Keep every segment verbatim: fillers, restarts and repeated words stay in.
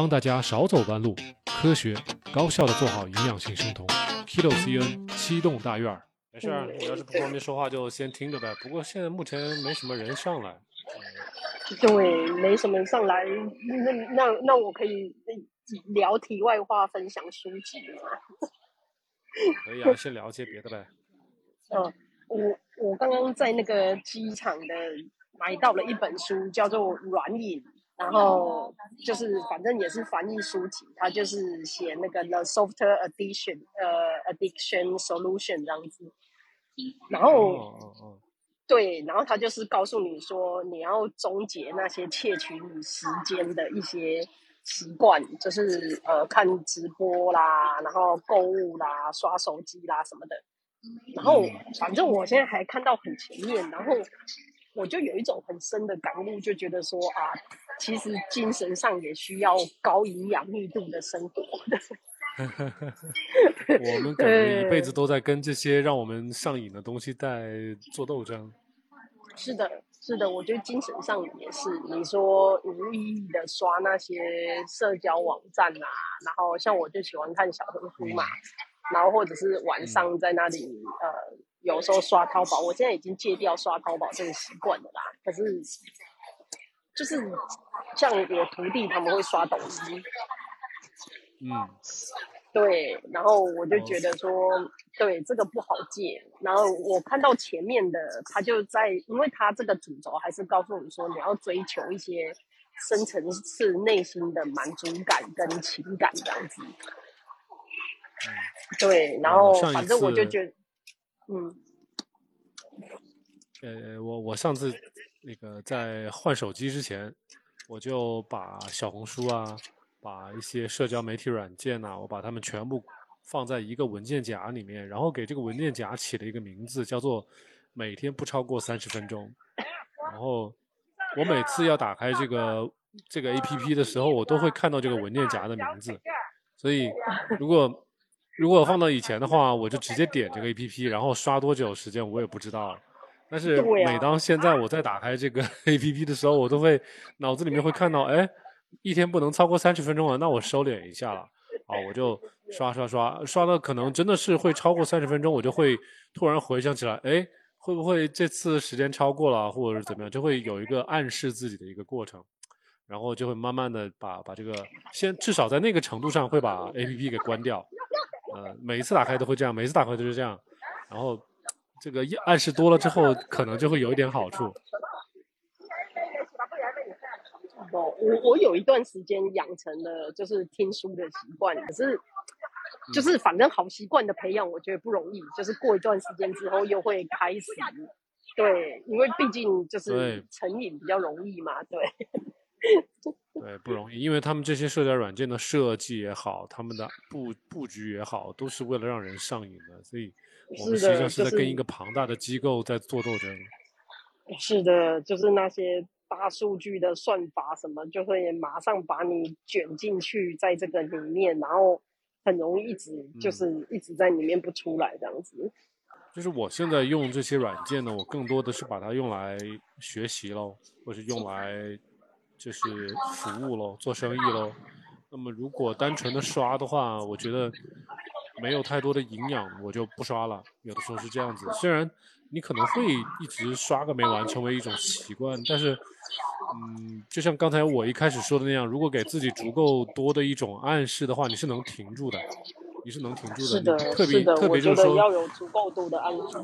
帮大家少走弯路，科学高效的做好营养性生酮。Kilo C N 七栋大院儿，没事儿，你要是不方便说话就先听着呗。不过现在目前没什么人上来。 对，没什么人上来，那那那我可以聊题外话，分享书籍吗？ 可以啊，先聊些别的呗。 嗯，我我刚刚在那个机场的买到了一本书，叫做《软饮》，然后就是反正也是翻译书籍，它就是写那个 The Software Addiction 呃 Addiction Solution 这样子，然后。 哦哦哦对，然后他就是告诉你说，你要终结那些窃取你时间的一些习惯，就是呃看直播啦，然后购物啦，刷手机啦什么的。然后反正我现在还看到很前面，然后我就有一种很深的感悟，就觉得说啊，其实精神上也需要高营养密度的生活。 我们感觉一辈子都在跟这些让我们上瘾的东西在做斗争。 是的，是的，我觉得精神上也是。你说无意义的刷那些社交网站啊，然后像我就喜欢看小红书嘛，嗯、然后或者是晚上在那里、嗯、呃，有时候刷淘宝。我现在已经戒掉刷淘宝这个习惯了啦，可是就是像我徒弟他们会刷抖音， 嗯。 对，然后我就觉得说，对，这个不好戒。然后我看到前面的，他就在，因为他这个主轴还是告诉你说，你要追求一些深层次内心的满足感跟情感这样子。 嗯， 对，然后反正我就觉得，嗯， 呃，我我上次那个在换手机之前，我就把小红书啊。把一些社交媒体软件呐、啊，我把它们全部放在一个文件夹里面，然后给这个文件夹起了一个名字，叫做“每天不超过三十分钟”。然后我每次要打开这个这个 A P P 的时候，我都会看到这个文件夹的名字。所以如果如果放到以前的话，我就直接点这个 A P P， 然后刷多久时间我也不知道。但是每当现在我再打开这个 A P P 的时候，我都会脑子里面会看到，哎。一天不能超过三十分钟了，那我收敛一下了啊，我就刷刷刷刷到可能真的是会超过三十分钟，我就会突然回想起来，哎，会不会这次时间超过了，或者是怎么样，就会有一个暗示自己的一个过程，然后就会慢慢的把把这个先至少在那个程度上会把 A P P 给关掉，呃，每一次打开都会这样，每一次打开都是这样，然后这个暗示多了之后，可能就会有一点好处。 我我有一段时间养成了就是听书的习惯，可是就是反正好习惯的培养，我觉得不容易。就是过一段时间之后，又会开始，对，因为毕竟就是成瘾比较容易嘛，对。 对，不容易，因为他们这些社交软件的设计也好，他们的布布局也好，都是为了让人上瘾的，所以我们实际上是在跟一个庞大的机构在做斗争。 是的，就是那些大数据的算法什么，就会马上把你卷进去在这个里面，然后很容易一直就是一直在里面不出来这样子。嗯、 就是我现在用这些软件呢，我更多的是把它用来学习咯，或是用来就是服务咯，做生意咯。那么如果单纯的刷的话，我觉得没有太多的营养，我就不刷了。有的时候是这样子，虽然你可能会一直刷个没完，成为一种习惯，但是，嗯，就像刚才我一开始说的那样，如果给自己足够多的一种暗示的话，你是能停住的，你是能停住的。 是的， 特别是的， 特别就是说， 我觉得要有足够多的暗示。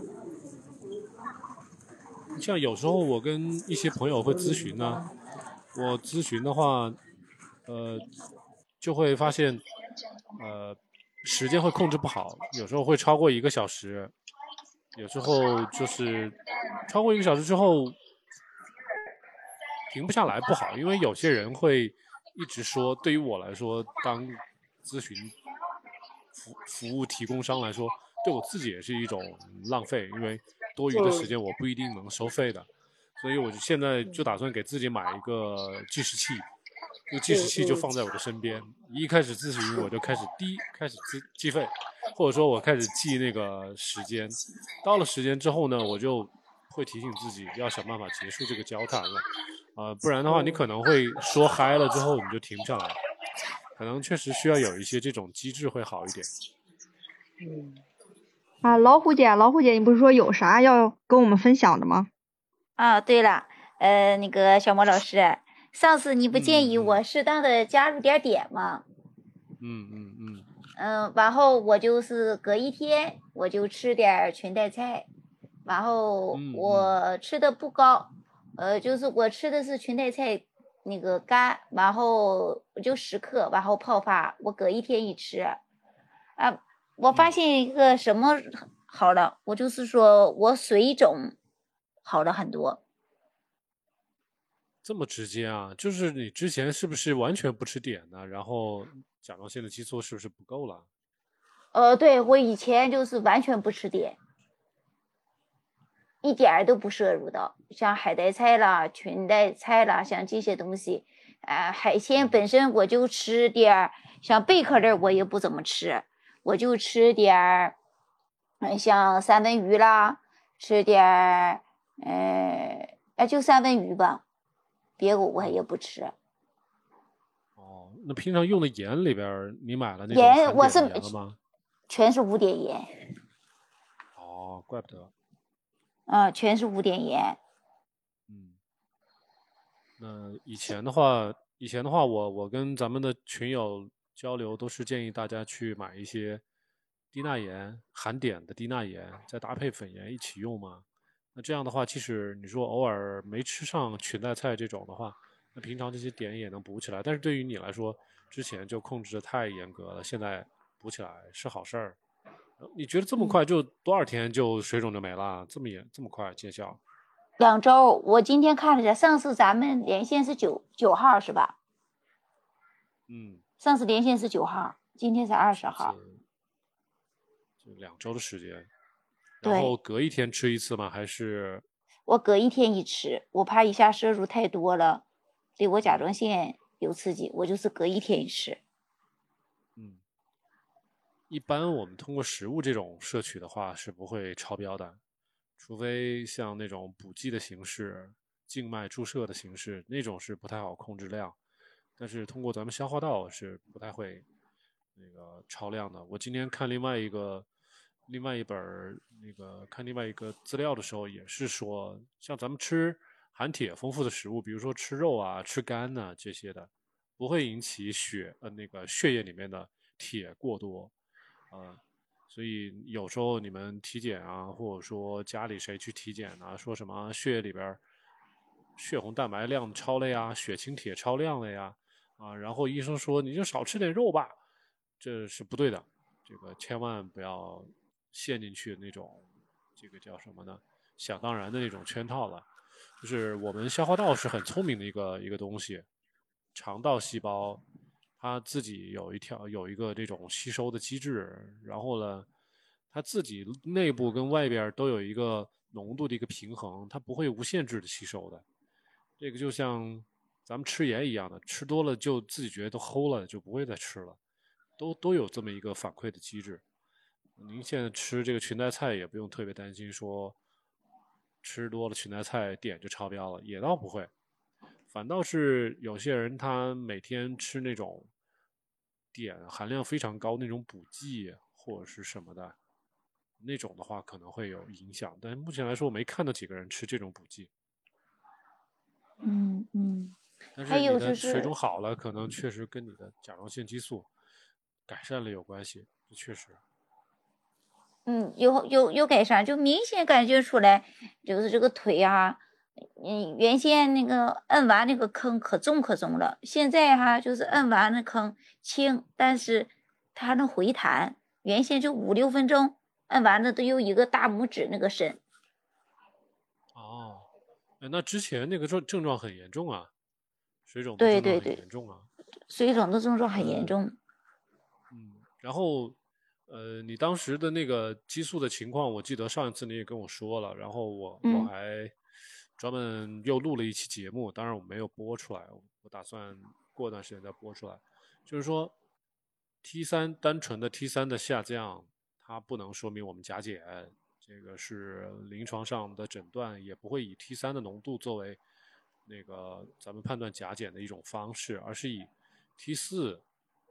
像有时候我跟一些朋友会咨询呢、啊，我咨询的话，呃，就会发现，呃。时间会控制不好，有时候会超过一个小时，有时候就是超过一个小时之后停不下来不好，因为有些人会一直说，对于我来说，当咨询服服务提供商来说，对我自己也是一种浪费，因为多余的时间我不一定能收费的，所以我就现在就打算给自己买一个计时器。这个计时器就放在我的身边，一开始咨询我就开始滴开始计计费，或者说我开始记那个时间，到了时间之后呢，我就会提醒自己要想办法结束这个交谈了，呃，不然的话你可能会说嗨了之后你就停不下来。 可能确实需要有一些这种机制会好一点。 嗯， 啊，老虎姐，老虎姐，你不是说有啥要跟我们分享的吗？ 啊，对了，呃，那个小莫老师，上次你不建议嗯嗯我适当的加入点碘吗？ 嗯嗯嗯嗯，然后我就是隔一天我就吃点裙带菜，然后嗯嗯我吃的不高，呃，就是我吃的是裙带菜那个干，然后就十克，然后泡发，我隔一天一吃，啊，我发嗯， 现一个什么好了，我就是说我水肿好了很多。 这么直接啊？就是你之前是不是完全不吃碘呢？然后甲状腺的激素是不是不够了？ 呃，对，我以前就是完全不吃碘，一点儿都不摄入的，像海带菜啦、裙带菜啦，像这些东西，呃，海鲜本身我就吃点儿，像贝壳类我也不怎么吃，我就吃点儿，嗯，像三文鱼啦，吃点儿，呃，哎，就三文鱼吧，别的我也不吃。 哦，那平常用的盐里边，你买了那种盐我是含碘的盐了吗？ 全是无碘盐， 哦，怪不得。 嗯、全是无碘盐。 嗯，那以前的话，以前的话，我我跟咱们的群友交流，都是建议大家去买一些低钠盐、含碘的低钠盐，再搭配粉盐一起用嘛。那这样的话，即使你说偶尔没吃上裙带菜这种的话，那平常这些碘也能补起来。但是对于你来说，之前就控制的太严格了，现在补起来是好事儿。呃你觉得这么快就多少天就水肿就没了？这么严这么快见效？ 两周，我今天看了一下，上次咱们连线是九九号是吧？ 嗯， 上次连线是九号，今天是二十号。 就两周的时间， 对， 然后隔一天吃一次吗？还是我隔一天一吃，我怕一下摄入太多了，对我甲状腺有刺激，我就是隔一天一吃。 嗯，一般我们通过食物这种摄取的话是不会超标的，除非像那种补剂的形式、静脉注射的形式，那种是不太好控制量。但是通过咱们消化道是不太会那个超量的。我今天看另外一个另外一本那个看另外一个资料的时候，也是说，像咱们吃含铁丰富的食物，比如说吃肉啊、吃肝呐、这些的，不会引起血呃那个血液里面的铁过多，呃，所以有时候你们体检啊，或者说家里谁去体检啊，说什么血液里边血红蛋白量超了呀，血清铁超量了呀，啊，然后医生说你就少吃点肉吧，这是不对的，这个千万不要陷进去那种，这个叫什么呢？想当然的那种圈套了。就是我们消化道是很聪明的一个一个东西，肠道细胞它自己有一条有一个这种吸收的机制，然后呢，它自己内部跟外边都有一个浓度的一个平衡，它不会无限制的吸收的。这个就像咱们吃盐一样的，吃多了就自己觉得都齁了，就不会再吃了，都都有这么一个反馈的机制。您现在吃这个裙带菜也不用特别担心说吃多了裙带菜碘就超标了，也倒不会，反倒是有些人他每天吃那种碘含量非常高那种补剂或者是什么的，那种的话可能会有影响，但是目前来说我没看到几个人吃这种补剂。 嗯嗯，还但是你有就是的水肿好了，可能确实跟你的甲状腺激素改善了有关系，确实。 嗯，有有有改善，就明显感觉出来，就是这个腿啊，嗯，原先那个摁完那个坑可重可重了，现在哈就是摁完那坑轻，但是它能回弹，原先就五六分钟摁完了都有一个大拇指那个深。 哦，那之前那个症症状很严重啊，水肿的症状很对对对， 严重啊。 水肿的症状很严呃， 重。 嗯，然后，呃，你当时的那个激素的情况，我记得上一次你也跟我说了，然后我我嗯还专门又录了一期节目，当然我没有播出来，我打算过段时间再播出来。就是说，T 三单纯的 T 三的下降，它不能说明我们甲减，这个是临床上的诊断，也不会以 T 三的浓度作为那个咱们判断甲减的一种方式，而是以 T 四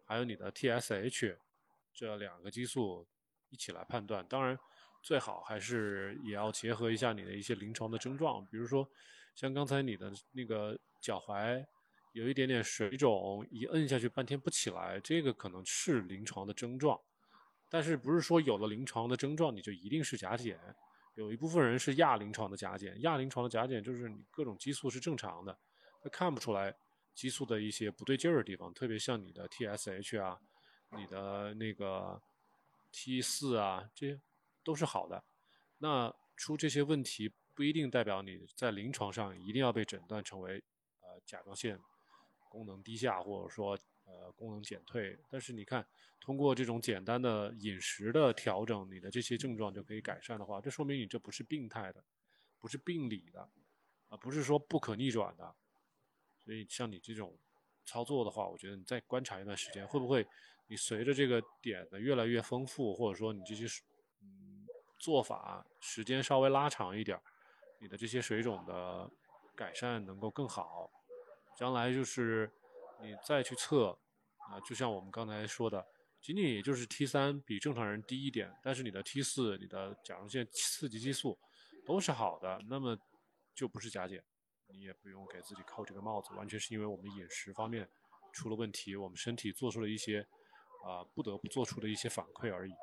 还有你的 T S H 这两个激素一起来判断。当然，最好还是也要结合一下你的一些临床的症状，比如说像刚才你的那个脚踝有一点点水肿，一摁下去半天不起来，这个可能是临床的症状。但是不是说有了临床的症状你就一定是甲减？有一部分人是亚临床的甲减，亚临床的甲减就是你各种激素是正常的，他看不出来激素的一些不对劲儿的地方，特别像你的 T S H 啊，你的那个 T 四啊，这些都是好的。那出这些问题不一定代表你在临床上一定要被诊断成为呃甲状腺功能低下，或者说呃功能减退。但是你看，通过这种简单的饮食的调整，你的这些症状就可以改善的话，这说明你这不是病态的，不是病理的，啊、呃，不是说不可逆转的。所以像你这种操作的话，我觉得你再观察一段时间，会不会你随着这个点的越来越丰富，或者说你这些嗯做法时间稍微拉长一点，你的这些水肿的改善能够更好。将来就是你再去测啊，就像我们刚才说的，仅仅也就是 T 三比正常人低一点，但是你的 T 四、你的甲状腺刺激激素都是好的，那么就不是甲减，你也不用给自己扣这个帽子，完全是因为我们饮食方面出了问题，我们身体做出了一些啊、呃、不得不做出的一些反馈而已。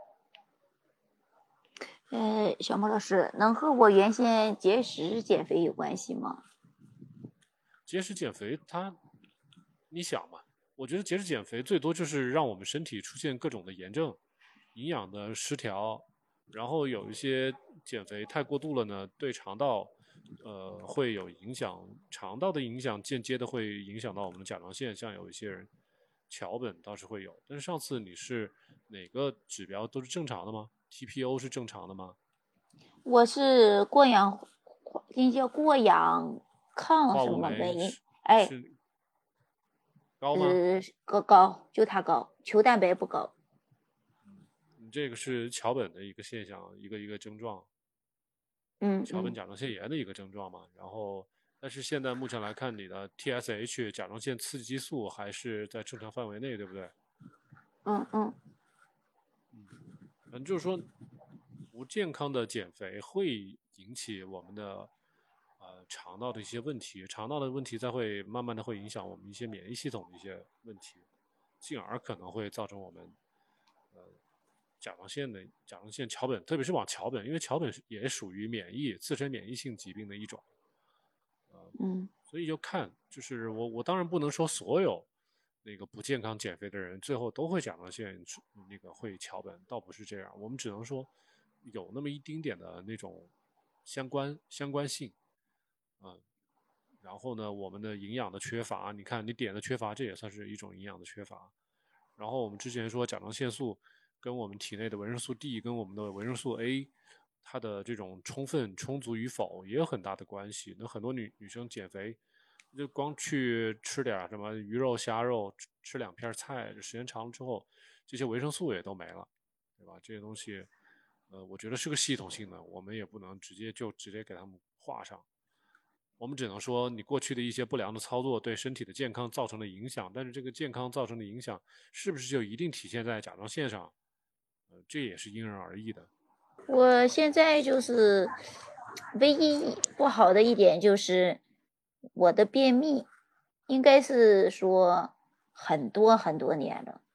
呃，小莫老师，能和我原先节食减肥有关系吗？ 节食减肥它，你想嘛，我觉得节食减肥最多就是让我们身体出现各种的炎症、营养的失调，然后有一些减肥太过度了呢，对肠道呃会有影响，肠道的影响间接的会影响到我们的甲状腺，像有一些人桥本倒是会有，但是上次你是哪个指标都是正常的吗 ？T P O 是正常的吗？ 我是过氧，那叫过氧抗化什么酶？ 物酶是哎， 是高吗？ 呃，高高，就它高，球蛋白不高。 你这个是桥本的一个现象，一个一个症状， 嗯嗯桥本甲状腺炎的一个症状嘛。然后，但是现在目前来看，你的 T S H 甲状腺刺激激素还是在正常范围内，对不对？ 嗯嗯， 嗯，嗯，就是说，不健康的减肥会引起我们的呃肠道的一些问题，肠道的问题再会慢慢的会影响我们一些免疫系统的一些问题，进而可能会造成我们呃甲状腺的甲状腺桥本，特别是往桥本，因为桥本也属于免疫自身免疫性疾病的一种，呃， 嗯， 所以就看，就是我我当然不能说所有那个不健康减肥的人最后都会甲状腺那个会桥本，倒不是这样，我们只能说有那么一丁点的那种相关相关性，嗯。然后呢，我们的营养的缺乏，你看你碘的缺乏，这也算是一种营养的缺乏。然后我们之前说甲状腺素跟我们体内的维生素 D 跟我们的维生素 A，它的这种充分充足与否也有很大的关系。那很多女女生减肥，就光去吃点什么鱼肉、虾肉，吃吃两片菜，时间长了之后，这些维生素也都没了，对吧？这些东西，呃，我觉得是个系统性的，我们也不能直接就直接给他们画上。我们只能说你过去的一些不良的操作对身体的健康造成了影响，但是这个健康造成的影响是不是就一定体现在甲状腺上？呃，这也是因人而异的。 我现在就是唯一不好的一点就是我的便秘，应该是说很多很多年了，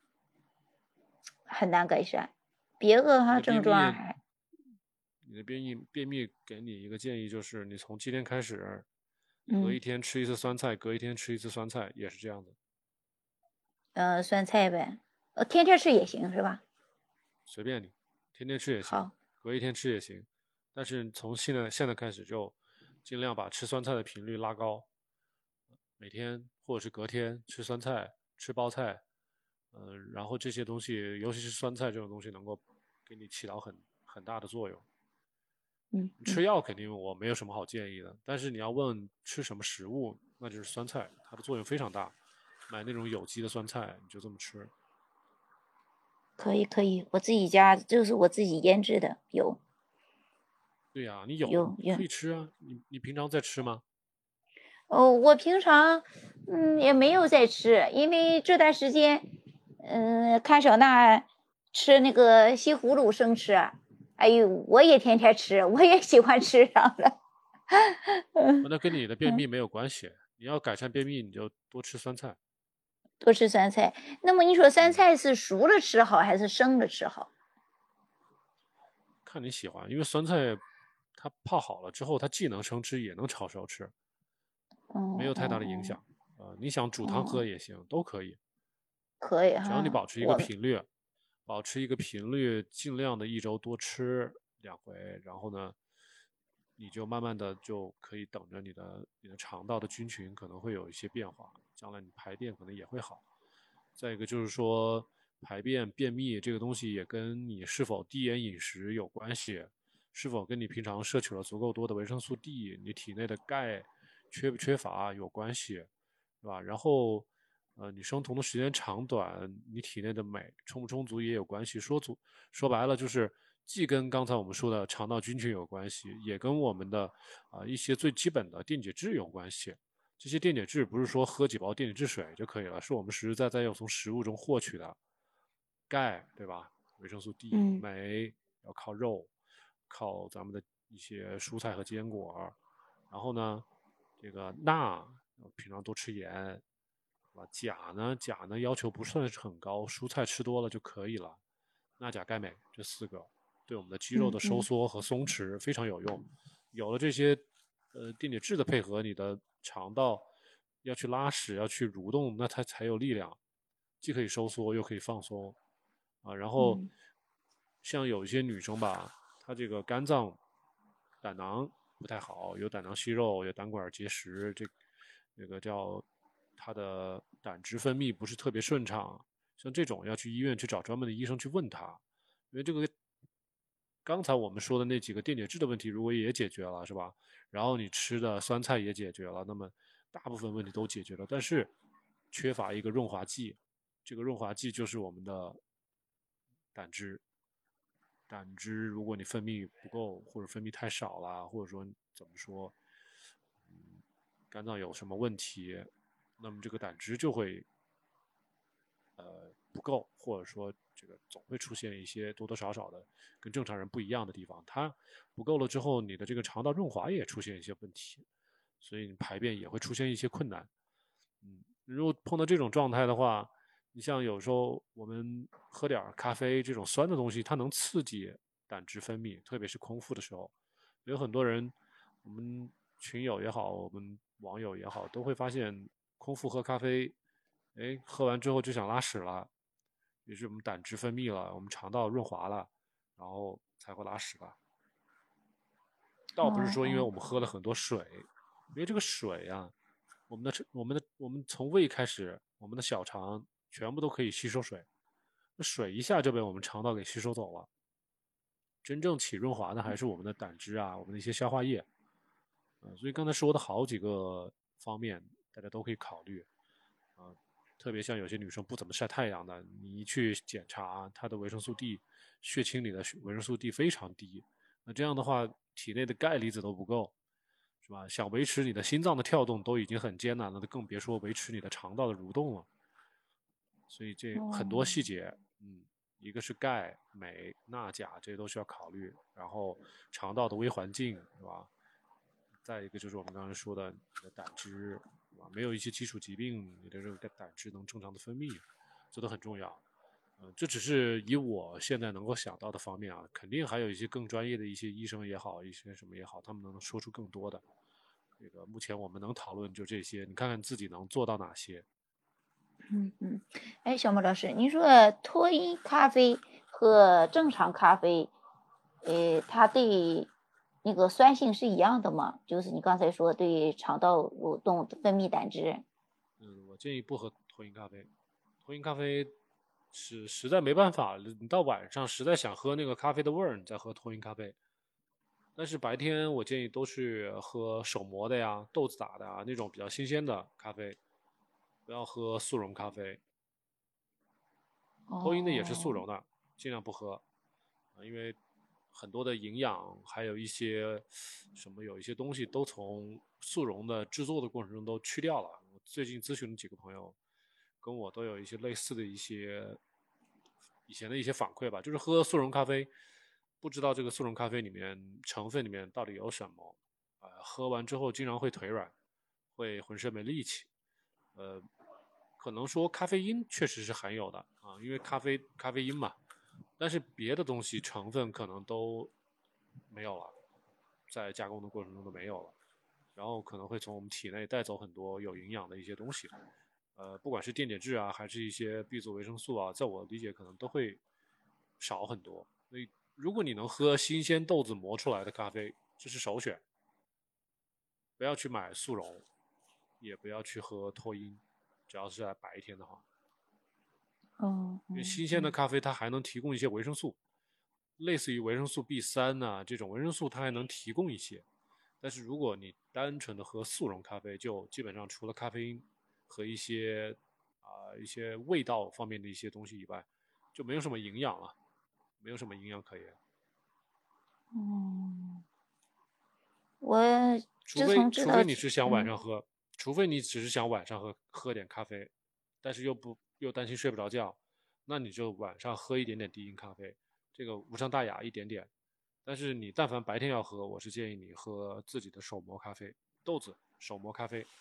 很难改善。别的哈症状还你的便秘便秘给你一个建议，就是你从今天开始， 嗯隔一天吃一次酸菜，隔一天吃一次酸菜，也是这样的。 呃酸菜呗，呃天天吃也行是吧？ 随便你，天天吃也行， 好， 隔一天吃也行，但是从现在现在开始就尽量把吃酸菜的频率拉高，每天或者是隔天吃酸菜、吃包菜，嗯、呃，然后这些东西，尤其是酸菜这种东西，能够给你起到很很大的作用。 嗯吃药肯定我没有什么好建议的，但是你要问吃什么食物，那就是酸菜，它的作用非常大。买那种有机的酸菜，你就这么吃。 可以可以，我自己家就是我自己腌制的，有对呀、啊，你有有有可以吃啊。你你平常在吃吗？ 哦，我平常嗯也没有在吃，因为这段时间嗯，看小娜吃那个西葫芦生吃，哎呦，我也天天吃，我也喜欢吃上了。 那跟你的便秘没有关系，你要改善便秘，你就多吃酸菜。 多吃酸菜。那么你说酸嗯菜是熟了吃好还是生了吃好？ 看你喜欢，因为酸菜它泡好了之后，它既能生吃也能炒熟吃，没哦有太大的影哦响。呃，你想煮汤喝哦， 也行，都可以， 可以只要你哈。 保持一个我频率，保持一个频率，尽量的一周多吃两回，然后呢，你就慢慢的就可以等着你的你的肠道的菌群可能会有一些变化，将来你排便可能也会好。再一个就是说，排便便秘这个东西也跟你是否低盐饮食有关系，是否跟你平常摄取了足够多的维生素 D，你体内的钙缺不缺乏有关系，是吧？然后，呃，你生酮的时间长短，你体内的镁充不充足也有关系。说足说白了就是，既跟刚才我们说的肠道菌群有关系，也跟我们的啊、呃一些最基本的电解质有关系。这些电解质不是说喝几包电解质水就可以了，是我们实实在在要从食物中获取的，钙，对吧？维生素 D， 嗯镁要靠肉，靠咱们的一些蔬菜和坚果，然后呢，这个钠平常多吃盐，啊，钾呢，钾呢要求不算是很高，蔬菜吃多了就可以了。钠、钾、钙、镁这四个对我们的肌肉的收嗯嗯缩和松弛非常有用。有了这些呃电解质的配合，你的肠道要去拉屎，要去蠕动，那它才有力量，既可以收缩又可以放松啊。然后嗯像有一些女生吧，她这个肝脏胆囊不太好，有胆囊息肉，有胆管结石，这这个叫她的胆汁分泌不是特别顺畅。像这种要去医院去找专门的医生去问他，因为这个刚才我们说的那几个电解质的问题，如果也解决了，是吧？然后你吃的酸菜也解决了，那么大部分问题都解决了，但是缺乏一个润滑剂，这个润滑剂就是我们的胆汁。胆汁如果你分泌不够，或者分泌太少了，或者说怎么说，嗯，肝脏有什么问题，那么这个胆汁就会呃不够，或者说这个总会出现一些多多少少的跟正常人不一样的地方。它不够了之后，你的这个肠道润滑也出现一些问题，所以你排便也会出现一些困难。嗯，如果碰到这种状态的话，你像有时候我们喝点咖啡这种酸的东西，它能刺激胆汁分泌，特别是空腹的时候，有很多人，我们群友也好，我们网友也好，都会发现空腹喝咖啡，哎，喝完之后就想拉屎了，于是我们胆汁分泌了，我们肠道润滑了，然后才会拉屎吧。倒不是说因为哦哦我们喝了很多水，因为这个水啊，我们的我们的我们从胃开始，我们的小肠全部都可以吸收水，那水一下就被我们肠道给吸收走了。真正起润滑的还是我们的胆汁啊，我们的一些消化液。呃，所以刚才说的好几个方面，大家都可以考虑。啊、呃，特别像有些女生不怎么晒太阳的，你一去检查她的维生素 D，血清里的维生素 D 非常低，那这样的话，体内的钙离子都不够，是吧？想维持你的心脏的跳动都已经很艰难了，更别说维持你的肠道的蠕动了。所以这很多细哦节，嗯，一个是钙、镁、钠、钾，这些都需要考虑。然后肠道的微环境，是吧？再一个就是我们刚才说的你的胆汁，是吧？没有一些基础疾病，你的这个胆汁能正常的分泌，这都很重要。嗯，这只是以我现在能够想到的方面啊，肯定还有一些更专业的一些医生也好，一些什么也好，他们能说出更多的。这个目前我们能讨论就这些，你看看自己能做到哪些。 嗯嗯，哎，小莫老师，您说脱因咖啡和正常咖啡，呃，它对那个酸性是一样的吗？就是你刚才说对肠道蠕动分泌胆汁。 嗯，我建议不喝脱因咖啡。脱因咖啡是实在没办法，你到晚上实在想喝那个咖啡的味儿，你再喝脱因咖啡。但是白天我建议都是喝手磨的呀、豆子打的啊那种比较新鲜的咖啡，不要喝速溶咖啡。脱因的也是速哦溶的，尽量不喝啊，因为很多的营养还有一些什么有一些东西都从速溶的制作的过程中都去掉了。我最近咨询了几个朋友， 跟我都有一些类似的一些以前的一些反馈吧，就是喝速溶咖啡，不知道这个速溶咖啡里面成分里面到底有什么，呃，喝完之后经常会腿软，会浑身没力气，呃，可能说咖啡因确实是含有的啊，因为咖啡咖啡因嘛，但是别的东西成分可能都没有了，在加工的过程中都没有了，然后可能会从我们体内带走很多有营养的一些东西。呃，不管是电解质啊，还是一些 B 族维生素啊，在我理解可能都会少很多。所以，如果你能喝新鲜豆子磨出来的咖啡，这是首选。不要去买速溶，也不要去喝脱因，只要是在白天的话， 哦， 因为嗯新鲜的咖啡它还能提供一些维生素，类似于维生素 B 三 呐、这种维生素它还能提供一些。但是如果你单纯的喝速溶咖啡，就基本上除了咖啡因和一些啊、一些味道方面的一些东西以外，就没有什么营养了，没有什么营养可言。 嗯，我除自非除非从知道， 你是想晚嗯上喝，除非你只是想晚上喝喝点咖啡，但是又不又担心睡不着觉，那你就晚上喝一点点低因咖啡，这个无伤大雅一点点。但是你但凡白天要喝，我是建议你喝自己的手磨咖啡，豆子手磨咖啡。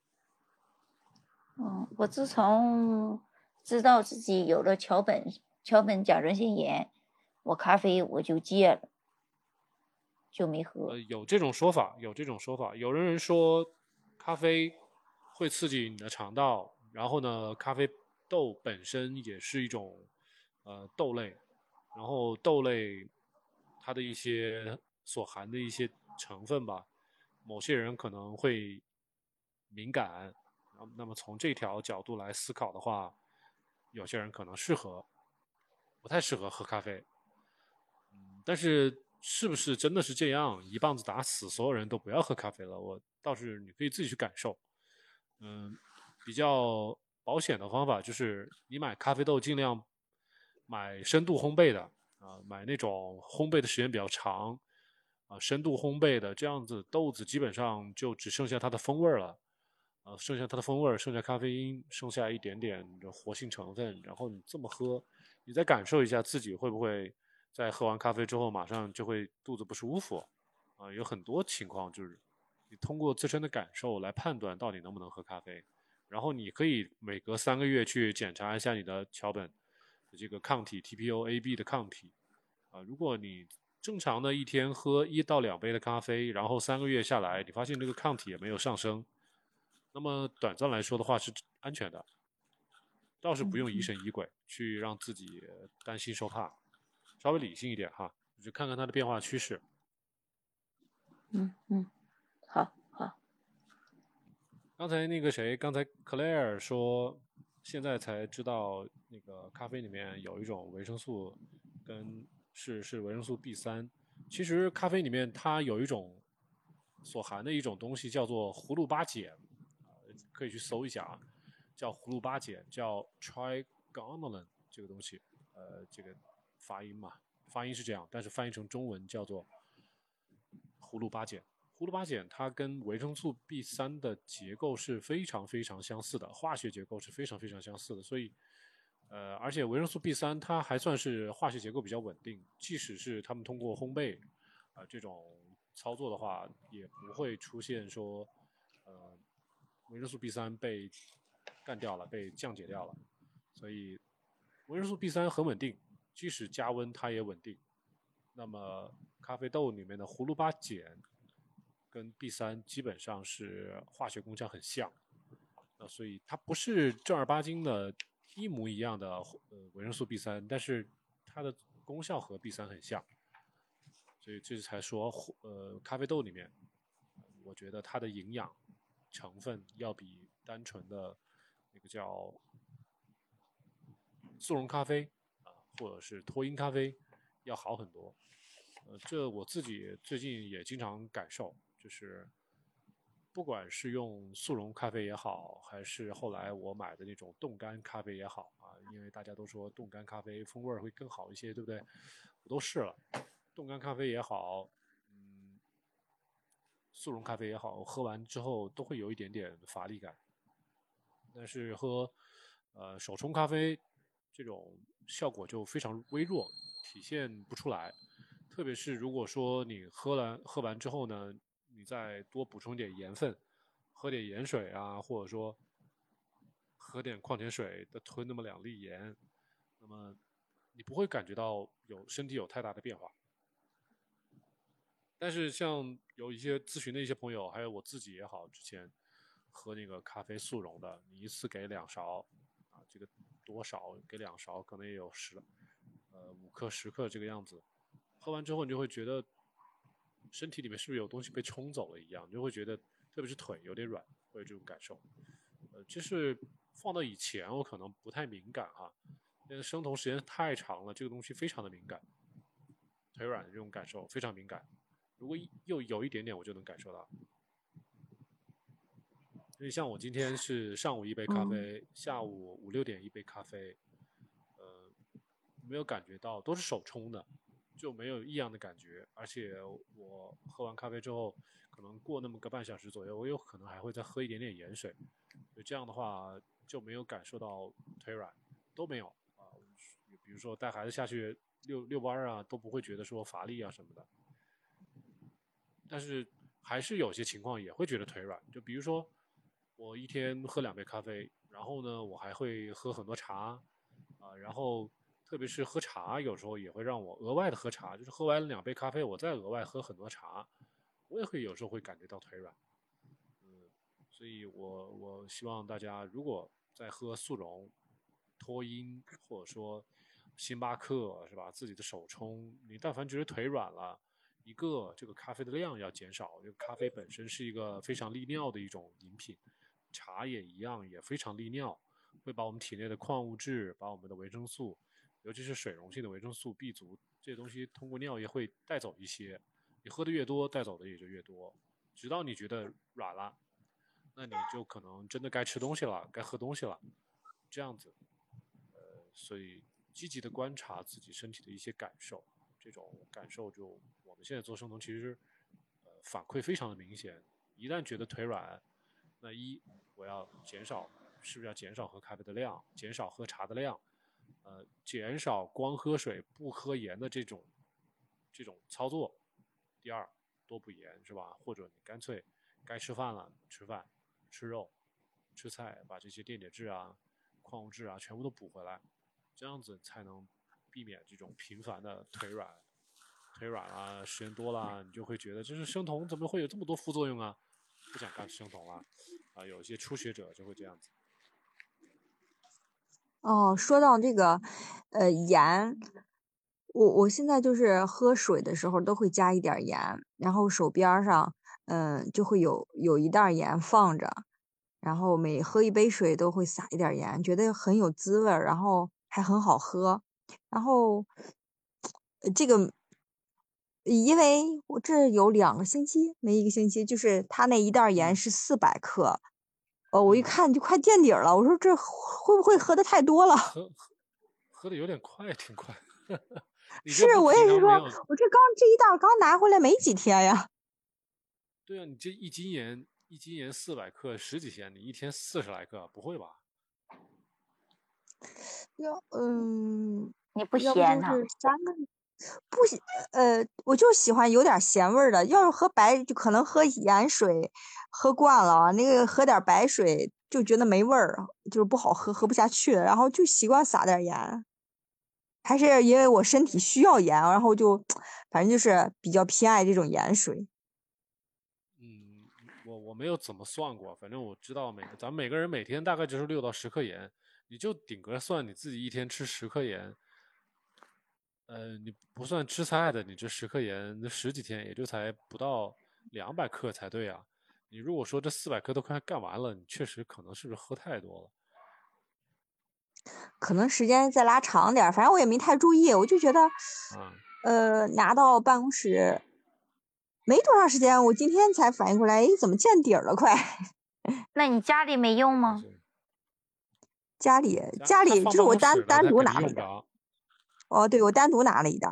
嗯，我自从知道自己有了桥本桥本甲状腺炎，我咖啡我就戒了，就没喝。 呃，有这种说法，有这种说法。有的人说咖啡会刺激你的肠道，然后呢，咖啡豆本身也是一种呃豆类，然后豆类它的一些所含的一些成分吧，某些人可能会敏感。那么从这条角度来思考的话，有些人可能适合，不太适合喝咖啡。嗯，但是是不是真的是这样，一棒子打死所有人都不要喝咖啡了？我倒是你可以自己去感受。嗯，比较保险的方法就是你买咖啡豆尽量买深度烘焙的啊，买那种烘焙的时间比较长啊，深度烘焙的，这样子豆子基本上就只剩下它的风味了。啊，剩下它的风味，剩下咖啡因，剩下一点点的活性成分，然后你这么喝，你再感受一下自己会不会在喝完咖啡之后马上就会肚子不舒服啊？有很多情况就是你通过自身的感受来判断到底能不能喝咖啡，然后你可以每隔三个月去检查一下你的桥本的这个抗体 T P O A B 的抗体啊。如果你正常的一天喝一到两杯的咖啡，然后三个月下来，你发现这个抗体也没有上升，那么短暂来说的话是安全的，倒是不用疑神疑鬼去让自己担心受怕，稍微理性一点哈，就看看它的变化趋势。 嗯嗯，好好。 刚才那个谁，刚才 Claire 说，现在才知道那个咖啡里面有一种维生素跟是是维生素 B 三。其实咖啡里面它有一种所含的一种东西叫做葫芦巴碱，呃可以去搜一下啊，叫葫芦巴碱，叫 trigonolin 这个东西，呃，这个发音嘛，发音是这样，但是翻译成中文叫做葫芦巴碱。葫芦巴碱它跟维生素 B 三 的结构是非常非常相似的，化学结构是非常非常相似的，所以，呃，而且维生素 B 三 它还算是化学结构比较稳定，即使是他们通过烘焙啊、呃、这种操作的话，也不会出现说，呃，维生素 B 三 被干掉了，被降解掉了，所以维生素 B 三 很稳定，即使加温它也稳定。那么咖啡豆里面的葫芦巴碱跟 B 三 基本上是化学功效很像，那所以它不是正儿八经的一模一样的呃维生素 B 三，但是它的功效和 B 三 很像，所以这才说呃咖啡豆里面，我觉得它的营养成分要比单纯的那个叫速溶咖啡啊、呃，或者是脱因咖啡要好很多。呃，这我自己最近也经常感受，就是不管是用速溶咖啡也好，还是后来我买的那种冻干咖啡也好啊，因为大家都说冻干咖啡风味会更好一些，对不对？我都试了，冻干咖啡也好，嗯，速溶咖啡也好，喝完之后都会有一点点乏力感。但是喝呃，手冲咖啡这种效果就非常微弱，体现不出来。特别是如果说你喝了喝完之后呢，你再多补充点盐分，喝点盐水啊，或者说喝点矿泉水，再吞那么两粒盐，那么你不会感觉到有身体有太大的变化。但是像有一些咨询的一些朋友，还有我自己也好，之前喝那个咖啡速溶的，你一次给两勺啊，这个多少给两勺，可能也有十呃五克十克这个样子。喝完之后，你就会觉得身体里面是不是有东西被冲走了一样，你就会觉得，特别是腿有点软，会有这种感受。呃，这是放到以前我可能不太敏感哈、啊，因为生酮时间太长了，这个东西非常的敏感，腿软的这种感受非常敏感。如果又有一点点，我就能感受到。所以像我今天是上午一杯咖啡，嗯、下午五六点一杯咖啡，呃，没有感觉到，都是手冲的，就没有异样的感觉。而且我喝完咖啡之后，可能过那么个半小时左右，我有可能还会再喝一点点盐水，所以这样的话就没有感受到腿软，都没有啊。比如说带孩子下去遛遛弯啊，都不会觉得说乏力啊什么的。但是还是有些情况也会觉得腿软，就比如说我一天喝两杯咖啡，然后呢我还会喝很多茶啊、呃，然后特别是喝茶有时候也会让我额外的喝茶，就是喝完两杯咖啡我再额外喝很多茶，我也会有时候会感觉到腿软。嗯，所以我我希望大家如果在喝速溶、脱音或者说星巴克是吧，自己的手冲，你但凡觉得腿软了，一个这个咖啡的量要减少，这个咖啡本身是一个非常利尿的一种饮品，茶也一样，也非常利尿，会把我们体内的矿物质、把我们的维生素，尤其是水溶性的维生素 B 族这些东西，通过尿液会带走一些。你喝的越多，带走的也就越多，直到你觉得软了，那你就可能真的该吃东西了，该喝东西了，这样子。呃，所以积极的观察自己身体的一些感受。这种感受就我们现在做生酮其实呃反馈非常的明显，一旦觉得腿软，那一我要减少，是不是要减少喝咖啡的量，减少喝茶的量，呃，减少光喝水不喝盐的这种这种操作。第二，多补盐是吧？或者你干脆该吃饭了吃饭，吃肉吃菜，把这些电解质啊、矿物质啊全部都补回来，这样子才能避免这种频繁的腿软，腿软啊，时间多了，你就会觉得这是生酮怎么会有这么多副作用啊？不想干生酮了啊！有一些初学者就会这样子。 哦，说到这个，呃，盐，我我现在就是喝水的时候都会加一点盐，然后手边上，嗯，就会有有一袋盐放着，然后每喝一杯水都会撒一点盐，觉得很有滋味儿，然后还很好喝。然后呃这个，因为我这有两个星期，没一个星期，就是他那一袋盐是四百克，呃，我一看就快见底儿了，我说这会不会喝的太多了？ 喝喝的有点快，挺快。你这是不我也是说， 平常没有？ 我这刚这一袋刚拿回来没几天呀。 对啊，你这一斤盐一斤盐四百克，十几天，你一天四十来克，不会吧？ 要嗯， 你不要不就咸呢？ 是三个，不喜呃，我就喜欢有点咸味儿的。要是喝白，就可能喝盐水喝惯了，那个喝点白水就觉得没味儿，就是不好喝，喝不下去。然后就习惯撒点盐，还是因为我身体需要盐，然后就反正就是比较偏爱这种盐水。 嗯，我我没有怎么算过，反正我知道每个咱们每个人每天大概就是六到十克盐，你就顶格算你自己一天吃十克盐，呃，你不算吃菜的，你这十克盐，那十几天也就才不到两百克才对啊。你如果说这四百克都快干完了，你确实可能是不是喝太多了？ 可能时间再拉长点儿，反正我也没太注意，我就觉得， 啊， 呃，拿到办公室没多长时间，我今天才反应过来，哎，怎么见底儿了？快！ 那你家里没用吗？ 家里家家里就是他放办我单单公室了，他肯定独拿了一袋。 用不着。 哦，对，我单独拿了一袋。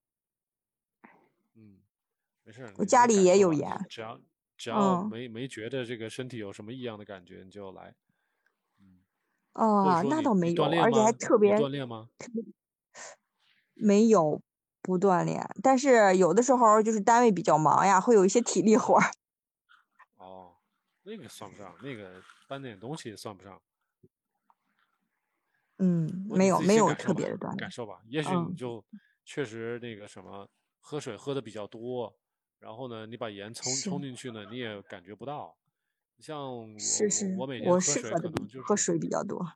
嗯，没事，你你我家里感受吧， 也有盐。 只要只要嗯没没觉得这个身体有什么异样的感觉，你就来。嗯哦，那或者说你倒没有， 你锻炼而且还吗？你特别锻炼吗？ 没有不锻炼，但是有的时候就是单位比较忙呀，会有一些体力活儿。 哦，那个算不上，那个搬点东西也算不上。 嗯， 不过你自己没有没先感受吧， 有特别的锻炼。 感受吧。也许你嗯， 就确实那个什么，喝水喝的比较多，然后呢，你把盐冲是冲进去呢，你也感觉不到。像我是是， 我我每天我喝水可是喝的能就是喝水比较多。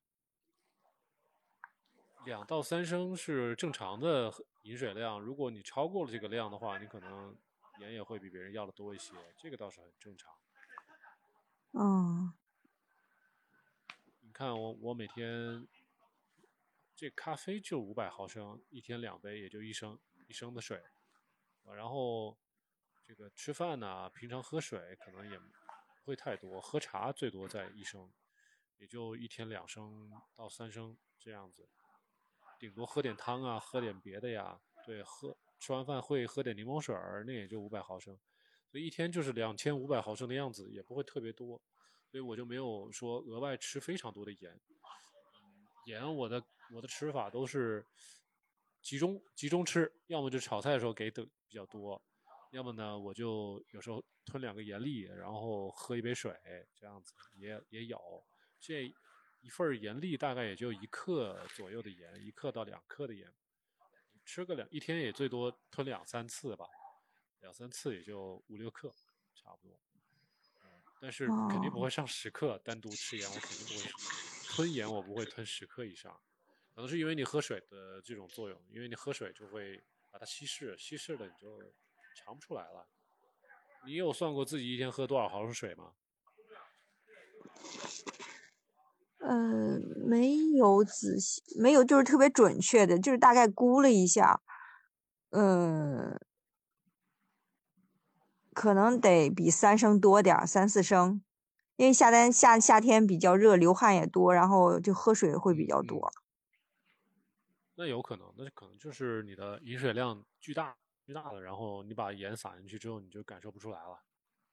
两到三升是正常的喝饮水量，如果你超过了这个量的话，你可能盐也会比别人要的多一些，这个倒是很正常。 嗯， 你看我我每天这咖啡就五百毫升，一天两杯也就一升一升的水，啊然后这个吃饭呢，平常喝水可能也不会太多，喝茶最多在一升，也就一天两升到三升这样子，顶多喝点汤啊，喝点别的呀。对，喝吃完饭会喝点柠檬水儿，那也就五百毫升，所以一天就是两千五百毫升的样子，也不会特别多，所以我就没有说额外吃非常多的盐。盐我的我的吃法都是集中集中吃，要么就炒菜的时候给的比较多，要么呢我就有时候吞两个盐粒，然后喝一杯水，这样子也也有。这一份盐粒大概也就一克左右的盐，一克到两克的盐，吃个两一天也最多吞两三次吧，两三次也就五六克，差不多。但是肯定不哦， 会上十克，单独吃盐我肯定不会吞盐，我不会吞十克以上，可能是因为你喝水的这种作用，因为你喝水就会把它稀释，稀释了你就尝不出来了。你有算过自己一天喝多少毫升水吗？ 呃，没有仔细，没有就是特别准确的，就是大概估了一下，嗯，可能得比三升多点儿，三四升，因为夏天夏夏天比较热，流汗也多，然后就喝水会比嗯嗯， 较多。 那有可能，那可能就是你的饮水量巨大巨大了，然后你把盐撒进去之后，你就感受不出来了。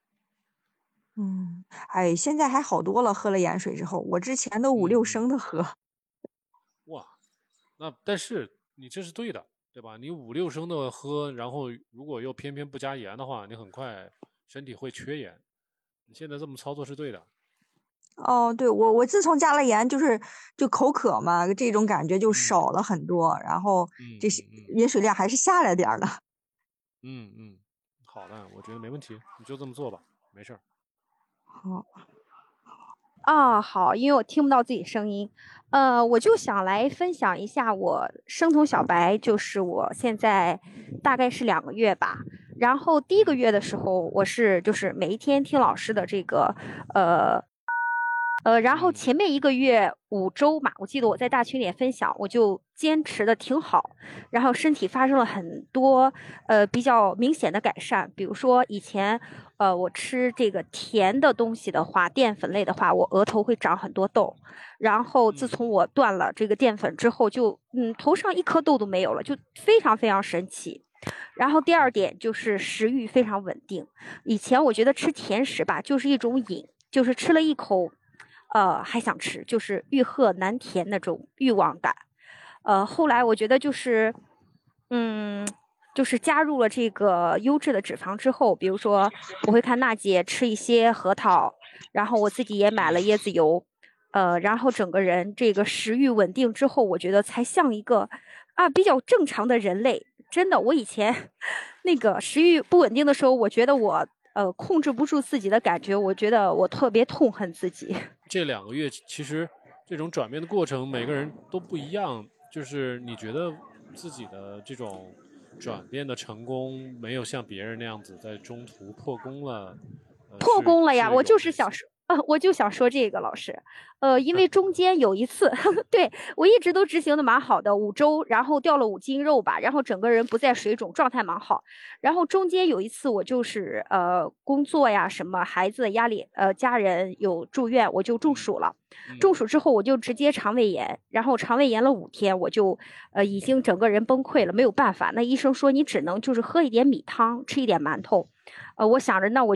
嗯，哎，现在还好多了，喝了盐水之后，我之前都五六嗯嗯， 升的喝。 哇，那但是你这是对的，对吧？你五六升的喝，然后如果又偏偏不加盐的话，你很快身体会缺盐。你现在这么操作是对的。 哦，对，我我自从加了盐，就是就口渴嘛，这种感觉就嗯少了很多，然后嗯这些嗯嗯饮水量还是下来点儿的。 嗯嗯，好的，我觉得没问题，你就这么做吧，没事儿。 好， 啊，好，因为我听不到自己声音，呃，我就想来分享一下我生酮小白，就是我现在大概是两个月吧。然后第一个嗯月的时候，我是就是每一天听老师的这个，呃呃，然后嗯前面一个月五周嘛，我记得我在大群里也分享，我就坚持的挺好，然后身体发生了很多呃比较明显的改善，比如说以前呃我吃这个甜的东西的话，淀粉类的话，我额头会长很多痘，然后自嗯从我断了这个淀粉之后就，嗯头上一颗痘都没有了，就非常非常神奇。然后第二嗯点就是食欲非常稳定，以前我觉得吃甜食吧就是一种瘾，就是吃了一口。呃，还想吃，就是欲壑难填那种欲望感。呃，后来我觉得就是，嗯，就是加入了这个优质的脂肪之后，比如说我会看娜姐吃一些核桃，然后我自己也买了椰子油，呃，然后整个人这个食欲稳定之后，我觉得才像一个啊比较正常的人类。真的，我以前那个食欲不稳定的时候，我觉得我呃控制不住自己的感觉，我觉得我特别痛恨自己。 这两个月其实这种转变的过程，每个人都不一样。就是你觉得自己的这种转变的成功，没有像别人那样子在中途破功了，呃， 破是功了呀！我是有就是想说，呃，我就想说这个老师，呃，因为中间有一次，对我一直都执行的蛮好的，五周，然后掉了五斤肉吧，然后整个人不再水肿，状态蛮好。然后中间有一次，我就是呃工作呀什么，孩子的压力，呃家人有住院，我就中暑了。中暑之后，我就直接肠胃炎，然后肠胃炎了五天，我就呃已经整个人崩溃了，没有办法。那医生说你只能就是喝一点米汤，吃一点馒头。呃，我想着那我就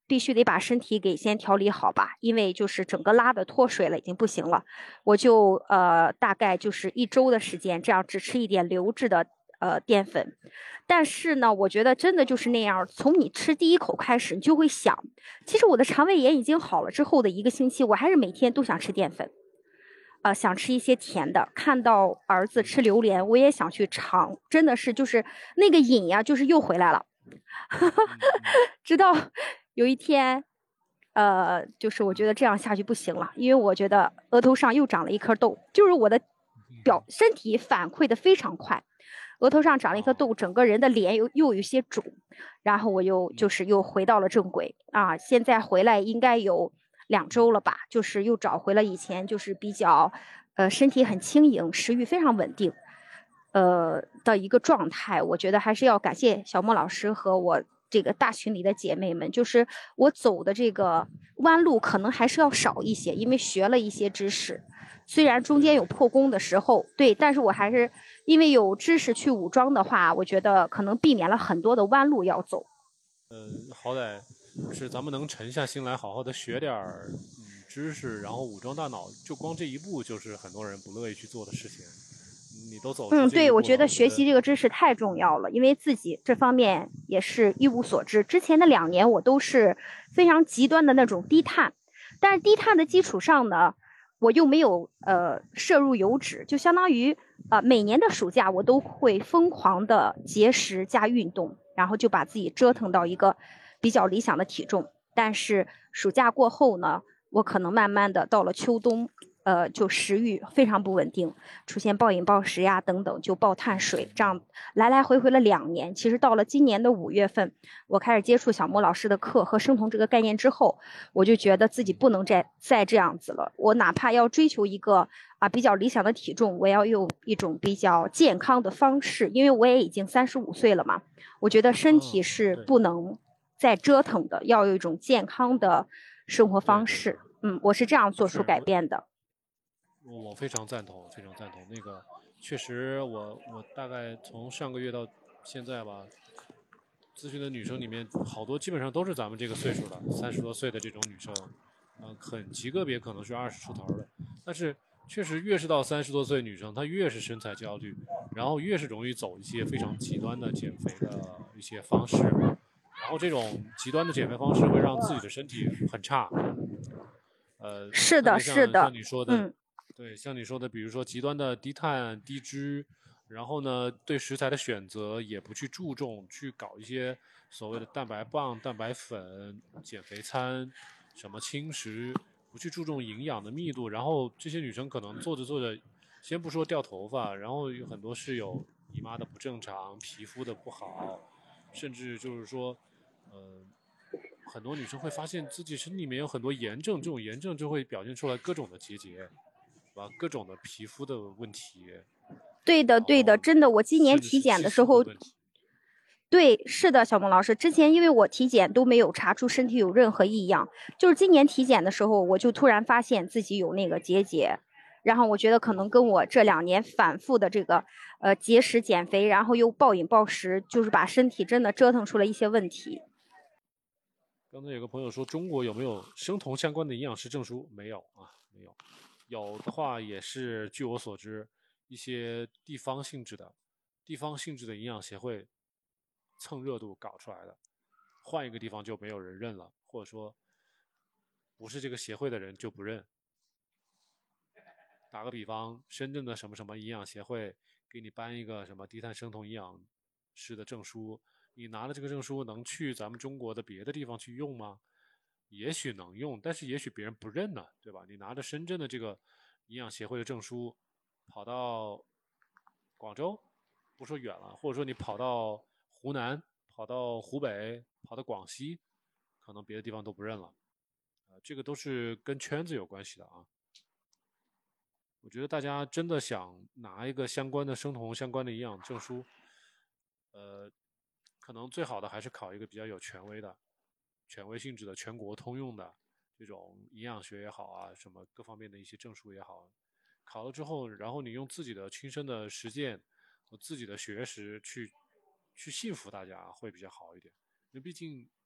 必须得把身体给先调理好吧，因为就是整个拉的脱水了，已经不行了。我就呃大概就是一周的时间，这样只吃一点流质的呃淀粉。但是呢，我觉得真的就是那样，从你吃第一口开始，你就会想，其实我的肠胃炎已经好了之后的一个星期，我还是每天都想吃淀粉。呃，想吃一些甜的，看到儿子吃榴莲，我也想去尝，真的是就是那个瘾呀，就是又回来了。直到有一天，呃，就是我觉得这样下去不行了，因为我觉得额头上又长了一颗痘，就是我的表身体反馈的非常快，额头上长了一颗痘，整个人的脸又又有些肿，然后我又就是又回到了正轨啊，现在回来应该有两周了吧，就是又找回了以前就是比较，呃，身体很轻盈，食欲非常稳定，呃的一个状态。我觉得还是要感谢小莫老师和我这个大群里的姐妹们，就是我走的这个弯路可能还是要少一些，因为学了一些知识，虽然中间有破功的时候，对，但是我还是因为有知识去武装的话，我觉得可能避免了很多的弯路要走。 呃，好歹是咱们能沉下心来，好好的学点儿嗯知识，然后武装大脑，就光这一步就是很多人不乐意去做的事情。你都走出嗯，对， 这一步了， 我觉得我学习这个知识太重要了，因为自己这方面也是一无所知。之前的两年我都是非常极端的那种低碳，但是低碳的基础上呢，我又没有呃摄入油脂，就相当于啊、呃、每年的暑假我都会疯狂的节食加运动，然后就把自己折腾到一个比较理想的体重。但是暑假过后呢，我可能慢慢的到了秋冬。呃，就食欲非常不稳定，出现暴饮暴食呀等等，就暴碳水，这样来来回回了两年。其实到了今年的五月份，我开始接触小莫老师的课和生酮这个概念之后，我就觉得自己不能再再这样子了。我哪怕要追求一个啊比较理想的体重，我要用一种比较健康的方式，因为我也已经三十五岁了嘛，我觉得身体是不能再折腾的，要有一种健康的生活方式。嗯，我是这样做出改变的。 我非常赞同，非常赞同。那个，确实我，我我大概从上个月到现在吧，咨询的女生里面，好多基本上都是咱们这个岁数的，三十多岁的这种女生，嗯、呃，很极个别可能是二十出头的，但是确实越是到三十多岁的女生，她越是身材焦虑，然后越是容易走一些非常极端的减肥的一些方式，然后这种极端的减肥方式会让自己的身体很差。呃， 是的，是的， 像你说的。 嗯， 对，像你说的，比如说极端的低碳、低脂，然后呢，对食材的选择也不去注重，去搞一些所谓的蛋白棒、蛋白粉、减肥餐，什么轻食，不去注重营养的密度，然后这些女生可能做着做着，先不说掉头发，然后有很多是有姨妈的不正常、皮肤的不好，甚至就是说，呃，很多女生会发现自己身体里面有很多炎症，这种炎症就会表现出来各种的结节。吧，各种的皮肤的问题。 对的，对的，真的，我今年体检的时候，对，是的，小孟老师，之前因为我体检都没有查出身体有任何异样，就是今年体检的时候，我就突然发现自己有那个结节，然后我觉得可能跟我这两年反复的这个呃节食减肥，然后又暴饮暴食，就是把身体真的折腾出了一些问题。 刚才有个朋友说，中国有没有生酮相关的营养师证书？没有啊，没有。有的话也是据我所知，一些地方性质的、地方性质的营养协会蹭热度搞出来的，换一个地方就没有人认了，或者说不是这个协会的人就不认。打个比方，深圳的什么什么营养协会给你颁一个什么低碳生酮营养师的证书，你拿了这个证书能去咱们中国的别的地方去用吗？也许能用，但是也许别人不认呢，对吧？你拿着深圳的这个营养协会的证书，跑到广州，不说远了，或者说你跑到湖南、跑到湖北、跑到广西，可能别的地方都不认了。呃，这个都是跟圈子有关系的啊。我觉得大家真的想拿一个相关的生酮相关的营养证书，呃，可能最好的还是考一个比较有权威的、权威性质的、全国通用的这种营养学也好啊，什么各方面的一些证书也好，考了之后，然后你用自己的亲身的实践和自己的学识去去信服大家会比较好一点。因为毕竟，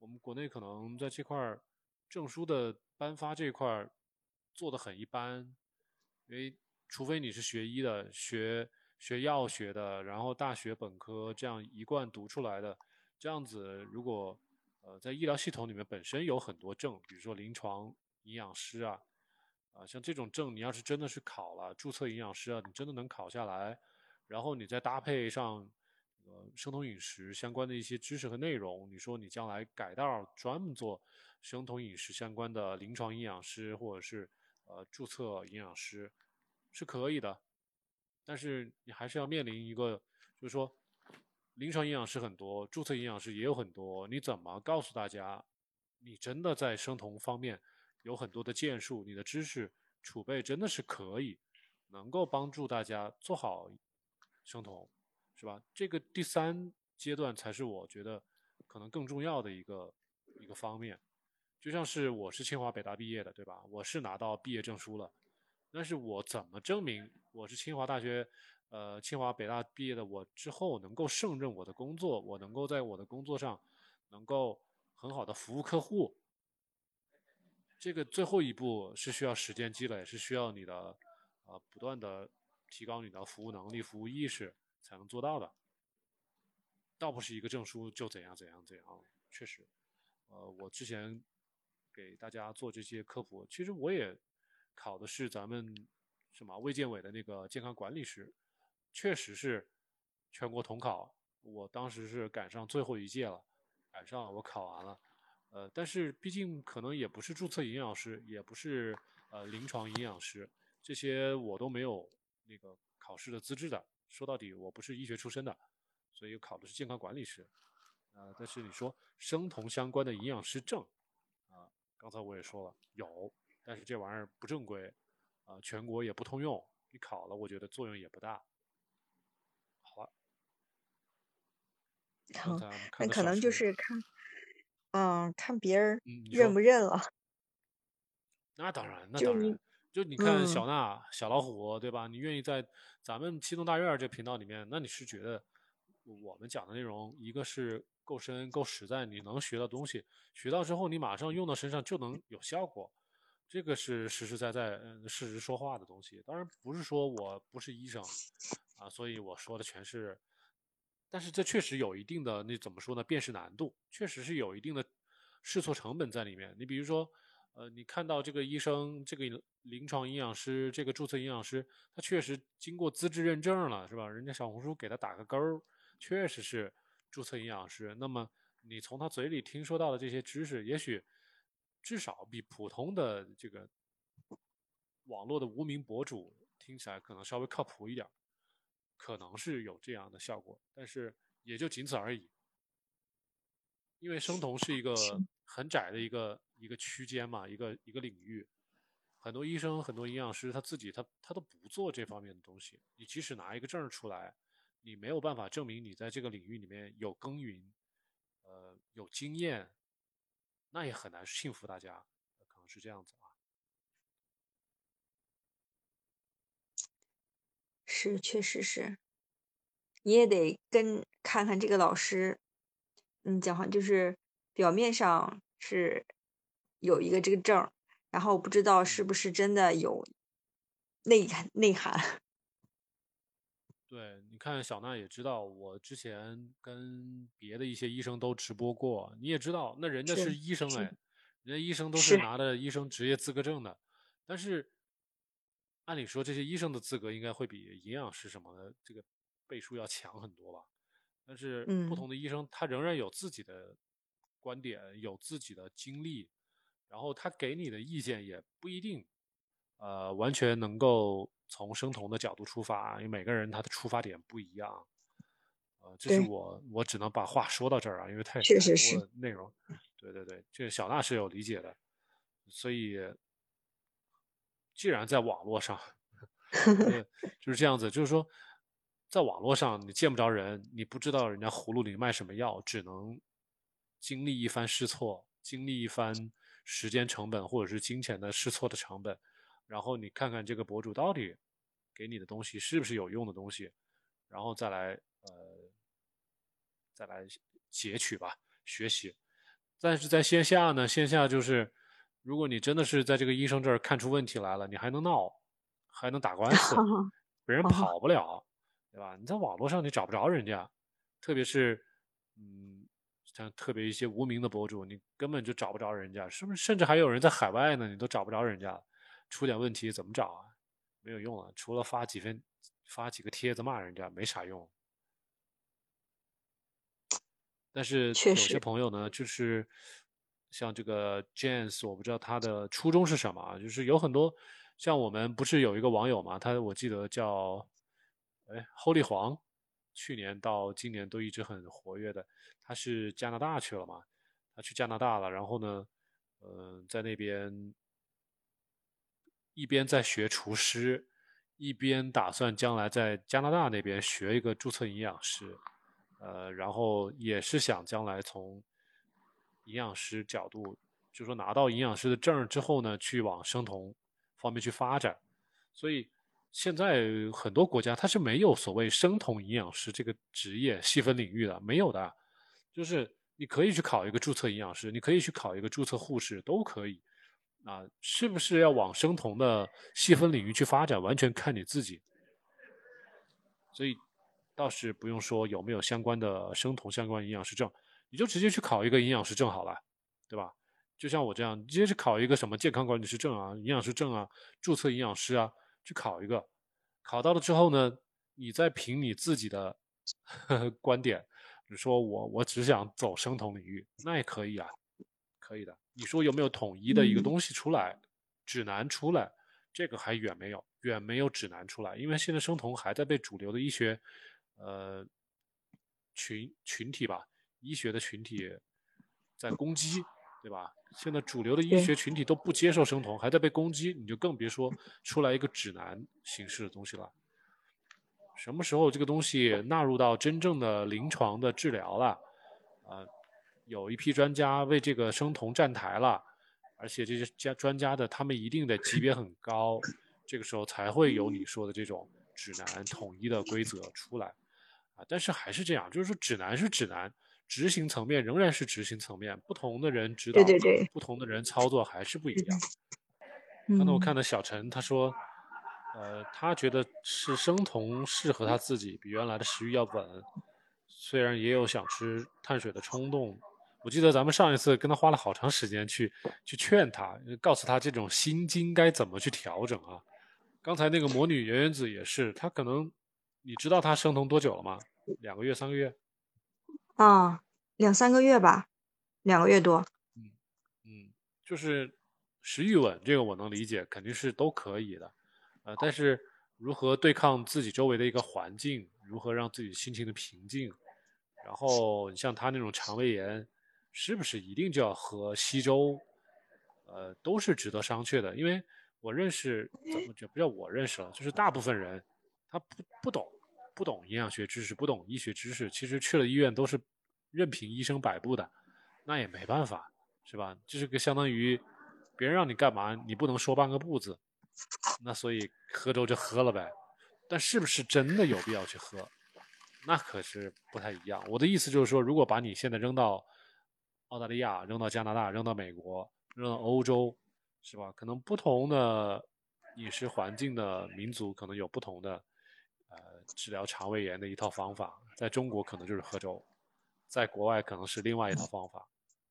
我们国内可能在这块证书的颁发这块做的很一般，因为除非你是学医的，学学药学的，然后大学本科这样一贯读出来的，这样子如果呃在医疗系统里面本身有很多证，比如说临床营养师啊，啊像这种证，你要是真的是考了注册营养师啊，你真的能考下来，然后你再搭配上呃生酮饮食相关的一些知识和内容，你说你将来改道专门做生酮饮食相关的临床营养师或者是呃注册营养师是可以的，但是你还是要面临一个，就是说临床营养师很多，注册营养师也有很多，你怎么告诉大家，你真的在生酮方面有很多的建树，你的知识储备真的是可以，能够帮助大家做好生酮，是吧？这个第三阶段才是我觉得可能更重要的一个一个方面。就像是我是清华北大毕业的，对吧？我是拿到毕业证书了，但是我怎么证明我是清华大学，呃，清华北大毕业的？我之后能够胜任我的工作，我能够在我的工作上能够很好的服务客户。这个最后一步是需要时间积累，是需要你的呃不断的提高你的服务能力、服务意识才能做到的。倒不是一个证书就怎样怎样怎样，确实，呃，我之前给大家做这些科普，其实我也考的是咱们什么卫健委的那个健康管理师，确实是全国统考，我当时是赶上最后一届了，赶上了我考完了，呃，但是毕竟可能也不是注册营养师，也不是呃临床营养师，这些我都没有那个考试的资质的，说到底我不是医学出身的。所以考的是健康管理师，呃，但是你说生酮相关的营养师证，啊、呃，刚才我也说了有，但是这玩意儿不正规，啊、呃，全国也不通用，你考了，我觉得作用也不大。好了，刚才我们看那可能就个小视频， 是看，嗯，看别人嗯，你认不说， 认了。 那当然，那就是你， 当然，就你看嗯， 小娜、小老虎，对吧？你愿意在咱们七栋大院这频道里面，那你是觉得我们讲的内容，一个是够深、够实在，你能学到东西，学到之后你马上用到身上就能有效果，这个是实实在在、嗯、事实说话的东西。当然不是说我不是医生啊，所以我说的全是，但是这确实有一定的那怎么说呢？辨识难度，确实是有一定的试错成本在里面。你比如说。呃，你看到这个医生、这个临床营养师、这个注册营养师，他确实经过资质认证了，是吧？人家小红书给他打个勾，确实是注册营养师。那么你从他嘴里听说到的这些知识，也许至少比普通的这个网络的无名博主听起来可能稍微靠谱一点，可能是有这样的效果，但是也就仅此而已。因为生酮是一是， 个很窄的一个一个区间嘛，一个一个领域，很多医生、很多营养师他自己他他都不做这方面的东西。你即使拿一个证出来，你没有办法证明你在这个领域里面有耕耘，呃，有经验，那也很难信服大家，可能是这样子啊。 是，确实是，你也得跟看看这个老师，嗯，讲话就是表面上是有一个这个证儿，然后不知道是嗯。 不是真的有内涵内涵。 对，你看小娜也知道，我之前跟别的一些医生都直播过，你也知道，那人家是是医生哎， 是人家医生都是是， 拿着医生执业资格证的，但是按理说这些医生的资格应该会比营养师什么的这个倍数要强很多吧，但是不嗯， 同的医生他仍然有自己的观点，有自己的经历，然后他给你的意见也不一定呃，完全能够从生酮的角度出发，因为每个人他的出发点不一样。呃，这是对， 我我只能把话说到这儿啊，因为太太多确实是。 的内容。对对对，这个小娜是有理解的，所以既然在网络上，我觉得就是这样子，就是说，在网络上你见不着人，你不知道人家葫芦里卖什么药，只能经历一番试错，经历一番时间成本或者是金钱的试错的成本，然后你看看这个博主到底给你的东西是不是有用的东西，然后再来呃再来截取吧，学习， 但是在线下呢，线下就是如果你真的是在这个医生这儿看出问题来了，你还能闹，还能打官司，别人跑不了，对吧？你在网络上你找不着人家，特别是嗯，像特别一些无名的博主，你根本就找不着人家，是不是？甚至还有人在海外呢，你都找不着人家，出点问题怎么找啊？没有用了，除了发几篇发几个帖子骂人家，没啥用。但是有些朋友呢，就是像这个 James， 我不知道他的初衷是什么啊，就是有很多像我们不是有一个网友嘛，他我记得叫哎 Holy 黄，去年到今年都一直很活跃的，他是加拿大去了嘛，他去加拿大了，然后呢，呃，在那边一边在学厨师，一边打算将来在加拿大那边学一个注册营养师。呃，然后也是想将来从营养师角度，就说拿到营养师的证之后呢，去往生酮方面去发展。所以现在很多国家它是没有所谓生酮营养师这个职业细分领域的，没有的。就是你可以去考一个注册营养师，你可以去考一个注册护士，都可以。啊，是不是要往生酮的细分领域去发展，完全看你自己。所以倒是不用说有没有相关的生酮相关营养师证，你就直接去考一个营养师证好了，对吧？就像我这样，直接去考一个什么健康管理师证啊、营养师证啊、注册营养师啊，去考一个。考到了之后呢，你再凭你自己的呵呵观点，你说我我只想走生酮领域，那也可以啊，可以的。你说有没有统一的一个东西出来，嗯、指南出来？这个还远没有，远没有指南出来，因为现在生酮还在被主流的医学。呃，群群体吧，医学的群体在攻击，对吧？现在主流的医学群体都不接受生酮，还在被攻击，你就更别说出来一个指南形式的东西了。什么时候这个东西纳入到真正的临床的治疗了？呃，有一批专家为这个生酮站台了，而且这些家专家的他们一定的级别很高，这个时候才会有你说的这种指南统一的规则出来。啊，但是还是这样，就是说指南是指南，执行层面仍然是执行层面，不同的人指导， 对对对， 不同的人操作还是不一样。 嗯、 刚才我看到小陈他说，呃，他觉得是生酮适合他自己，比原来的食欲要稳，虽然也有想吃碳水的冲动。我记得咱们上一次跟他花了好长时间去去劝他，告诉他这种心经该怎么去调整啊。刚才那个魔女圆圆子也是，她可能。你知道他生酮多久了吗？两个月、三个月？ 啊，两三个月吧，两个月多。 嗯嗯，就是食欲稳，这个我能理解，肯定是都可以的。呃，但是如何对抗自己周围的一个环境，如何让自己心情的平静，然后你像他那种肠胃炎，是不是一定就要喝稀粥？呃，都是值得商榷的，因为我认识，怎么就不叫我认识了，就是大部分人。他不不懂，不懂营养学知识，不懂医学知识，其实去了医院都是任凭医生摆布的，那也没办法，是吧？就是个相当于别人让你干嘛，你不能说半个不字，那所以喝粥就喝了呗。但是不是真的有必要去喝，那可是不太一样。我的意思就是说，如果把你现在扔到澳大利亚、扔到加拿大、扔到美国、扔到欧洲，是吧？可能不同的饮食环境的民族可能有不同的。呃，治疗肠胃炎的一套方法，在中国可能就是喝粥，在国外可能是另外一套方法。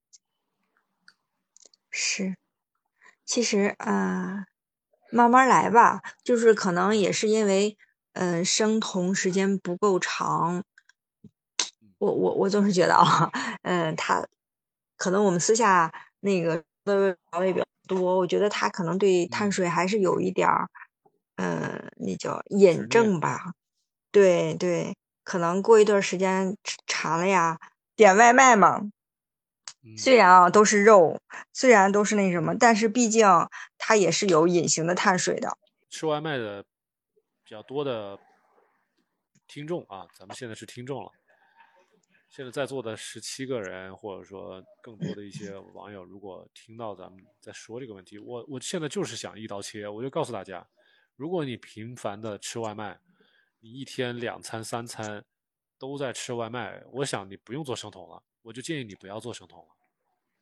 是，其实啊、呃，慢慢来吧，就是可能也是因为，嗯、呃，生酮时间不够长。我我我总是觉得啊，嗯、呃，他可能我们私下那个的聊也比较多，我觉得他可能对碳水还是有一点儿，嗯、呃，那叫瘾症吧。对对，可能过一段时间馋了呀，点外卖嘛。虽然啊都是肉，虽然都是那什么，但是毕竟它也是有隐形的碳水的。 吃外卖的比较多的听众啊，咱们现在是听众了。现在在座的十七个人，或者说更多的一些网友，如果听到咱们在说这个问题，我我现在就是想一刀切，我就告诉大家，如果你频繁的吃外卖，你一天两餐三餐都在吃外卖，我想你不用做生酮了，我就建议你不要做生酮了。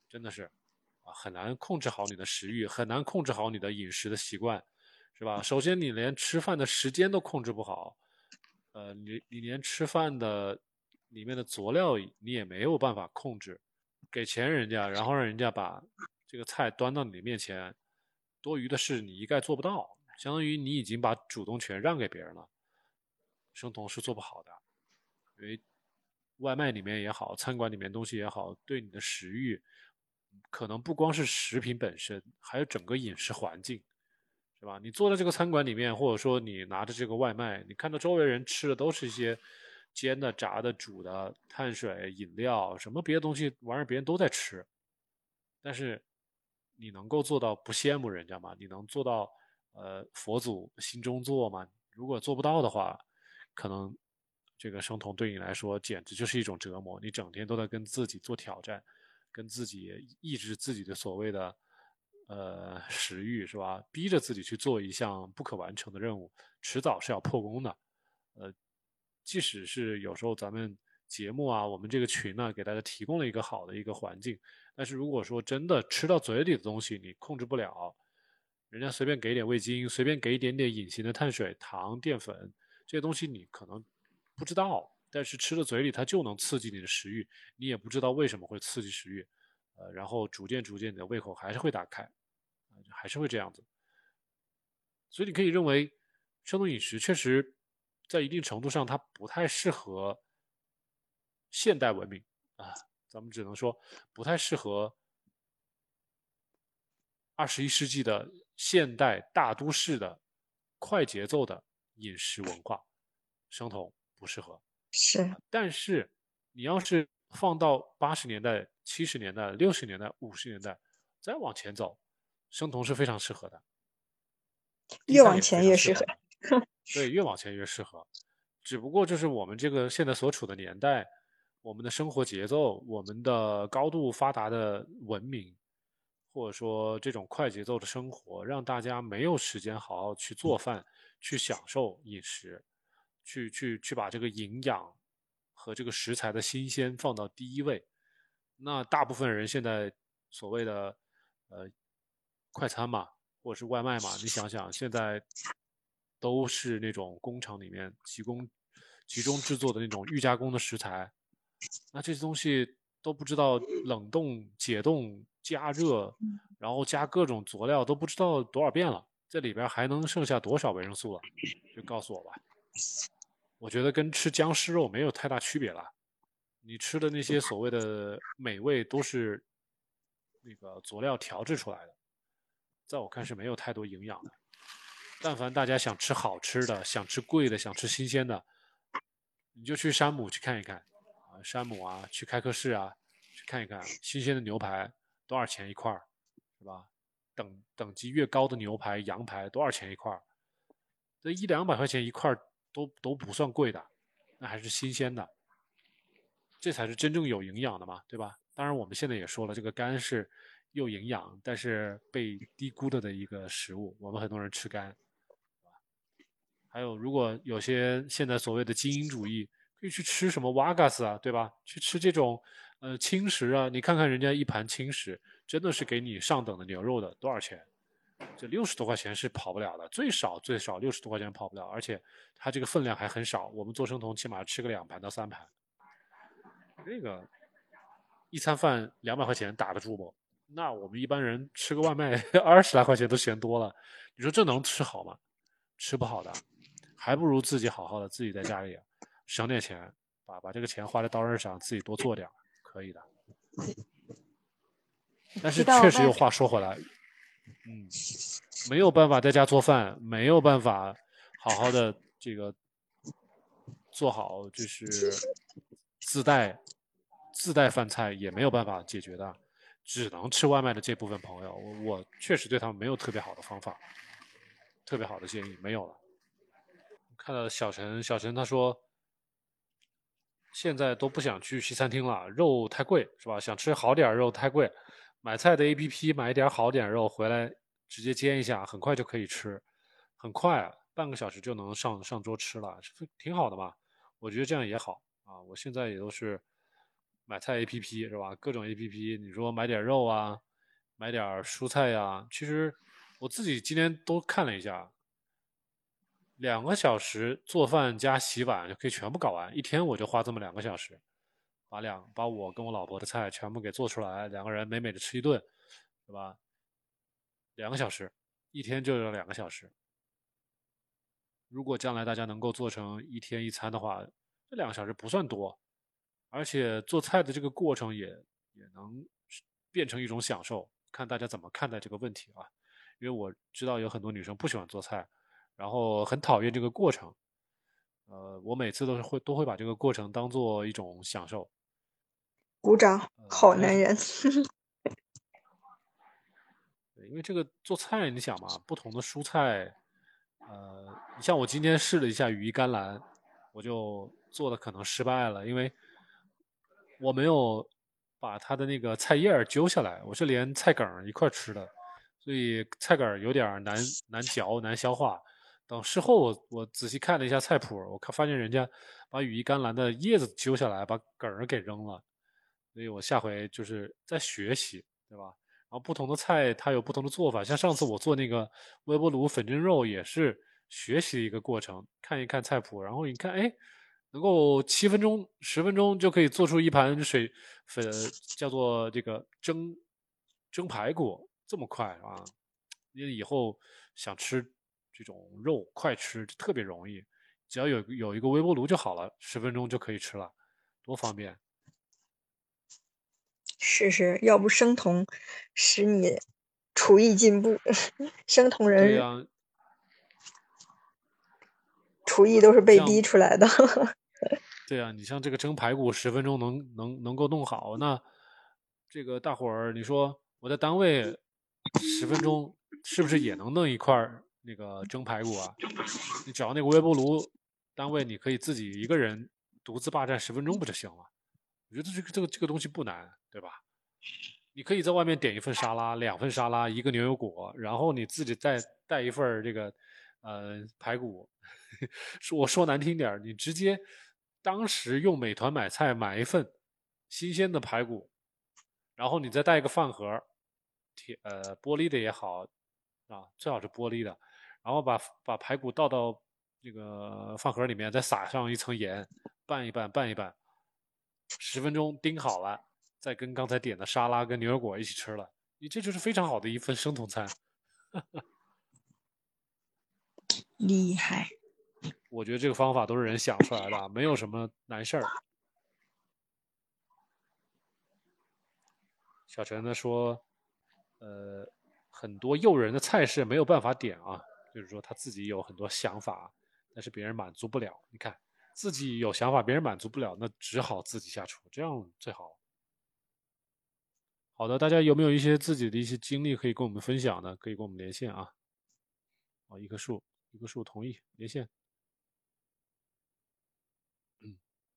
真的是啊，很难控制好你的食欲，很难控制好你的饮食的习惯，是吧？首先你连吃饭的时间都控制不好，呃，你你连吃饭的里面的佐料你也没有办法控制，给钱人家，然后让人家把这个菜端到你面前，多余的事你一概做不到，相当于你已经把主动权让给别人了，生酮是做不好的，因为外卖里面也好，餐馆里面东西也好，对你的食欲，可能不光是食品本身，还有整个饮食环境，是吧？你坐在这个餐馆里面，或者说你拿着这个外卖，你看到周围人吃的都是一些煎的、炸的、煮的、碳水、饮料，什么别的东西玩意儿，别人都在吃，但是你能够做到不羡慕人家吗？你能做到呃佛祖心中坐吗？如果做不到的话，可能这个生酮对你来说简直就是一种折磨，你整天都在跟自己做挑战，跟自己抑制自己的所谓的呃食欲，是吧？逼着自己去做一项不可完成的任务，迟早是要破功的。呃，即使是有时候咱们节目啊，我们这个群呢，给大家提供了一个好的一个环境，但是如果说真的吃到嘴里的东西你控制不了，人家随便给点味精，随便给一点点隐形的碳水、糖、淀粉，这些东西你可能不知道，但是吃到嘴里它就能刺激你的食欲，你也不知道为什么会刺激食欲，呃，然后逐渐逐渐你的胃口还是会打开，呃还是会这样子。所以你可以认为，生酮饮食确实在一定程度上它不太适合现代文明啊，咱们只能说不太适合二十一世纪的现代大都市的快节奏的饮食文化，生酮不适合。 是， 但是你要是放到八十年代、七十年代、六十年代、五十年代，再往前走，生酮是非常适合的，低越往碳也是非前越适合。 常适合的。对，越往前越适合。只不过就是我们这个现在所处的年代，我们的生活节奏，我们的高度发达的文明，或者说这种快节奏的生活，让大家没有时间好好去做饭，去享受饮食，去去去把这个营养和这个食材的新鲜放到第一位。那大部分人现在所谓的呃快餐嘛，或者是外卖嘛，你想想，现在都是那种工厂里面集工集中制作的那种预加工的食材，那这些东西都不知道冷冻、解冻、加热，然后加各种佐料，都不知道多少遍了，这里边还能剩下多少维生素了？就告诉我吧。我觉得跟吃僵尸肉没有太大区别了。你吃的那些所谓的美味都是那个佐料调制出来的，在我看是没有太多营养的。但凡大家想吃好吃的，想吃贵的，想吃新鲜的，你就去山姆去看一看啊，山姆啊，去开克士啊，去看一看新鲜的牛排多少钱一块儿，是吧？等等级越高的牛排、羊排多少钱一块儿？这一两百块钱一块儿都都不算贵的，那还是新鲜的，这才是真正有营养的嘛，对吧？当然，我们现在也说了，这个肝是又营养，但是被低估了的一个食物。我们很多人吃肝，还有，如果有些现在所谓的精英主义，可以去吃什么瓦嘎斯啊，对吧？去吃这种呃轻食啊，你看看人家一盘轻食，真的是给你上等的牛肉的，多少钱？这六十多块钱是跑不了的，最少最少六十多块钱跑不了，而且它这个分量还很少。我们做生酮起码吃个两盘到三盘，这个一餐饭两百块钱打得住不？那我们一般人吃个外卖二十来块钱都嫌多了，你说这能吃好吗？吃不好的，还不如自己好好的自己在家里省点钱，把把这个钱花在刀刃上，自己多做点，可以的。但是确实有话说回来，嗯，没有办法在家做饭，没有办法好好的这个做好，就是自带自带饭菜也没有办法解决的，只能吃外卖的这部分朋友，我我确实对他们没有特别好的方法，特别好的建议没有了。看到小陈，小陈他说，现在都不想去西餐厅了，肉太贵，是吧？想吃好点肉太贵，买菜的 A P P 买一点好点肉回来，直接煎一下，很快就可以吃，很快啊，半个小时就能上上桌吃了，挺好的嘛。我觉得这样也好啊。我现在也都是买菜 A P P 是吧？各种 A P P，你说买点肉啊，买点蔬菜呀、啊，其实我自己今天都看了一下，两个小时做饭加洗碗就可以全部搞完，一天我就花这么两个小时，把两把我跟我老婆的菜全部给做出来，两个人美美的吃一顿，是吧？两个小时，一天就有两个小时。如果将来大家能够做成一天一餐的话，这两个小时不算多，而且做菜的这个过程也也能变成一种享受，看大家怎么看待这个问题啊。因为我知道有很多女生不喜欢做菜，然后很讨厌这个过程。呃，我每次都是会都会把这个过程当做一种享受。 鼓掌， 呃， 好但是男人。 对，因为这个做菜，你想嘛，不同的蔬菜，呃，你像我今天试了一下羽衣甘蓝，我就做的可能失败了，因为我没有把它的那个菜叶儿揪下来，我是连菜梗儿一块吃的，所以菜梗儿有点难难嚼难消化。等事后我我仔细看了一下菜谱，我看发现人家把羽衣甘蓝的叶子揪下来，把梗儿给扔了，所以我下回就是在学习，对吧？然后不同的菜它有不同的做法，像上次我做那个微波炉粉蒸肉也是学习一个过程，看一看菜谱，然后你看，哎，能够七分钟、十分钟就可以做出一盘水粉，叫做这个蒸蒸排骨，这么快啊！因为以后想吃这种肉快吃特别容易，只要有有一个微波炉就好了，十分钟就可以吃了，多方便。 是是，要不生酮使你厨艺进步，生酮人对呀、 厨艺都是被你像逼出来的。 对啊，你像这个蒸排骨十分钟能能能够弄好，那这个大伙儿，你说我在单位十分钟是不是也能弄一块儿那个蒸排骨啊？你只要那个微波炉，单位你可以自己一个人独自霸占十分钟不就行了？我觉得这个这个这个东西不难，对吧？你可以在外面点一份沙拉，两份沙拉，一个牛油果，然后你自己再带一份这个呃排骨。说我说难听点你直接当时用美团买菜买一份新鲜的排骨，然后你再带一个饭盒，铁呃玻璃的也好啊，最好是玻璃的，然后把把排骨倒到这个饭盒里面，再撒上一层盐，拌一拌拌一拌，十分钟叮好了，再跟刚才点的沙拉跟牛油果一起吃了，你这就是非常好的一份生酮餐。 厉害。 我觉得这个方法都是人想出来的，没有什么难事儿。小陈呢说，呃，很多诱人的菜式没有办法点啊，就是说他自己有很多想法，但是别人满足不了。你看自己有想法，别人满足不了，那只好自己下厨，这样最好。好的，大家有没有一些自己的一些经历可以跟我们分享的？可以跟我们连线啊。好，一棵树，一棵树同意连线。嗯，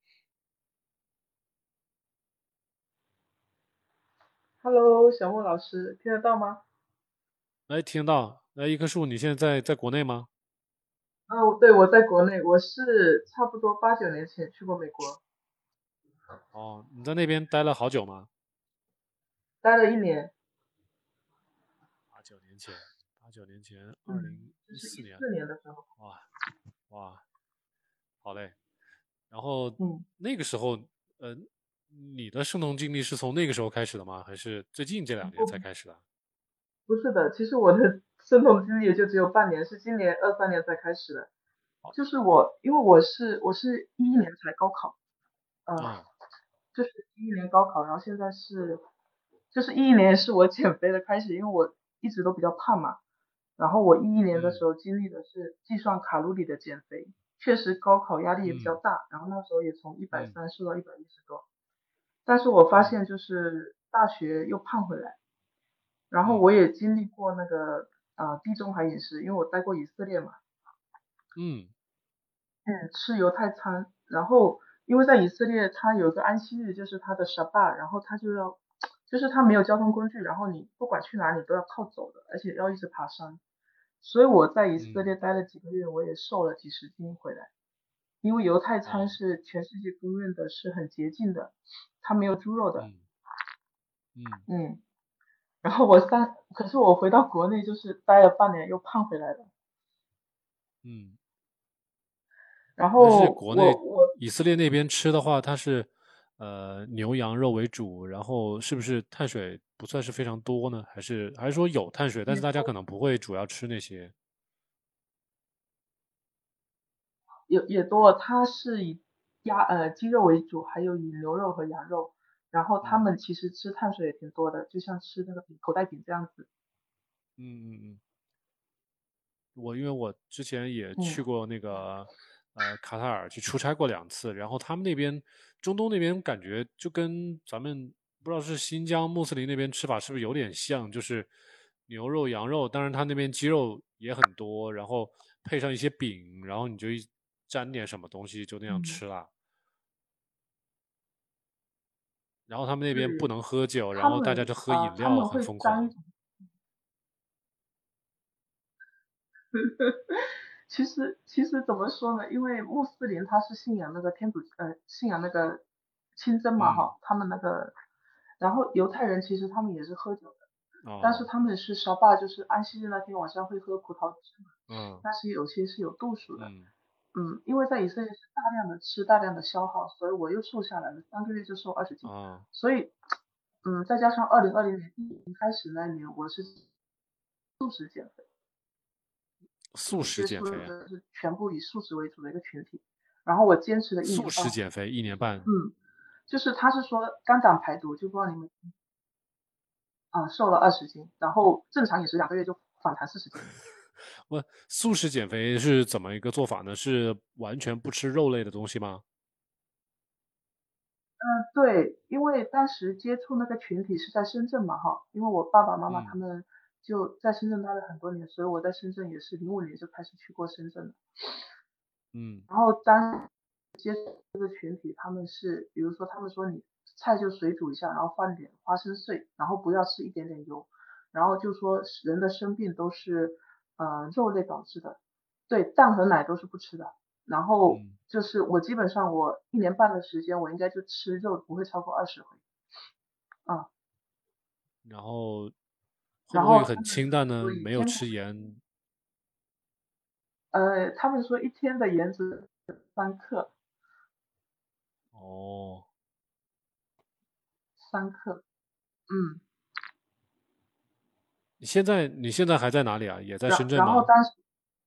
Hello，小莫老师，听得到吗？ 哎，听到。哎，一棵树，你现在在在国内吗？ 哦，对，我在国内，我是差不多八九年前去过美国， 哦，你在那边待了好久吗？ 待了一年， 八九年前，八九年前，二嗯， 零就是一一四年。 四年的时候， 哇哇，好嘞。然后嗯， 那个时候，呃，你的生酮经历是从那个时候开始的吗？还是最近这两年才不， 开始的？ 不是的，其实我的生酮经历也就只有半年，是今年二三年才开始的。就是我，因为我是我是一一年才高考，呃， 啊， 就是一一年高考，然后现在是，就是一一年是我减肥的开始，因为我一直都比较胖嘛，然后我一一年的嗯时候经历的是计算卡路里的减肥，确实高考压力也比较嗯大，然后那时候也从一百嗯三瘦到一百一十多，但是我发嗯现就是大学又胖回来，然后嗯我也经历过那个啊、呃地中海饮食，因为我待过以色列嘛。 嗯嗯，吃犹太餐，然后因为在以色列，它有一个安息日，就是它的 Shabbat，然后它就要，就是它没有交通工具，然后你不管去哪里都要靠走的，而且要一直爬山，所以我在以色嗯列待了几个月，我也瘦了几十斤回来。 因为犹太餐哦， 是全世界公认的是很洁净的，它没有猪肉的。 嗯嗯嗯，然后我三，可是我回到国内就是待了半年又胖回来了。 嗯。 然但是后国内我我以色列那边吃的话，它是呃牛羊肉为主，然后是不是碳水不算是非常多呢？还是还是说有碳水，但是大家可能不会主要吃那些？ 也也多，它是以鸭呃鸡肉为主，还有以牛肉和羊肉。然后他嗯们其实吃碳水也挺多的，就像吃那个饼口袋饼这样子。 嗯嗯嗯。我因为我之前也嗯去过那个呃卡塔尔去出差过两次，然后他们那边中东那边感觉就跟咱们不知道是新疆穆斯林那边吃法是不是有点像，就是牛肉、羊肉，当然他那边鸡肉也很多，然后配上一些饼，然后你就一沾点什么东西就那样嗯， 吃啦。然后他们那边不对， 能喝酒，然他后大家们就喝啊、 饮料， 他们会很疯狂。 沾一种其实其实怎么说呢？因为穆斯林他是信仰那个天主呃信仰那个清真嘛嗯， 哈，他们那个，然后犹太人其实他们也是喝酒的，但是哦， 他们是烧腊，就是安息日那天晚上会喝葡萄汁嘛， 嗯但是有些是有度数的。 嗯嗯，因为在以色列是大量的吃，大量的消耗，所以我又瘦下来了，三个月就瘦二十斤。 啊， 所以，嗯，再加上二零二零年疫情开始那一年，我是素食减肥， 素食接触减肥啊。 的是全部以素食为主的一个群体，然后我坚持了一素年半。 食减肥一年半。 嗯，就是他是说肝胆排毒，就不知道你们啊、瘦了二十斤，然后正常饮食两个月就反弹四十斤。 我素食减肥是怎么一个做法呢？是完全不吃肉类的东西吗？ 嗯，对，因为当时接触那个群体是在深圳嘛，哈，因为我爸爸妈妈他嗯们就在深圳待了很多年，所以我在深圳也是零五年就开始去过深圳了。 嗯然后当这个群体，他们是，比如说他们说你菜就水煮一下，然后放点花生碎，然后不要吃一点点油，然后就说人的生病都是呃肉类导致的，对，蛋和奶都是不吃的。然后嗯， 就是我基本上我一年半的时间，我应该就吃肉不会超过二十回啊。 然后会然不会很后他们清淡呢？ 说以没有坚果， 吃盐。 呃，他们说一天的盐只三克， 哦， 三克，嗯， 你现在你现在还在哪里啊？也在深然圳吗？ 然后当时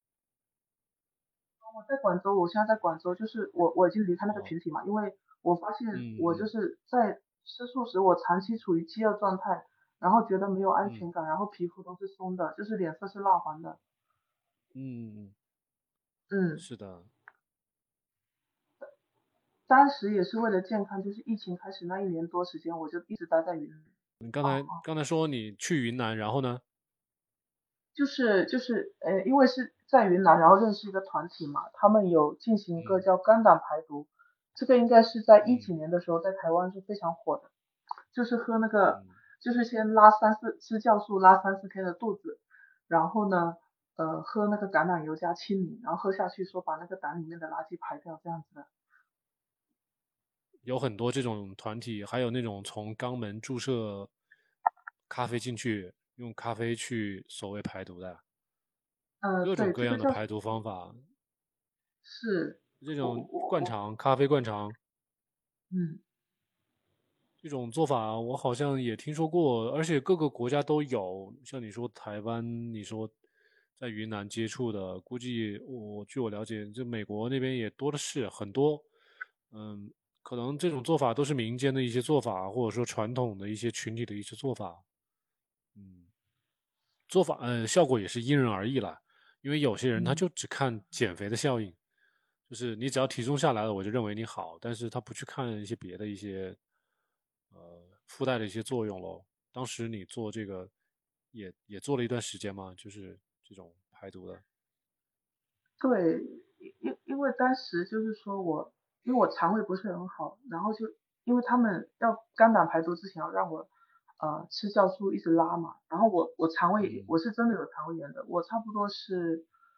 我在广州，我现在在广州，就是我我已经离开那个哦， 群体嘛，因为我发现我就嗯嗯是在吃素时，我长期处于饥饿状态，然后觉得没有安嗯全感，然后皮肤都是松的，就是脸色是蜡黄的， 嗯嗯， 嗯， 是的。 当时也是为了健康，就是疫情开始那一年多时间，我就一直待在云南。 你刚才哦， 刚才说你去云南，然后呢？ 就是就是呃，因为是在云南，然后认识一个团体嘛，他们有进行一个嗯叫肝胆排毒，这个应该是在一嗯几年的时候在台湾是非常火的，就是喝那个， 嗯， 就是先拉三四吃酵素拉三四天的肚子，然后呢，呃，喝那个橄榄油加青柠，然后喝下去说把那个胆里面的垃圾排掉这样子的。 有很多这种团体，还有那种从肛门注射咖啡进去，用咖啡去所谓排毒的。 呃， 各种对， 各这个叫样的排毒方法， 是，我这种我我， 灌肠、咖啡灌肠嗯这种做法，我好像也听说过，而且各个国家都有。像你说台湾，你说在云南接触的，估计我据我了解，就美国那边也多的是很多。嗯，可能这种做法都是民间的一些做法，或者说传统的一些群体的一些做法。嗯，做法，嗯，效果也是因人而异了。因为有些人他嗯。 就只看减肥的效应，就是你只要体重下来了，我就认为你好，但是他不去看一些别的一些，呃，附带的一些作用咯。当时你做这个也也做了一段时间嘛，就是这种排毒的。 对，因因为当时就是说我，因为我肠胃不是很好，然后就因为他们要肝胆排毒之前要让我，呃，吃酵素一直拉嘛，然后我我肠胃嗯我是真的有肠胃炎的，我差不多是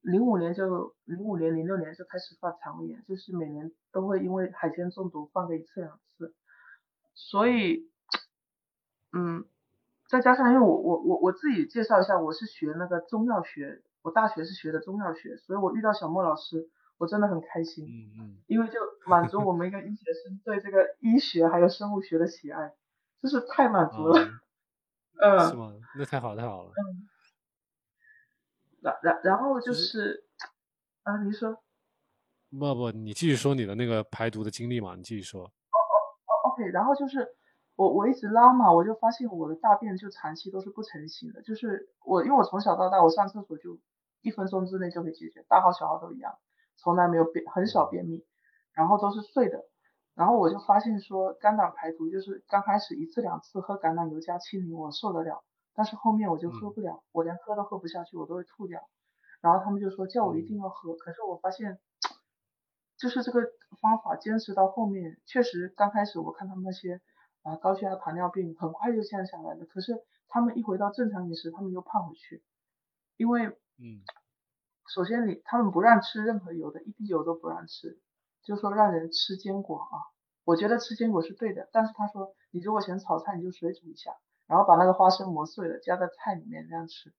零五年就零五年零六年就开始发肠胃炎，就是每年都会因为海鲜中毒犯个一次两次，所以嗯，再加上因为我我我我自己介绍一下，我是学那个中药学，我大学是学的中药学，所以我遇到小莫老师，我真的很开心， 嗯嗯， 因为就满足我们一个医学生对这个医学还有生物学的喜爱，就是太满足了。 啊，是嗯吗？那太好太好了。 嗯，然然然后就其实是啊，你说不不，你继续说你的那个排毒的经历嘛，你继续说。 哦，OK，然后就是我我一直拉嘛，我就发现我的大便就长期都是不成形的，就是我因为我从小到大我上厕所就一分钟之内就可以解决，大号小号都一样，从来没有便很少嗯便秘，然后都是碎的，然后我就发现说肝胆排毒就是刚开始一次两次喝橄榄油加清零我受得了，但是后面我就喝嗯不了，我连喝都喝不下去，我都会吐掉，然后他们就说叫我一定嗯要喝，可是我发现。就是这个方法坚持到后面，确实刚开始我看他们那些啊高血压、糖尿病很快就降下来了，可是他们一回到正常饮食，他们又胖回去，因为嗯首先你他们不让吃任何油的，一滴油都不让吃，就说让人吃坚果啊，我觉得吃坚果是对的，但是他说你如果想炒菜，你就水煮一下，然后把那个花生磨碎了加在菜里面这样吃，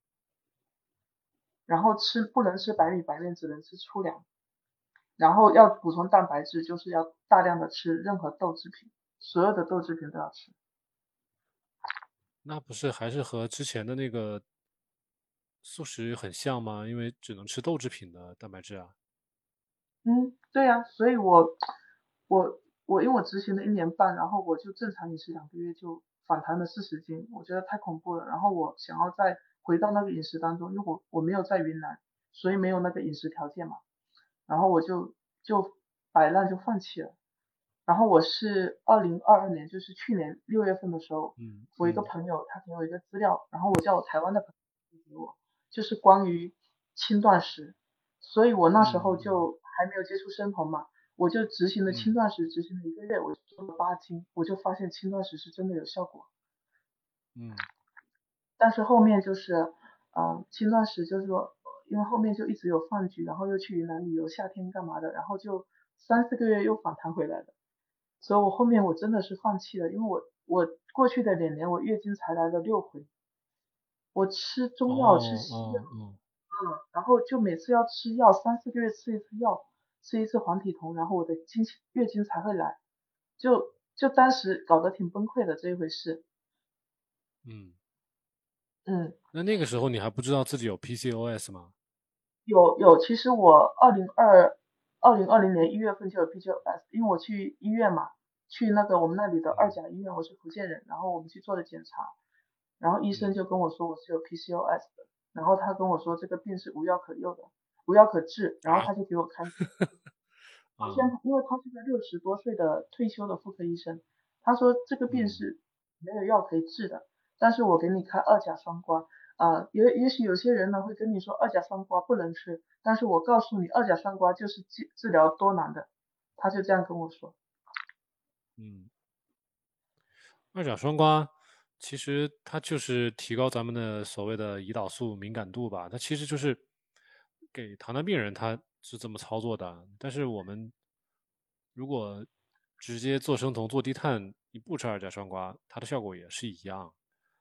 然后吃不能吃白米白面，只能吃粗粮。然后要补充蛋白质，就是要大量的吃任何豆制品，所有的豆制品都要吃。 那不是还是和之前的那个素食很像吗？因为只能吃豆制品的蛋白质啊。 嗯，对呀，所以我我我因为我执行了一年半，然后我就正常饮食两个月就反弹了四十斤，我觉得太恐怖了。然后我想要再回到那个饮食当中，因为我我没有在云南，所以没有那个饮食条件嘛，然后我就就摆烂就放弃了。然后我是二零二二年，就是去年六月份的时候， 嗯我一个嗯朋友他给我一个资料，然后我叫我台湾的朋友给我，就是关于轻断食，所以我那时候嗯嗯就还没有接触生酮嘛，我就执行了轻嗯断食，执行了一个月，我就瘦了八斤，我就发现轻断食是真的有效果。 嗯但是后面就是，呃，轻断食就是说，因为后面就一直有饭局，然后又去云南旅游，夏天干嘛的，然后就三四个月又反弹回来了。所以我后面我真的是放弃了，因为我我过去的两年我月经才来了六回，我吃中药吃哦西药， 哦哦嗯，然后就每次要吃药，三四个月吃一次药，吃一次黄体酮，然后我的经期月经才会来，就就当时搞得挺崩溃的这一回事， 嗯， 嗯。 那那个时候你还不知道自己有 P C O S 吗？ 有有，其实我二零二二零二零年一月份就有 P C O S，因为我去医院嘛，去那个我们那里的二嗯甲医院，我是福建人，然后我们去做了检查，然后医生嗯就跟我说我是有 P C O S 的，然后他跟我说这个病是无药可救的，无药可治，然后啊他就给我开，首先啊因为他是个六十多岁的退休的妇科医生，他说这个病嗯是没有药可以治的，但是我给你开二甲双胍。啊，也也许有些人呢会跟你说二甲双胍不能吃，但是我告诉你，二甲双胍就是治治疗多难的，他就这样跟我说。 嗯，二甲双胍其实它就是提高咱们的所谓的胰岛素敏感度吧，它其实就是给糖尿病人他是这么操作的，但是我们如果直接做生酮做低碳，你不吃二甲双胍，它的效果也是一样。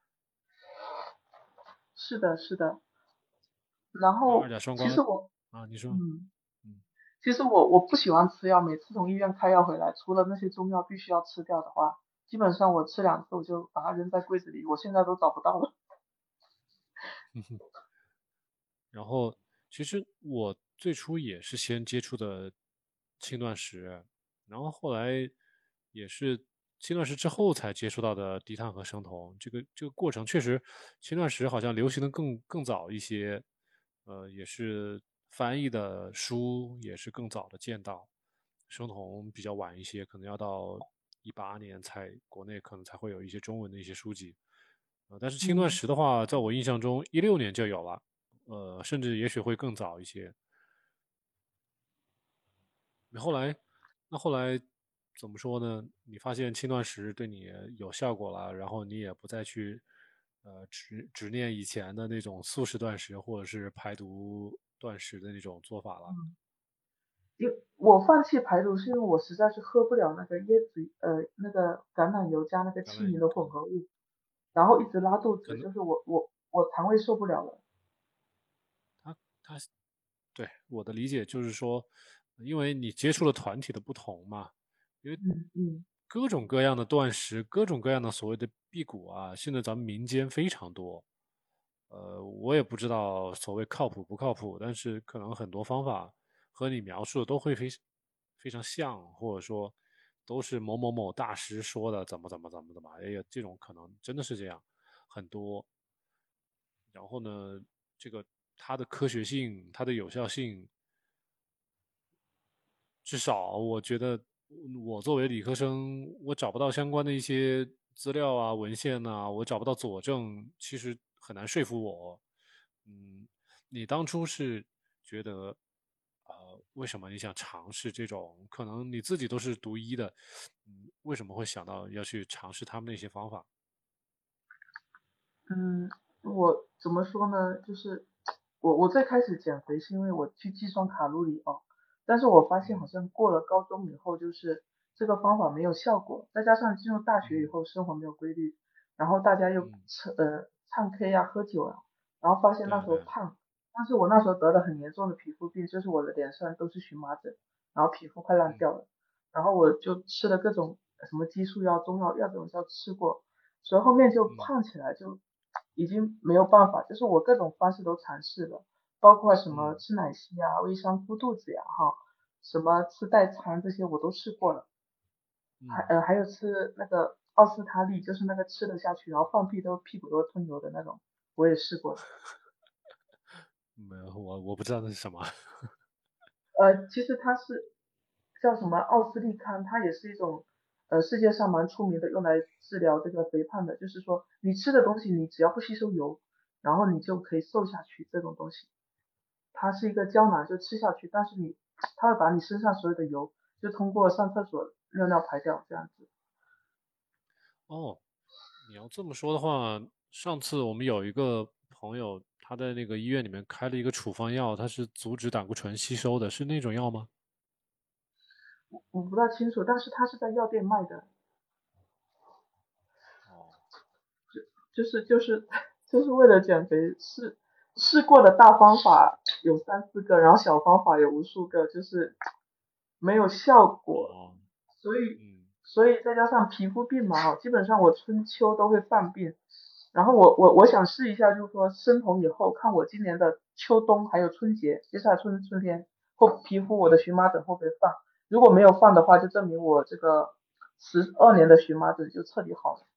是的，是的。然那二后甲双胍其实我， 啊，你说， 嗯， 嗯其实我我不喜欢吃药，每次从医院开药回来，除了那些中药必须要吃掉的话，基本上我吃两次我就把它扔在柜子里，我现在都找不到了。 哼哼，然后其实我最初也是先接触的轻断食，然后后来也是轻断食之后才接触到的低碳和生酮。这个这个过程确实，轻断食好像流行的更更早一些，呃，也是翻译的书也是更早的见到，生酮比较晚一些，可能要到一八年才国内可能才会有一些中文的一些书籍。呃，但是轻断嗯。 食的话，在我印象中，一六年就有了，呃，甚至也许会更早一些。你后来，那后来怎么说呢？你发现轻断食对你有效果了，然后你也不再去，呃，执执念以前的那种素食断食或者是排毒断食的那种做法了。 嗯，因我放弃排毒是因为我实在是喝不了那个椰子呃那个橄榄油加那个橄榄油， 青柠的混对， 合物，然后一直拉肚子， 可能就是我我我肠胃受不了了。 他他对我的理解就是说，因为你接触了团体的不同嘛，因为嗯嗯各种各样的断食，各种各样的所谓的辟谷啊，现在咱们民间非常多。呃，我也不知道所谓靠谱不靠谱，但是可能很多方法和你描述的都会非非常像，或者说都是某某某大师说的，怎么怎么怎么怎么，哎呀，这种可能真的是这样，很多。然后呢，这个它的科学性、它的有效性，至少我觉得，我作为理科生，我找不到相关的一些资料啊、文献呐、我找不到佐证，其实很难说服我。嗯，你当初是觉得，呃，为什么你想尝试这种？可能你自己都是读医的，嗯，为什么会想到要去尝试他们那些方法？ 嗯，我怎么说呢？就是我我最开始减肥是因为我去计算卡路里哦，但是我发现好嗯像过了高中以后，就是这个方法没有效果，再加上进入大学以嗯后生活没有规律，然后大家又嗯， 吃呃唱 K 啊喝酒啊，然后发现那对啊对啊， 时候胖，但是我那时候得了很严重的皮肤病，就是我的脸上都是荨麻疹，然后皮肤快烂嗯掉了，然后我就吃了各种什么激素药、中药药这种药吃过，所以后面就嗯胖起来就已经没有办法，就是我各种方式都尝试了，包括什么嗯吃奶昔呀、微商敷肚子呀，哈，什么吃代餐这些我都试过了，还嗯。 呃还有吃那个奥司他利，就是那个吃得下去，然后放屁都屁股都会吞油的那种，我也试过了。 没有，我我不知道那是什么。 呃，其实它是叫什么奥斯利康，它也是一种呃世界上蛮出名的，用来治疗这个肥胖的。就是说你吃的东西，你只要不吸收油，然后你就可以瘦下去。这种东西，它是一个胶囊，就吃下去，但是你它会把你身上所有的油，就通过上厕所尿尿排掉，这样子。 哦，你要这么说的话，上次我们有一个朋友，他在那个医院里面开了一个处方药，它是阻止胆固醇吸收的，是那种药吗？ 我不大清楚，但是它是在药店卖的， 哦， 就是就是就是为了减肥，试试过的大方法有三四个，然后小方法有无数个，就是没有效果， 哦， 所以嗯所以再加上皮肤病嘛，基本上我春秋都会犯病，然后我我我想试一下，就是说生酮以后，看我今年的秋冬还有春节，接下来春春天或皮肤我的嗯， 荨麻疹会不会犯？如果没有犯的话，就证明我这个十二年的荨麻疹就彻底好了。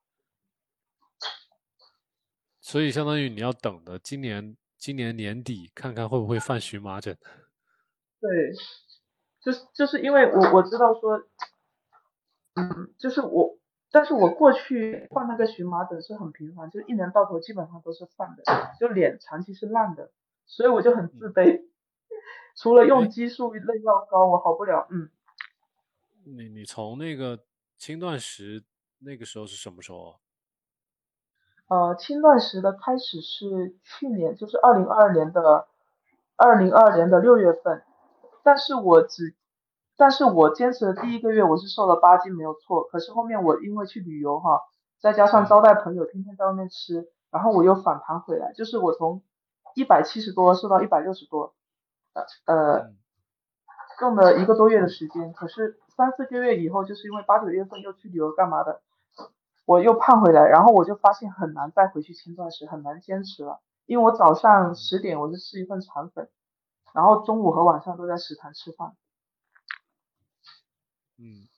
所以相当于你要等的今年今年年底看看会不会犯荨麻疹。 对，就是就是因为我我知道说，嗯，就是我，但是我过去犯那个荨麻疹是很频繁，就一年到头基本上都是犯的，就脸长期是烂的，所以我就很自嗯， 卑。除了用哎， 激素类药膏，我好不了。嗯， 你你从那个轻断食那个时候是什么时候啊？ 呃，轻断食的开始是去年，就是二零二二年的二零二二年的六月份，但是我只，但是我坚持的第一个月我是瘦了八斤没有错，可是后面我因为去旅游哈，再加上招嗯待朋友，天天在外面吃，然后我又反弹回来，就是我从一百七十多瘦到一百六十多，呃， 嗯用了一个多月的时间，可是三四个月以后，就是因为八九月份又去旅游干嘛的，我又胖回来，然后我就发现很难再回去轻断食，很难坚持了，因为我早上嗯十点我是吃一份肠粉，然后中午和晚上都在食堂吃饭。 嗯，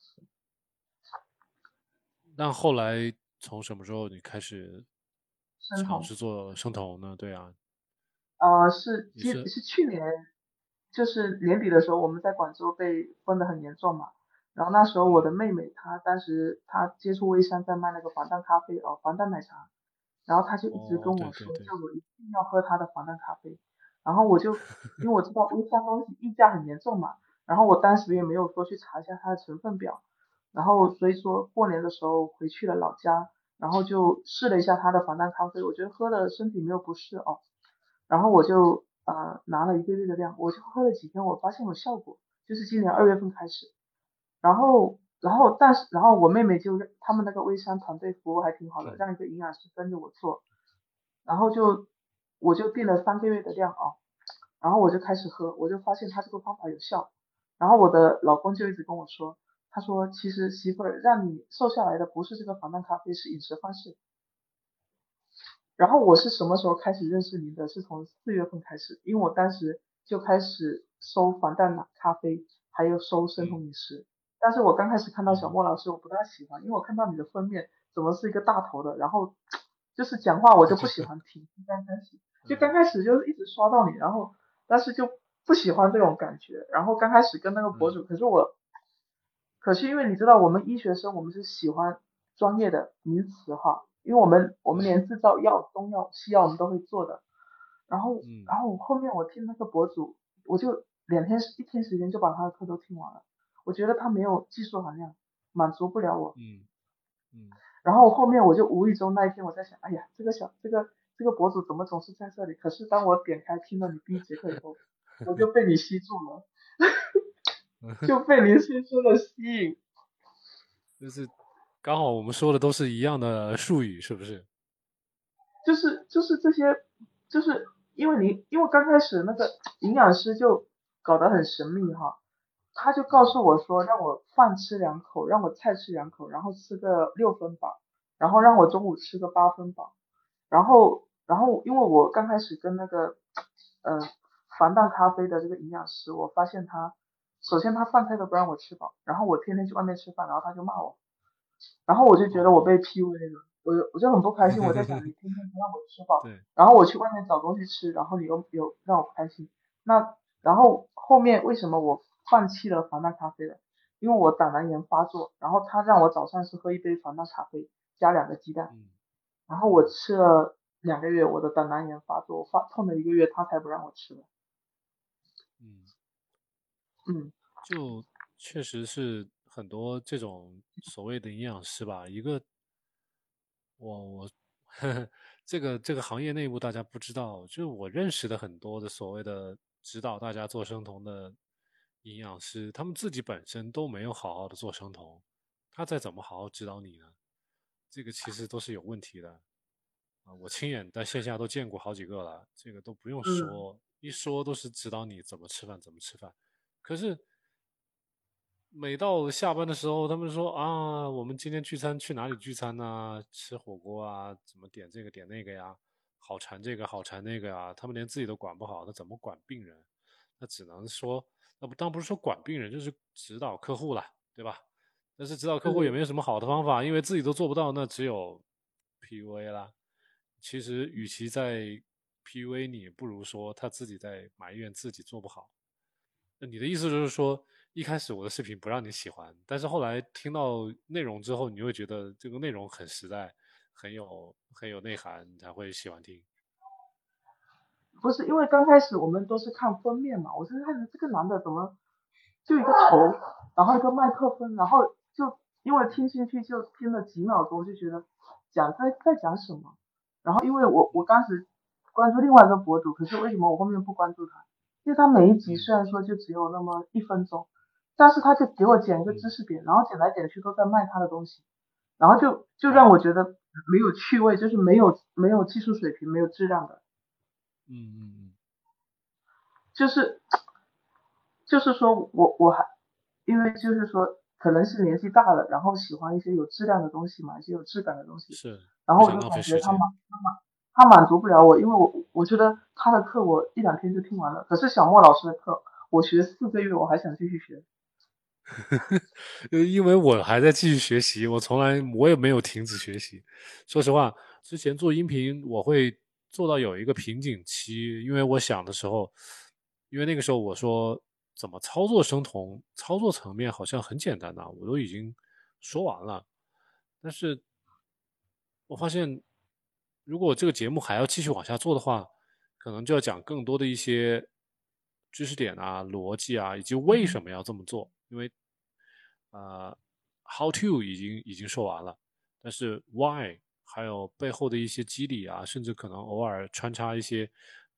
那后来从什么时候你开始尝生酮， 试做生酮呢？对啊， 呃，是也是， 今是去年，就是年底的时候，我们在广州被封得很严重嘛。然后那时候我的嗯， 妹妹她当时她接触微商在卖那个防弹咖啡哦，防弹奶茶，然后她就一直哦， 跟我说， 对对对， 叫我一定要喝她的防弹咖啡。然后我就因为我知道微商东西溢价很严重嘛，然后我当时也嗯没有说去查一下它的成分表，然后所以说过年的时候回去了老家，然后就试了一下它的防弹咖啡，我觉得喝了身体没有不适哦。然后我就啊、拿了一个月的量，我就喝了几天，我发现有效果，就是今年二月份开始，然后然后但是然后我妹妹就他们那个微商团队服务还挺好的， 嗯让一个营养师跟着我做，然后就我就定了三个月的量啊，然后我就开始喝，我就发现他这个方法有效，然后我的老公就一直跟我说，他说其实媳妇儿让你瘦下来的不是这个防弹咖啡，是饮食方式。然后我是什么时候开始认识您的？是从四月份开始，因为我当时就开始收防弹咖啡，还有收生酮饮食。但是我刚开始看到小莫老师，我不大喜欢，因为我看到你的封面怎么是一个大头的，然后就是讲话我就不喜欢听。刚开始就刚开始就是一直刷到你，然后但是就不喜欢这种感觉。然后刚开始跟那个博主，可是我，可是因为你知道我们医学生，我们是喜欢专业的名词哈。因为我们我们连制造药、中药、西药我们都会做的，然后嗯然后后面我听那个博主，我就两天一天时间就把他的课都听完了，我觉得他没有技术含量，满足不了我。 嗯嗯然后后面我就无意中那一天我在想，哎呀，这个小这个这个博主怎么总是在这里？可是当我点开听了你第一节课以后，我就被你吸住了，就被您先生的吸引。 就是刚好我们说的都是一样的术语，是不是？ 就是就是这些，就是因为你因为刚开始那个营养师就搞得很神秘哈，他就告诉我说让我饭吃两口，让我菜吃两口，然后吃个六分饱，然后让我中午吃个八分饱，然后然后因为我刚开始跟那个呃防弹咖啡的这个营养师，我发现他首先他饭菜都不让我吃饱，然后我天天去外面吃饭，然后他就骂我，然后我就觉得我被 P U A 了，我我就很不开心，我在想你天天不让我吃饱， 对， 然后我去外面找东西吃，然后你又有让我不开心，那然后后面为什么我放弃了防弹咖啡了？因为我胆囊炎发作，然后他让我早上是喝一杯防弹咖啡加两个鸡蛋， 嗯然后我吃了两个月，我的胆囊炎发作，发痛了一个月，他才不让我吃的。 嗯， 嗯就确实是很多这种所谓的营养师吧，一个我我呵呵这个这个行业内部大家不知道，就是我认识的很多的所谓的指导大家做生酮的营养师，他们自己本身都没有好好的做生酮，他再怎么好好指导你呢？这个其实都是有问题的啊！我亲眼在线下都见过好几个了，这个都不用嗯。 说，一说都是指导你怎么吃饭，怎么吃饭。可是每到下班的时候，他们说啊，我们今天聚餐去哪里聚餐呢？吃火锅啊，怎么点这个点那个呀？好馋这个好馋那个呀，他们连自己都管不好，那怎么管病人？那只能说，那不当不是说管病人，就是指导客户了，对吧？但是指导客户也对。 没有什么好的方法，因为自己都做不到，那只有 P U A 啦。其实，与其在 P U A 你，不如说他自己在埋怨自己做不好。那你的意思就是说，一开始我的视频不让你喜欢，但是后来听到内容之后，你会觉得这个内容很实在，很有很有内涵，你才会喜欢听。 不是因为刚开始我们都是看封面嘛，我是看着这个男的怎么就一个头，然后一个麦克风，然后就因为听进去就听了几秒钟，就觉得讲在在讲什么。然后因为我我当时关注另外一个博主，可是为什么我后面不关注他？因为他每一集虽然说就只有那么一分钟，但是他就给我剪一个知识点，然后剪来剪去都在卖他的东西，然后就就让我觉得没有趣味，就是没有没有技术水平，没有质量的。 嗯嗯嗯， 就是就是说我我还因为就是说可能是年纪大了，然后喜欢一些有质量的东西嘛，一些有质感的东西， 是然后我就不想浪费感觉他满时间。 他满他满足不了我，因为我我觉得他的课我一两天就听完了，可是小莫老师的课我学四个月，我还想继续学。 因为我还在继续学习，我从来我也没有停止学习。说实话，之前做音频我会做到有一个瓶颈期，因为我想的时候，因为那个时候我说怎么操作生酮，操作层面好像很简单呐、我都已经说完了，但是我发现，如果这个节目还要继续往下做的话，可能就要讲更多的一些知识点啊、逻辑啊，以及为嗯什么要这么做。因为呃，how to 已经已经说完了，但是 why 还有背后的一些机理啊，甚至可能偶尔穿插一些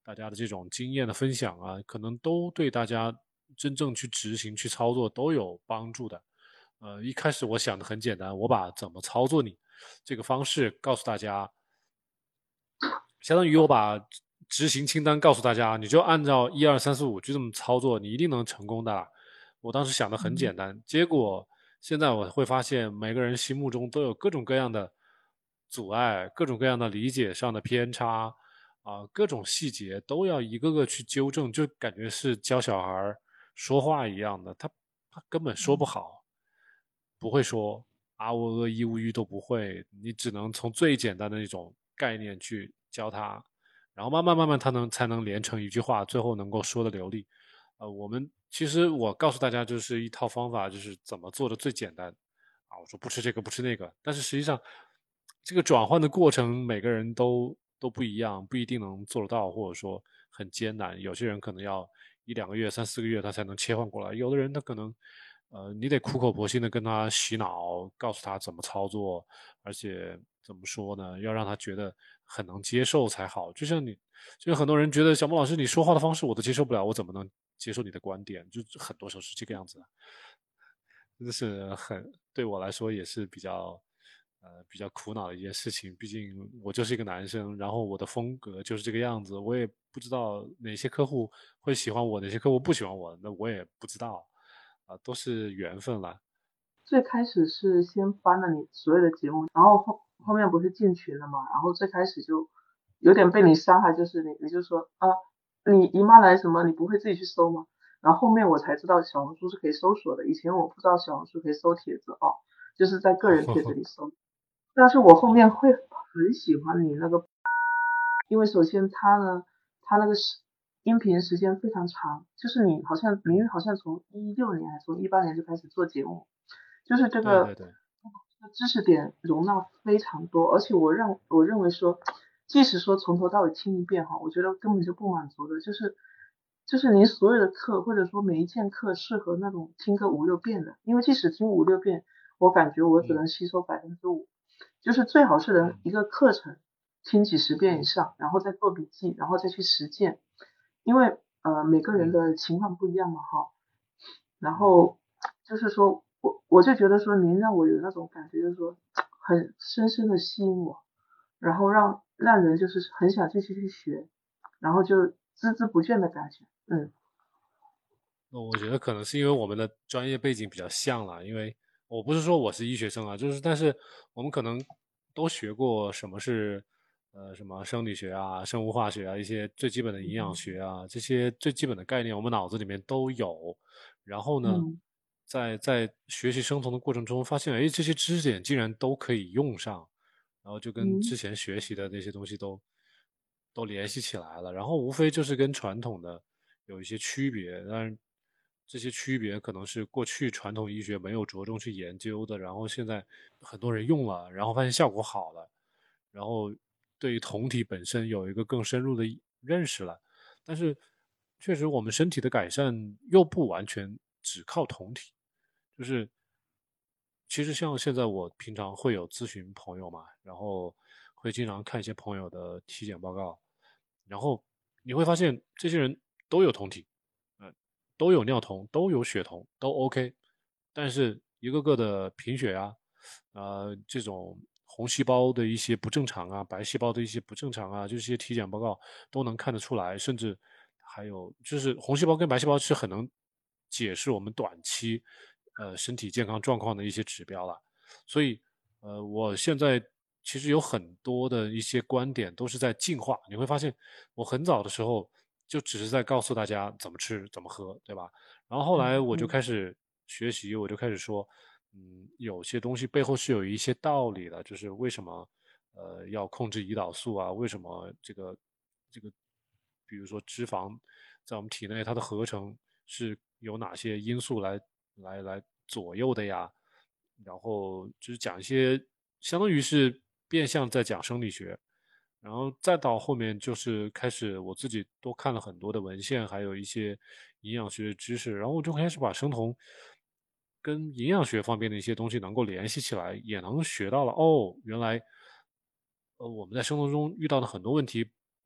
大家的这种经验的分享啊，可能都对大家真正去执行、去操作都有帮助的。呃，一开始我想的很简单，我把怎么操作你这个方式告诉大家，相当于我把执行清单告诉大家，你就按照一二三四五就这么操作，你一定能成功的。我当时想的很简单，结果现在我会发现，每个人心目中都有各种各样的阻碍，各种各样的理解上的偏差啊、各种细节都要一个个去纠正，就感觉是教小孩说话一样的，他他根本说不好，不会说啊，我俄一无语都不会，你只能从最简单的那种概念去教他，然后慢慢慢慢他能才能连成一句话，最后能够说的流利。呃，我们其实我告诉大家就是一套方法，就是怎么做的最简单啊。我说不吃这个不吃那个，但是实际上这个转换的过程每个人都都不一样，不一定能做得到，或者说很艰难。有些人可能要一两个月、三四个月他才能切换过来，有的人他可能呃你得苦口婆心的跟他洗脑，告诉他怎么操作，而且怎么说呢，要让他觉得很能接受才好。就像你，就很多人觉得小孟老师你说话的方式我都接受不了，我怎么能接受你的观点？就很多时候是这个样子的，真的是很对我来说也是比较呃比较苦恼的一件事情。毕竟我就是一个男生，然后我的风格就是这个样子，我也不知道哪些客户会喜欢我，哪些客户不喜欢我，那我也不知道啊、都是缘分了。 最开始是先翻了你所有的节目，然后后后面不是进群了嘛，然后最开始就有点被你伤害，就是你你就说啊，你姨妈来什么，你不会自己去搜吗？然后后面我才知道小红书是可以搜索的，以前我不知道小红书可以搜帖子哦，就是在个人帖子里搜。但是我后面会很喜欢你那个，因为首先它呢，它那个时音频时间非常长，就是你好像您好像从一六年还是从一八年就开始做节目，就是这个对对对， 这个知识点容纳非常多，而且我认我认为说，即使说从头到尾听一遍哈，我觉得根本就不满足的，就是就是您所有的课或者说每一件课适合那种听个五六遍的，因为即使听五六遍，我感觉我只能吸收百分之五，就是最好是能一个课程听几十遍以上，然后再做笔记，然后再去实践，因为呃每个人的情况不一样嘛哈，然后就是说我我就觉得说您让我有那种感觉，就是说很深深的吸引我，然后让让人就是很想继续去学，然后就孜孜不倦的感觉，嗯那我觉得可能是因为我们的专业背景比较像了，因为我不是说我是医学生啊，就是但是我们可能都学过什么是呃什么生理学啊、生物化学啊、一些最基本的营养学啊，这些最基本的概念我们脑子里面都有。然后呢， 嗯在在学习生酮的过程中，发现哎这些知识点竟然都可以用上，然后就跟之嗯前学习的那些东西都都联系起来了，然后无非就是跟传统的有一些区别，但是这些区别可能是过去传统医学没有着重去研究的，然后现在很多人用了，然后发现效果好了，然后对于酮体本身有一个更深入的认识了，但是确实我们身体的改善又不完全只靠酮体，就是其实像现在我平常会有咨询朋友嘛，然后会经常看一些朋友的体检报告，然后你会发现这些人都有酮体，呃，都有尿酮，都有血酮，都 OK，但是一个个的贫血啊，呃，这种红细胞的一些不正常啊，白细胞的一些不正常啊，这些体检报告都能看得出来，甚至还有就是红细胞跟白细胞是很能解释我们短期呃身体健康状况的一些指标了。所以呃，我现在其实有很多的一些观点都是在进化。你会发现，我很早的时候就只是在告诉大家怎么吃、怎么喝，对吧？然后后来我就嗯嗯开始学习，我就开始说，嗯，有些东西背后是有一些道理的，就是为什么呃要控制胰岛素啊？为什么这个这个，比如说脂肪在我们体内它的合成是有哪些因素来来来左右的呀？然后就是讲一些相当于是变相在讲生理学，然后再到后面就是开始我自己多看了很多的文献，还有一些营养学的知识，然后我就开始把生酮跟营养学方面的一些东西能够联系起来，也能学到了哦，原来呃我们在生活中遇到的很多问题，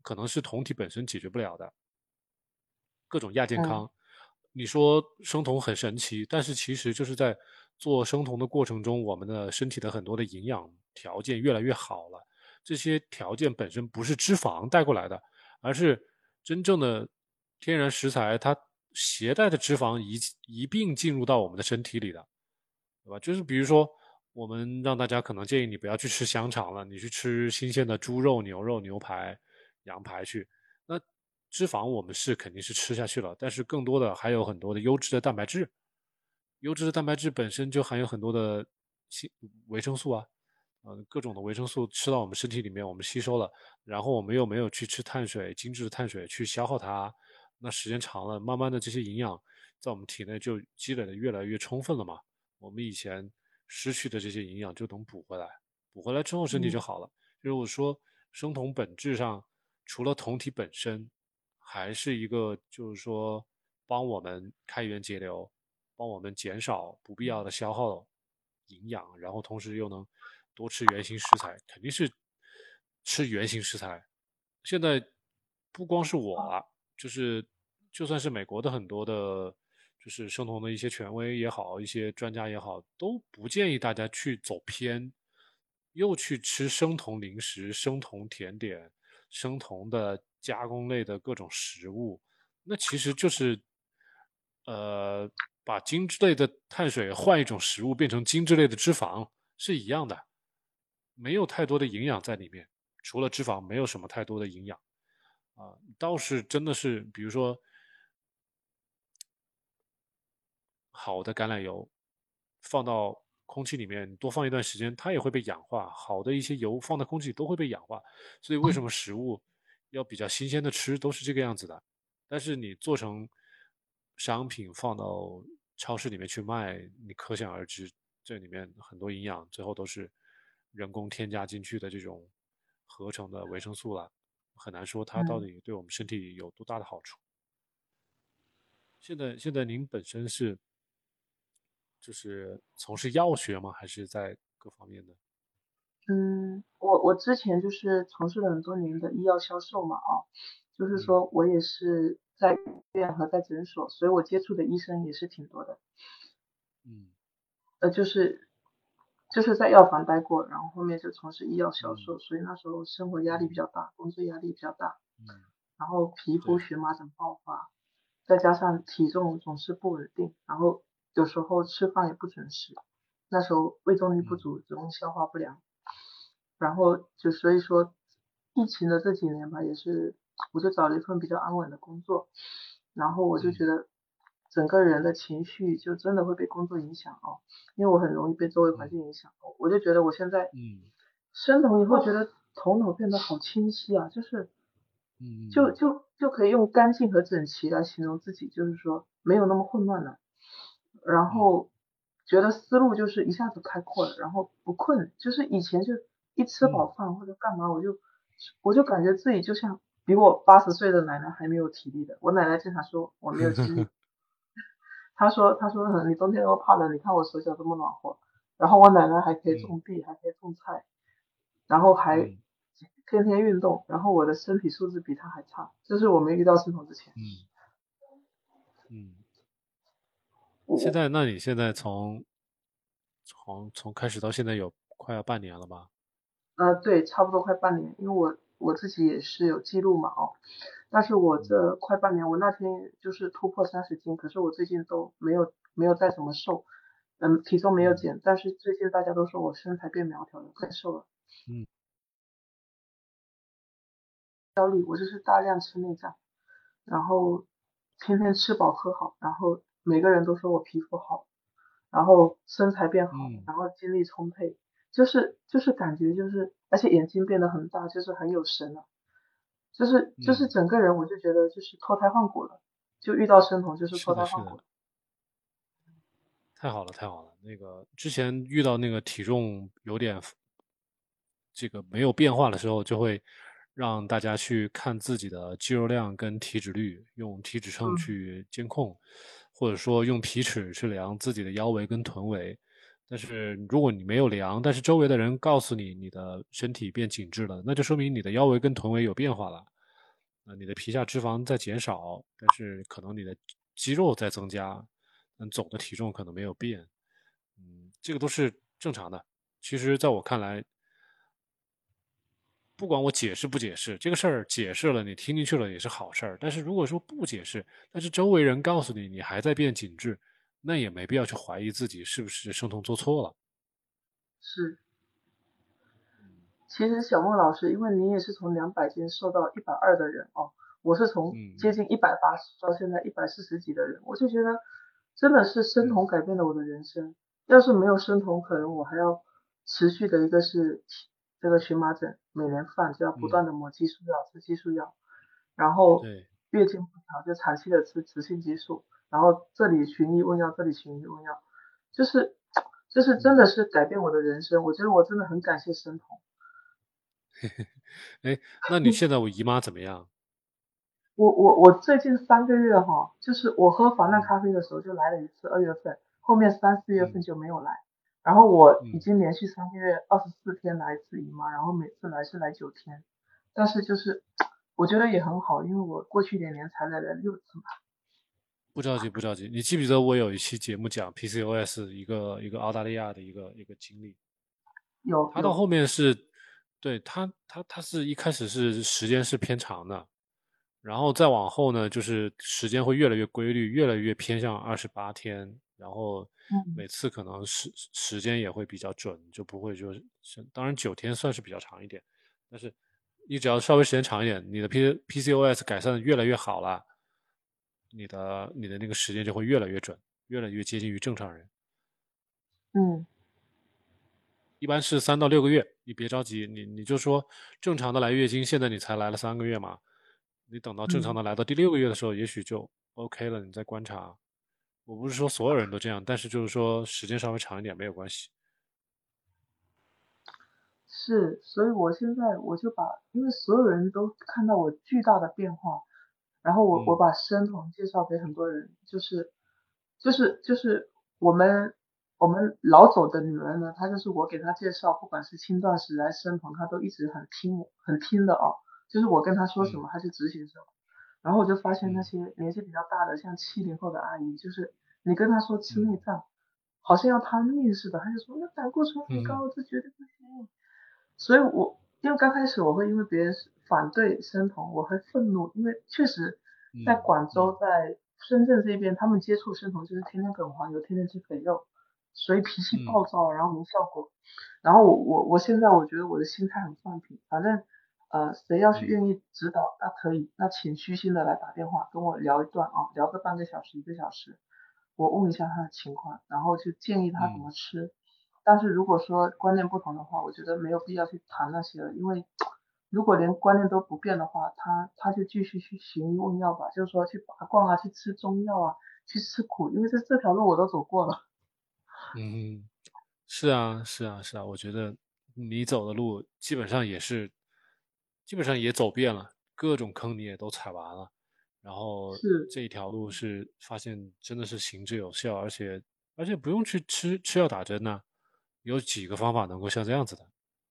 可能是酮体本身解决不了的，各种亚健嗯康。你说生酮很神奇，但是其实就是在做生酮的过程中，我们的身体的很多的营养条件越来越好了。这些条件本身不是脂肪带过来的，而是真正的天然食材它携带的脂肪一一并进入到我们的身体里的，对吧？就是比如说，我们让大家可能建议你不要去吃香肠了，你去吃新鲜的猪肉、牛肉、牛排、羊排去。那脂肪我们是肯定是吃下去了，但是更多的还有很多的优质的蛋白质，优质的蛋白质本身就含有很多的维生素啊，呃，各种的维生素吃到我们身体里面，我们吸收了，然后我们又没有去吃碳水，精致的碳水去消耗它，那时间长了，慢慢的这些营养在我们体内就积累的越来越充分了嘛，我们以前失去的这些营养就能补回来，补回来之后身体就嗯好了。就是我说生酮本质上除了酮体本身，还是一个就是说帮我们开源节流，帮我们减少不必要的消耗营养，然后同时又能多吃原形食材，肯定是吃原形食材。现在不光是我了，就是就算是美国的很多的，就是生酮的一些权威也好，一些专家也好，都不建议大家去走偏，又去吃生酮零食、生酮甜点、生酮的加工类的各种食物，那其实就是呃把精致类的碳水换一种食物变成精致类的脂肪是一样的，没有太多的营养在里面，除了脂肪没有什么太多的营养啊、呃倒是真的是比如说好的橄榄油放到空气里面多放一段时间，它也会被氧化。好的一些油放在空气里都会被氧化，所以为什么食物要比较新鲜的吃都是这个样子的。但是你做成商品放到超市里面去卖，你可想而知，这里面很多营养最后都是人工添加进去的这种合成的维生素了，很难说它到嗯。 底对我们身体有多大的好处。现在现在您本身是就是从事药学吗？还是在各方面的？ 嗯，我我之前就是从事了很多年的医药销售嘛，啊，就是嗯说我也是在医院和在诊所，所以我接触的医生也是挺多的。 嗯呃，就是就是在药房待过，然后后面就从事医药销嗯售，所以那时候生活压力比嗯较大，工作压力比较大， 嗯， 然后皮肤对， 荨麻疹爆发，再加上体重总是不稳定，然后有时候吃饭也不准时，那时候胃动力不嗯足，容易消化不良。然后就所以说，疫情的这几年吧，也是我就找了一份比较安稳的工作，然后我就觉嗯得整个人的情绪就真的会被工作影响哦，因为我很容易被周围环嗯境影响，我就觉得我现在嗯生酮以后，觉得头脑变得好清晰啊，就是就嗯就就可以用干净和整齐来形容自己，就是说没有那么混乱了。然嗯后觉得思路就是一下子开阔了，然后不困，就是以前就一吃饱嗯饭或者干嘛，我就我就感觉自己就像比我八十岁的奶奶还没有体力的。我奶奶经常说我没有精力，她说她说嗯你冬天那么怕冷，你看我手脚这么暖和，然后我奶奶还可以嗯种地，还可以种菜，然后还嗯天天运动，然后我的身体素质比她还差，就是我没遇到生酮之前。 嗯嗯。现我在，那你现在从从从开始到现在有快要半年了吧？ 呃，对，差不多快半年，因为我我自己也是有记录嘛，哦，但是我嗯这快半年，我那天就是突破三十斤，可是我最近都没有没有再怎么瘦，嗯，体重没有嗯减，但是最近大家都说我身材变苗条了，更瘦了， 嗯焦虑，我就是大量吃内脏，然后天天吃饱喝好，然后每个人都说我皮肤好，然后身材变好， 嗯然后精力充沛，就是就是感觉就是，而且眼睛变得很大，就是很有神了。就是就是嗯， 整个人我就觉得就是脱胎换骨了，就遇到生酮就是是的，是的， 脱胎换骨了。 太好了，太好了。那个之前遇到那个体重有点这个没有变化的时候，就会让大家去看自己的肌肉量跟体脂率，用体脂秤嗯去监控，或者说用皮尺去量自己的腰围跟臀围。但是如果你没有量，但是周围的人告诉你你的身体变紧致了，那就说明你的腰围跟臀围有变化了。 呃，你的皮下脂肪在减少，但是可能你的肌肉在增加，但总的体重可能没有变。嗯，这个都是正常的。其实，在我看来，不管我解释不解释，这个事儿解释了，你听进去了也是好事儿。但是如果说不解释，但是周围人告诉你你还在变紧致，那也没必要去怀疑自己是不是生酮做错了。 是。其实小莫老师，因为您也是从两百斤瘦到一百二的人哦，我是从嗯接近一百八十到现在一百四十几的人，我就觉得真的是生嗯酮改变了我的人生。要是没有生酮，可能我还要持续的一个是这个荨麻疹，每年犯就要不嗯， 断的抹激素药，吃激素药，然后对， 月经不调就长期的吃雌性激素，然后这里寻医问药，这里寻医问药，就是就是真嗯， 的是改变我的人生。我觉得我真的很感谢生酮。 哎，那你现在我姨妈怎么样？ 我我我最近三个月哈，就是我喝防弹嗯咖啡的时候就来了一次，二月份，后面三四月份嗯就没有来。然后我已嗯， 经连续三个月二十四天来一次姨妈，然后每次来是来九天，但是就是我觉得也很好，因为我过去两年才来了六次嘛。 不着急不着急。你记不记得我有一期节目讲 P C O S 一个一个澳大利亚的一个一个经历？ 有有， 他到后面是，对他他他是一开始是时间是偏长的，然后再往后呢，就是时间会越来越规律，越来越偏向二十八天，然后嗯每次可能时时间也会比较准，就不会就是当然九天算是比较长一点，但是你只要稍微时间长一点，你的 P P C O S 改善的越来越好了，你的你的那个时间就会越来越准，越来越接近于正常人。 嗯一般是三到六个月，你别着急，你你就说正常的来月经，现在你才来了三个月嘛，你等到正常嗯。 的来到第六个月的时候，也许就 OK 了，你再观察。我不是说所有人都这样，但是就是说时间稍微长一点没有关系。 是，所以我现在我就把，因为所有人都看到我巨大的变化，然后我我嗯把生酮介绍给很多人，就是就是就是我们我们老走的女人呢，她就是我给她介绍，不管是轻断食还是生酮，她都一直很听很听的哦，就是我跟她说什嗯么，她就执行什么。然后我就发现那嗯些年纪比较大的，像七零后的阿姨，就是你跟她说吃嗯内脏，好像要她命似的，她就说那胆固醇很嗯高，这绝对不行。所以我因为刚开始我会因为别人反对生酮，我会愤怒，因为确实在嗯广州、 嗯在深圳这边，他们接触生酮就是天天啃黄油，天天吃肥肉，所以脾气嗯暴躁，然后没效果。然后我我我现在我觉得我的心态很放平，反正呃谁要是嗯愿意指导，那可以，那请虚心的来打电话跟我聊一段啊，聊个半个小时一个小时，我问一下他的情况，然后就建议他怎嗯么吃。但是如果说观念不同的话，我觉得没有必要去谈那些了，因为如果连观念都不变的话，他他就继续去寻医问药吧，就是说去拔罐啊，去吃中药啊，去吃苦，因为这这条路我都走过了。 嗯，是啊是啊是啊，我觉得你走的路基本上也是，基本上也走遍了，各种坑你也都踩完了。然后是这一条路是发现真的是行之有效，而且而且不用去吃吃药打针呐、有几个方法能够像这样子的？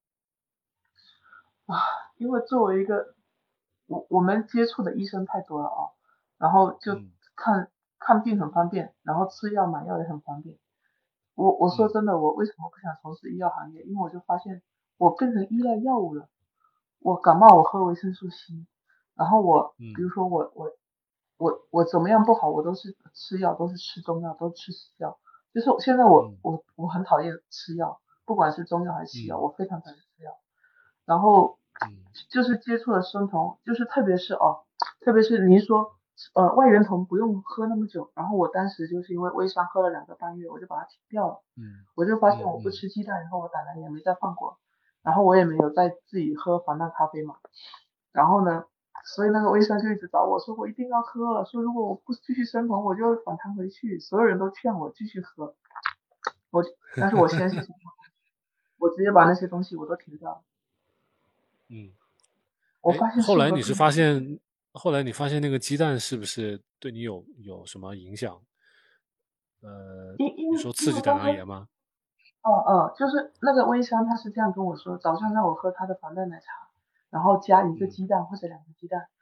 啊，因为作为一个我我们接触的医生太多了啊，然后就嗯看看病很方便，然后吃药买药也很方便。我我说嗯真的，我为什么不想从事医药行业？因为我就发现我变成依赖药物了。我感冒我喝维生素 C，然后我比嗯如说我我我我怎么样不好，我都是吃药，都是吃中药，都吃西药。就是现在我嗯我我很讨厌吃药，不管是中药还是西药， 嗯我非常讨厌吃药。然后嗯就是接触了生酮，就是特别是哦，特别是您说呃外源酮不用喝那么久，然后我当时就是因为微商喝了两个半月，我就把它停掉了。 嗯我就发现我不嗯嗯吃鸡蛋以后，我胆囊炎没再犯过，然后我也没有再自己喝防弹咖啡嘛。然后呢，所以那个微商就一直找我说我一定要喝，说如果我不继续生酮，我就反弹回去。所有人都劝我继续喝，我但是我先是我直接把那些东西我都停掉了。 嗯，哎， 我发现后来你是瘦的更发现，后来你发现那个鸡蛋是不是对你有有什么影响？呃， 因因为你说刺激胆因为刚开囊炎吗？ 嗯嗯，就是那个微商他是这样跟我说，早上让我喝他的防弹奶茶，然后加一个嗯鸡蛋或者两个鸡蛋。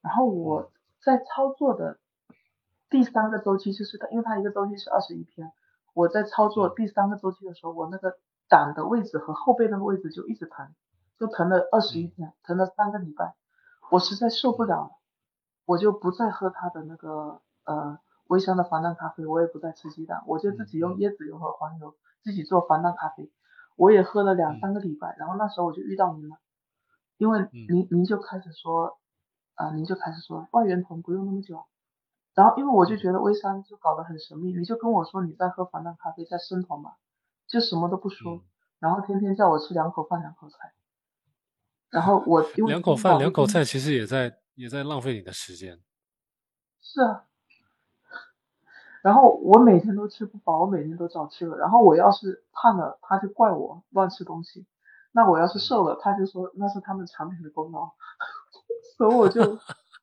然后嗯我在操作的第三个周期，就是它，因为它一个周期是二十一天，我在操作嗯第三个周期的时候，我那个胆的位置和后背那个位置就一直疼，就疼了二十一嗯天，疼了三个礼拜，我实在受不嗯了了，我就不再喝它的那个呃微香的防弹咖啡，我也不再吃鸡蛋，我就自己用嗯嗯椰子油和黄油自己做防弹咖啡，我也喝了两嗯三个礼拜，然后那时候我就遇到您了，因为嗯您您就开始说，啊、您就开始说外源酮不用那么久，然后因为我就嗯觉得微商就搞得很神秘，你就跟我说你在喝防弹咖啡，在生酮嘛，就什么都不说， 嗯， 然后天天叫我吃两口饭两口菜，然后我因为两口饭吃不饱会跟两口菜，其实也在也在浪费你的时间。 是啊，然后我每天都吃不饱，我每天都找吃的，然后我要是胖了，他就怪我乱吃东西，那我要是嗯。 瘦了，他就说那是他们产品的功劳，所以我就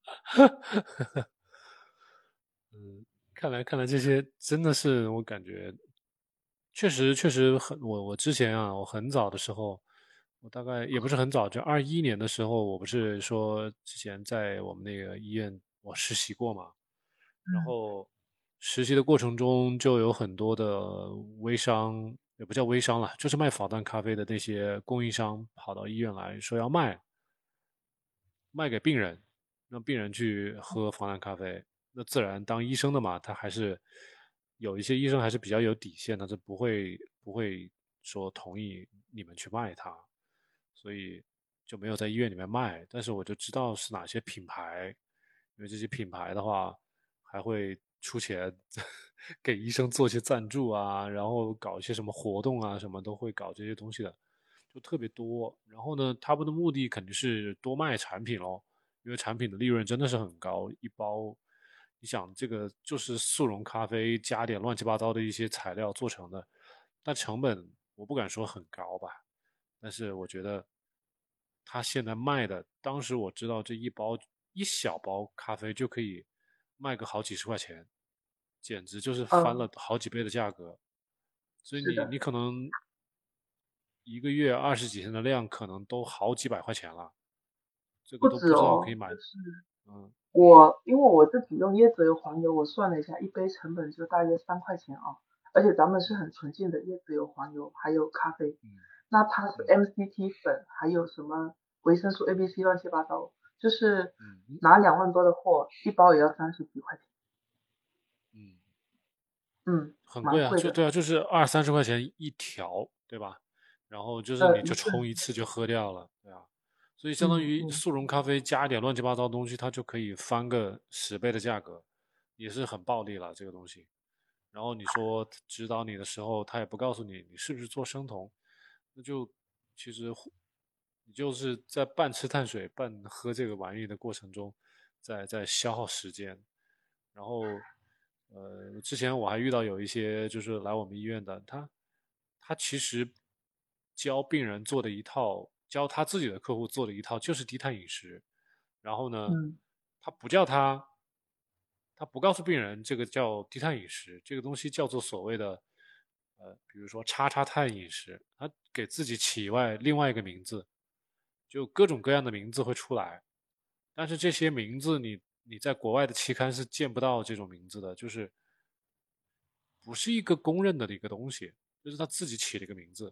嗯，看来看来这些真的是我感觉，确实确实很我我之前啊，我很早的时候，我大概也不是很早，就二一年的时候，我不是说之前在我们那个医院我实习过嘛，然嗯后实习的过程中就有很多的微商，也不叫微商了，就是卖防弹咖啡的那些供应商跑到医院来说要卖，卖给病人，让病人去喝防弹咖啡。那自然当医生的嘛，他还是有一些医生还是比较有底线的，他不会不会说同意你们去卖它，所以就没有在医院里面卖。但是我就知道是哪些品牌，因为这些品牌的话还会出钱给医生做一些赞助啊，然后搞一些什么活动啊，什么都会搞这些东西的。就特别多。然后呢，他们的目的肯定是多卖产品咯，因为产品的利润真的是很高，一包，你想这个就是速溶咖啡加点乱七八糟的一些材料做成的，但成本我不敢说很高吧，但是我觉得他现在卖的，当时我知道这一包一小包咖啡就可以卖个好几十块钱，简直就是翻嗯了好几倍的价格。所以你是的， 你可能一个月二十几天的量，可能都好几百块钱了，这个不都不知道可以止哦， 买。 就是嗯我因为我自己用椰子油黄油，我算了一下，一杯成本就大约三块钱啊，而且咱们是嗯很纯净的椰子油黄油，还有咖啡， 嗯那它是嗯 M C T 粉，还有什么维生素 A、B、C 乱七八糟，就是嗯拿两万多的货，一包也要三十几块钱， 嗯， 嗯， 很贵啊， 蛮贵的， 就对啊，就是二三十块钱一条，对吧？然后就是呃， 你就一份， 冲一次就喝掉了，对啊。所以相当嗯嗯， 于速溶咖啡加一点乱七八糟的东西，它就可以翻个十倍的价格，也是很暴利了这个东西。然后你说指导你的时候，他也不告诉你你是不是做生酮，那就其实你就是在半吃碳水半喝这个玩意的过程中，在在消耗时间。然后，呃，之前我还遇到有一些就是来我们医院的，他他其实教病人做的一套，教他自己的客户做的一套就是低碳饮食，然后呢， 嗯他不叫他，他不告诉病人这个叫低碳饮食，这个东西叫做所谓的，呃，比如说叉叉碳饮食，他给自己起外另外一个名字，就各种各样的名字会出来，但是这些名字你你在国外的期刊是见不到这种名字的，就是不是一个公认的一个东西，就是他自己起了一个名字，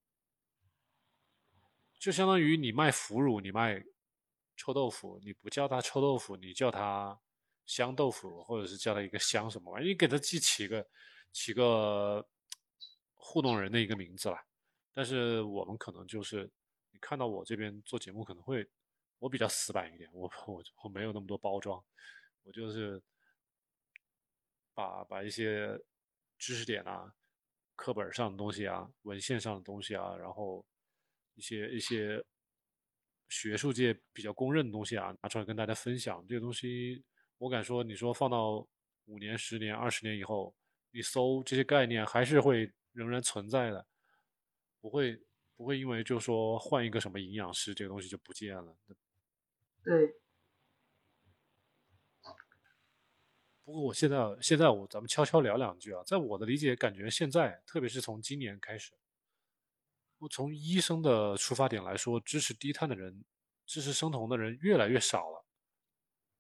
就相当于你卖腐乳，你卖臭豆腐，你不叫它臭豆腐，你叫它香豆腐，或者是叫它一个香什么玩意，你给它既起个起个糊弄人的一个名字了。但是我们可能就是你看到我这边做节目可能会我比较死板一点，我我我没有那么多包装，我就是把把一些知识点啊、课本上的东西啊、文献上的东西啊，然后一些一些学术界比较公认的东西啊，拿出来跟大家分享。这个东西，我敢说，你说放到五年、十年、二十年以后，你搜这些概念还是会仍然存在的，不会不会因为就说换一个什么营养师，这个东西就不见了。 对， 不过我现在现在我咱们悄悄聊两句啊，在我的理解，感觉现在特别是从今年开始，我从医生的出发点来说，支持低碳的人、支持生酮的人越来越少了。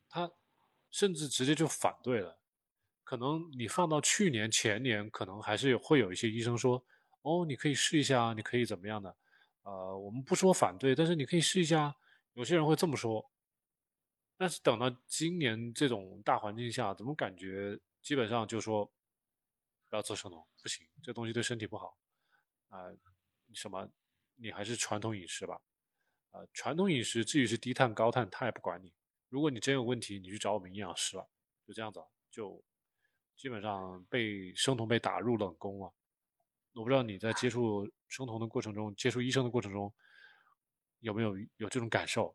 他甚至直接就反对了。可能你放到去年前年，可能还是会有一些医生说，哦，你可以试一下，你可以怎么样的，呃，我们不说反对，但是你可以试一下。有些人会这么说，但是等到今年这种大环境下，怎么感觉基本上就说不要做生酮，不行，这东西对身体不好啊、呃什么，你还是传统饮食吧。啊、呃传统饮食至于是低碳高碳，他也不管你。如果你真有问题，你去找我们营养师了，就这样子，就基本上被生酮被打入冷宫了。我不知道你在接触生酮的过程中，接触医生的过程中，有没有有这种感受？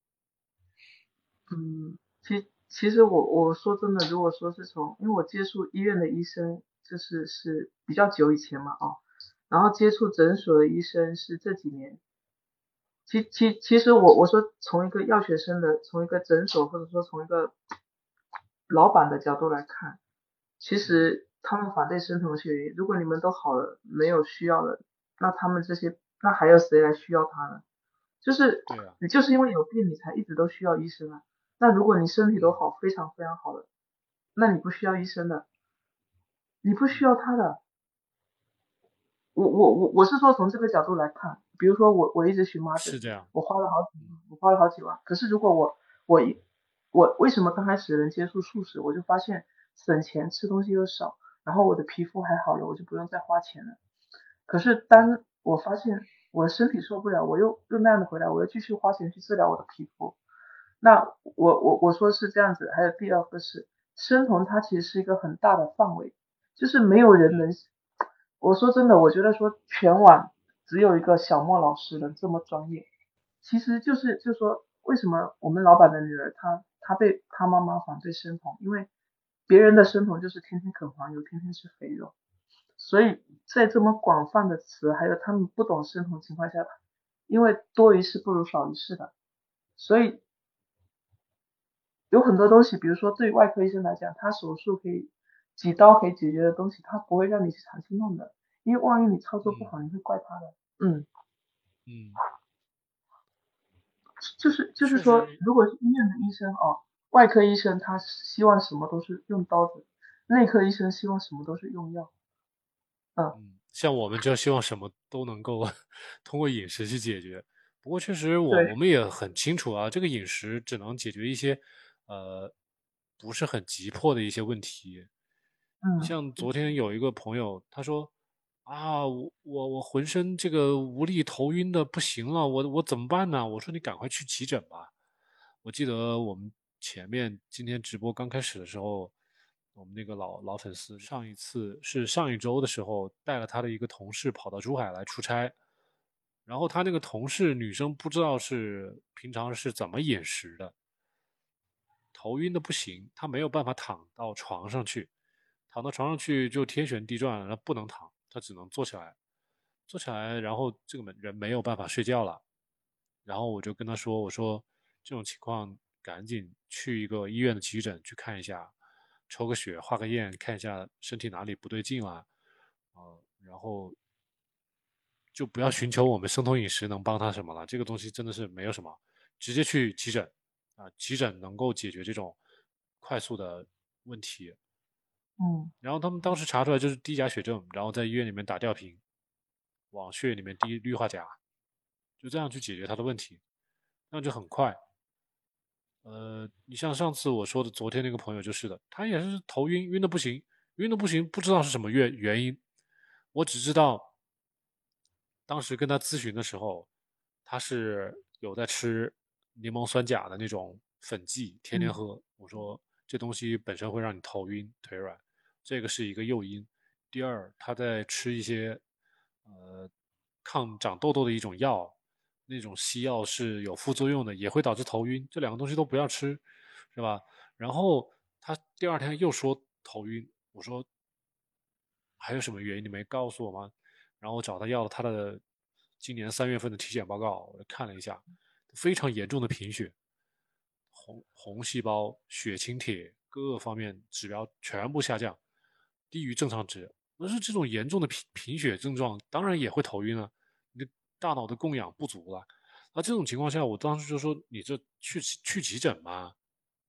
嗯，其其实我我说真的，如果说是从，因为我接触医院的医生，就是是比较久以前嘛啊，然后接触诊所的医生是这几年。其其其实我我说从一个药学生的，从一个诊所或者说从一个老板的角度来看，其实他们反对生酮血液，如果你们都好了，没有需要了，那他们这些那还有谁来需要他呢？就是对啊， 你就是因为有病，你才一直都需要医生啊。那如果你身体都嗯好，非常非常好了，那你不需要医生的，你不需要他的。我我我我是说从这个角度来看，比如说我我一直荨麻疹， 是这样。 我花了好几嗯我花了好几万，可是如果我我一我为什么刚开始能接触素食，我就发现省钱，吃东西又少，然后我的皮肤还好了，我就不用再花钱了。可是当我发现我的身体受不了，我又又那样的回来，我又继续花钱去治疗我的皮肤。那我我我说是这样子，还有第二个是生酮，它其实是一个很大的范围，就是没有人能，我说真的，我觉得说全网只有一个小莫老师能这么专业，其实就是就说为什么我们老板的女儿她她被她妈妈反对生酮，因为别人的生酮就是天天啃黄油，天天吃肥肉，所以在这么广泛的词，还有他们不懂生酮情况下，因为多一事不如少一事的，所以有很多东西，比如说对外科医生来讲，他手术可以几刀可以解决的东西，他不会让你去长期弄的，因为万一你操作不嗯好，你会怪他的。嗯， 嗯， 就是就是说， 确实。 如果是医院的医生哦，外科医生他希望什么都是用刀子，内科医生希望什么都是用药。嗯， 嗯，像我们就希望什么都能够通过饮食去解决。不过确实我，我对， 们也很清楚啊，这个饮食只能解决一些呃不是很急迫的一些问题。你嗯像昨天有一个朋友，他说啊，我我我浑身这个无力头晕的不行了，我我怎么办呢？我说你赶快去急诊吧。我记得我们前面今天直播刚开始的时候，我们那个老老粉丝上一次是上一周的时候带了他的一个同事跑到珠海来出差，然后他那个同事女生不知道是平常是怎么饮食的，头晕的不行，他没有办法躺到床上去，躺到床上去就天旋地转，然后不能躺，他只能坐起来，坐起来，然后这个人没有办法睡觉了，然后我就跟他说，我说这种情况赶紧去一个医院的急诊去看一下，抽个血，化个验，看一下身体哪里不对劲了，呃，然后就不要寻求我们生酮饮食能帮他什么了，这个东西真的是没有什么，直接去急诊啊，急诊能够解决这种快速的问题。 嗯然后他们当时查出来就是低钾血症，然后在医院里面打吊瓶，往血里面滴氯化钾，就这样去解决他的问题，那就很快。呃，你像上次我说的，昨天那个朋友就是的，他也是头晕，晕的不行，晕的不行，不知道是什么原原因。我只知道，当时跟他咨询的时候，他是有在吃柠檬酸钾的那种粉剂，天天嗯喝。我说这东西本身会让你头晕、腿软，这个是一个诱因。第二，他在吃一些呃抗长痘痘的一种药，那种西药是有副作用的，也会导致头晕。这两个东西都不要吃，是吧？然后他第二天又说头晕，我说还有什么原因你没告诉我吗？然后我找他要了他的今年三月份的体检报告，我看了一下，非常严重的贫血，红红细胞、血清铁各个方面指标全部下降，低于正常值。那是这种严重的贫贫血症状，当然也会头晕啊，你的大脑的供氧不足了。那这种情况下，我当时就说你这去去急诊嘛，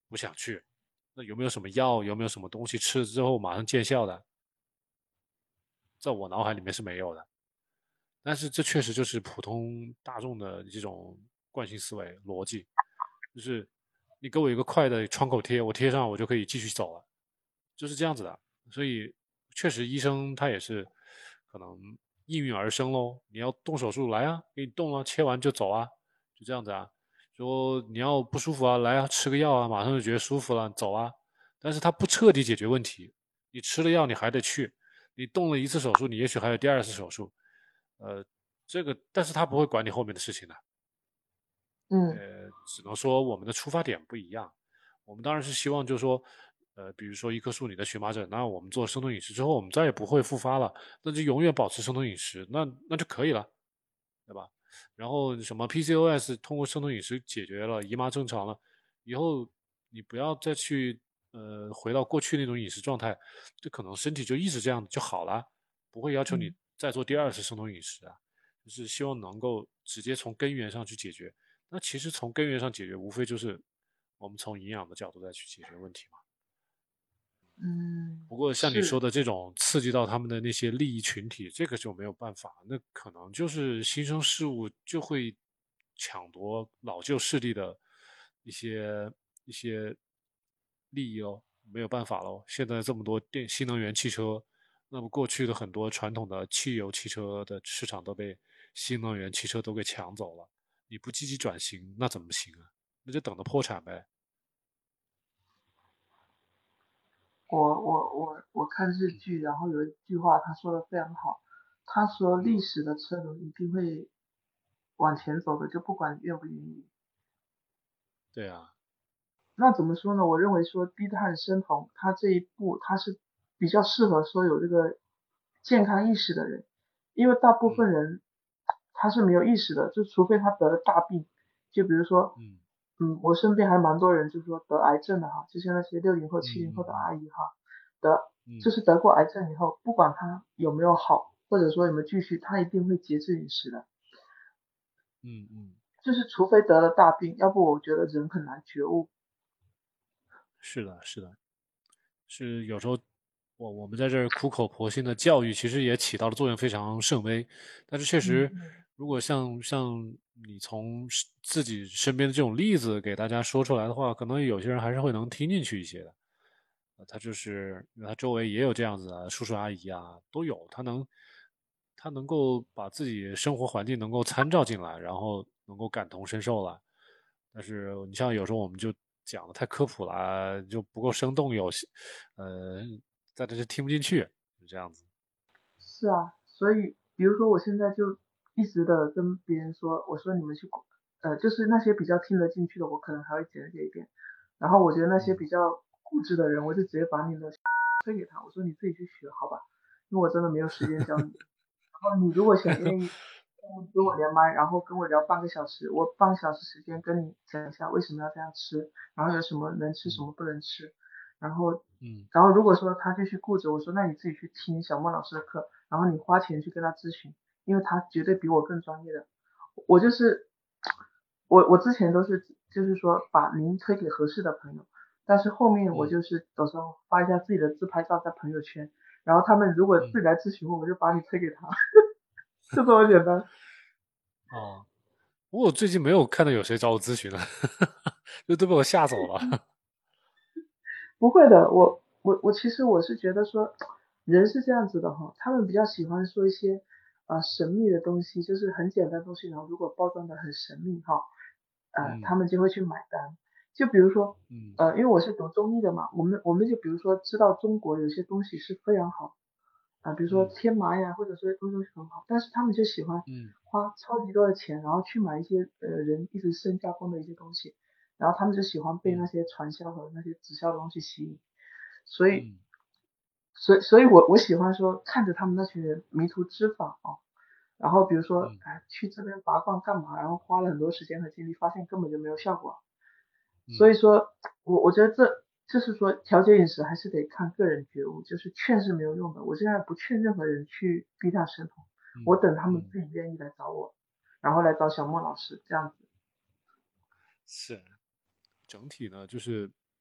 不想去。那有没有什么药，有没有什么东西吃了之后马上见效的？在我脑海里面是没有的。但是这确实就是普通大众的这种惯性思维逻辑，就是你给我一个快的创口贴，我贴上我就可以继续走了，就是这样子的。所以确实医生他也是可能应运而生喽。你要动手术来啊，给你动了，切完就走啊，就这样子啊。说你要不舒服啊，来啊，吃个药啊，马上就觉得舒服了，走啊。但是他不彻底解决问题，你吃了药你还得去，你动了一次手术，你也许还有第二次手术。呃，这个，但是他不会管你后面的事情的。 嗯呃，只能说我们的出发点不一样。我们当然是希望，就是说，呃，比如说一棵树你的荨麻疹，那我们做生酮饮食之后，我们再也不会复发了，那就永远保持生酮饮食，那那就可以了，对吧？然后什么 P C O S 通过生酮饮食解决了，姨妈正常了，以后你不要再去呃回到过去那种饮食状态，就可能身体就一直这样就好了，不会要求你嗯再做第二次生酮饮食啊，就是希望能够直接从根源上去解决。那其实从根源上解决，无非就是我们从营养的角度再去解决问题嘛。 嗯， 不过像你说是， 的这种刺激到他们的那些利益群体，这个就没有办法，那可能就是新生事物就会抢夺老旧势力的一些一些利益喽，没有办法喽。现在这么多电新能源汽车，那么过去的很多传统的汽油汽车的市场都被新能源汽车都给抢走了，你不积极转型，那怎么行啊？那就等着破产呗。 我我我我看日剧，然后有一句话他说的非常好，他说历嗯， 史的车轮一定会往前走的，就不管你愿不愿意。 对啊， 那怎么说呢？我认为说低碳生酮，它这一步它是比较适合说有这个健康意识的人，因为大部嗯分人他是没有意识的，就除非他得了大病，就比如说， 嗯嗯，我身边还蛮多人就是说得癌症的哈，就像那些六零后、 嗯七零后的嗯阿姨哈，得就嗯是得过癌症以后，不管他有没有好，或者说有没有继续，他一定会节制饮食的， 嗯嗯， 就是除非得了大病，要不我觉得人很难觉悟。 是的，是的。是有时候我我们在这儿苦口婆心的教育，其实也起到了作用，非常甚微。但是确实， 嗯如果像像你从自己身边的这种例子给大家说出来的话，可能有些人还是会能听进去一些的。呃他就是他周围也有这样子的叔叔阿姨啊，都有，他能他能够把自己生活环境能够参照进来，然后能够感同身受了。但是你像有时候我们就讲的太科普了，就不够生动，有些呃，大家就听不进去，就这样子。 是啊，所以比如说我现在就一直的跟别人说，我说你们去，呃，就是那些比较听得进去的，我可能还会讲解一遍。然后我觉得那些嗯比较固执的人，我就直接把你的推给他，我说你自己去学好吧，因为我真的没有时间教你。然后你如果想愿意跟我连麦，然后跟我聊半个小时，我半个小时时间跟你讲一下为什么要这样吃，然后有什么能吃什嗯么不能吃，然后， 嗯然后如果说他继续固执，我说那你自己去听小莫老师的课，然后你花钱去跟他咨询，因为他绝对比我更专业的。我就是我我之前都是就是说把您推给合适的朋友，但是后面我嗯就是有时候发一下自己的自拍照在朋友圈，然后他们如果自嗯， 己来咨询我，我就把你推给他，就这么简单。 哦，不过我最近没有看到有谁找我咨询了，就都被我吓走了。 不会的，我我我其实我是觉得说，人是这样子的哈，他们比较喜欢说一些啊、呃神秘的东西，就是很简单的东西，然后如果包装的很神秘哈，呃，他嗯们就会去买单。就比如说， 嗯呃，因为我是读中医的嘛，我们我们就比如说知道中国有些东西是非常好啊、比如说嗯天麻呀，或者说东西很好，但是他们就喜欢嗯花超级多的钱，然后去买一些呃人一直深加工的一些东西，然后他们就喜欢被那嗯些传销和那些直销的东西吸引。所以， 嗯所以，所以我我喜欢说看着他们那群人迷途知返啊，然后比如说， 嗯哎，去这边拔罐干嘛，然后花了很多时间和精力，发现根本就没有效果。所嗯以说，我我觉得这就是说调节饮食还是得看个人觉悟，就是劝是没有用的。我现在不劝任何人去低碳生酮，我嗯等他们嗯， 自己愿意来找我，然后来找小莫老师这样子。 是整体呢，就是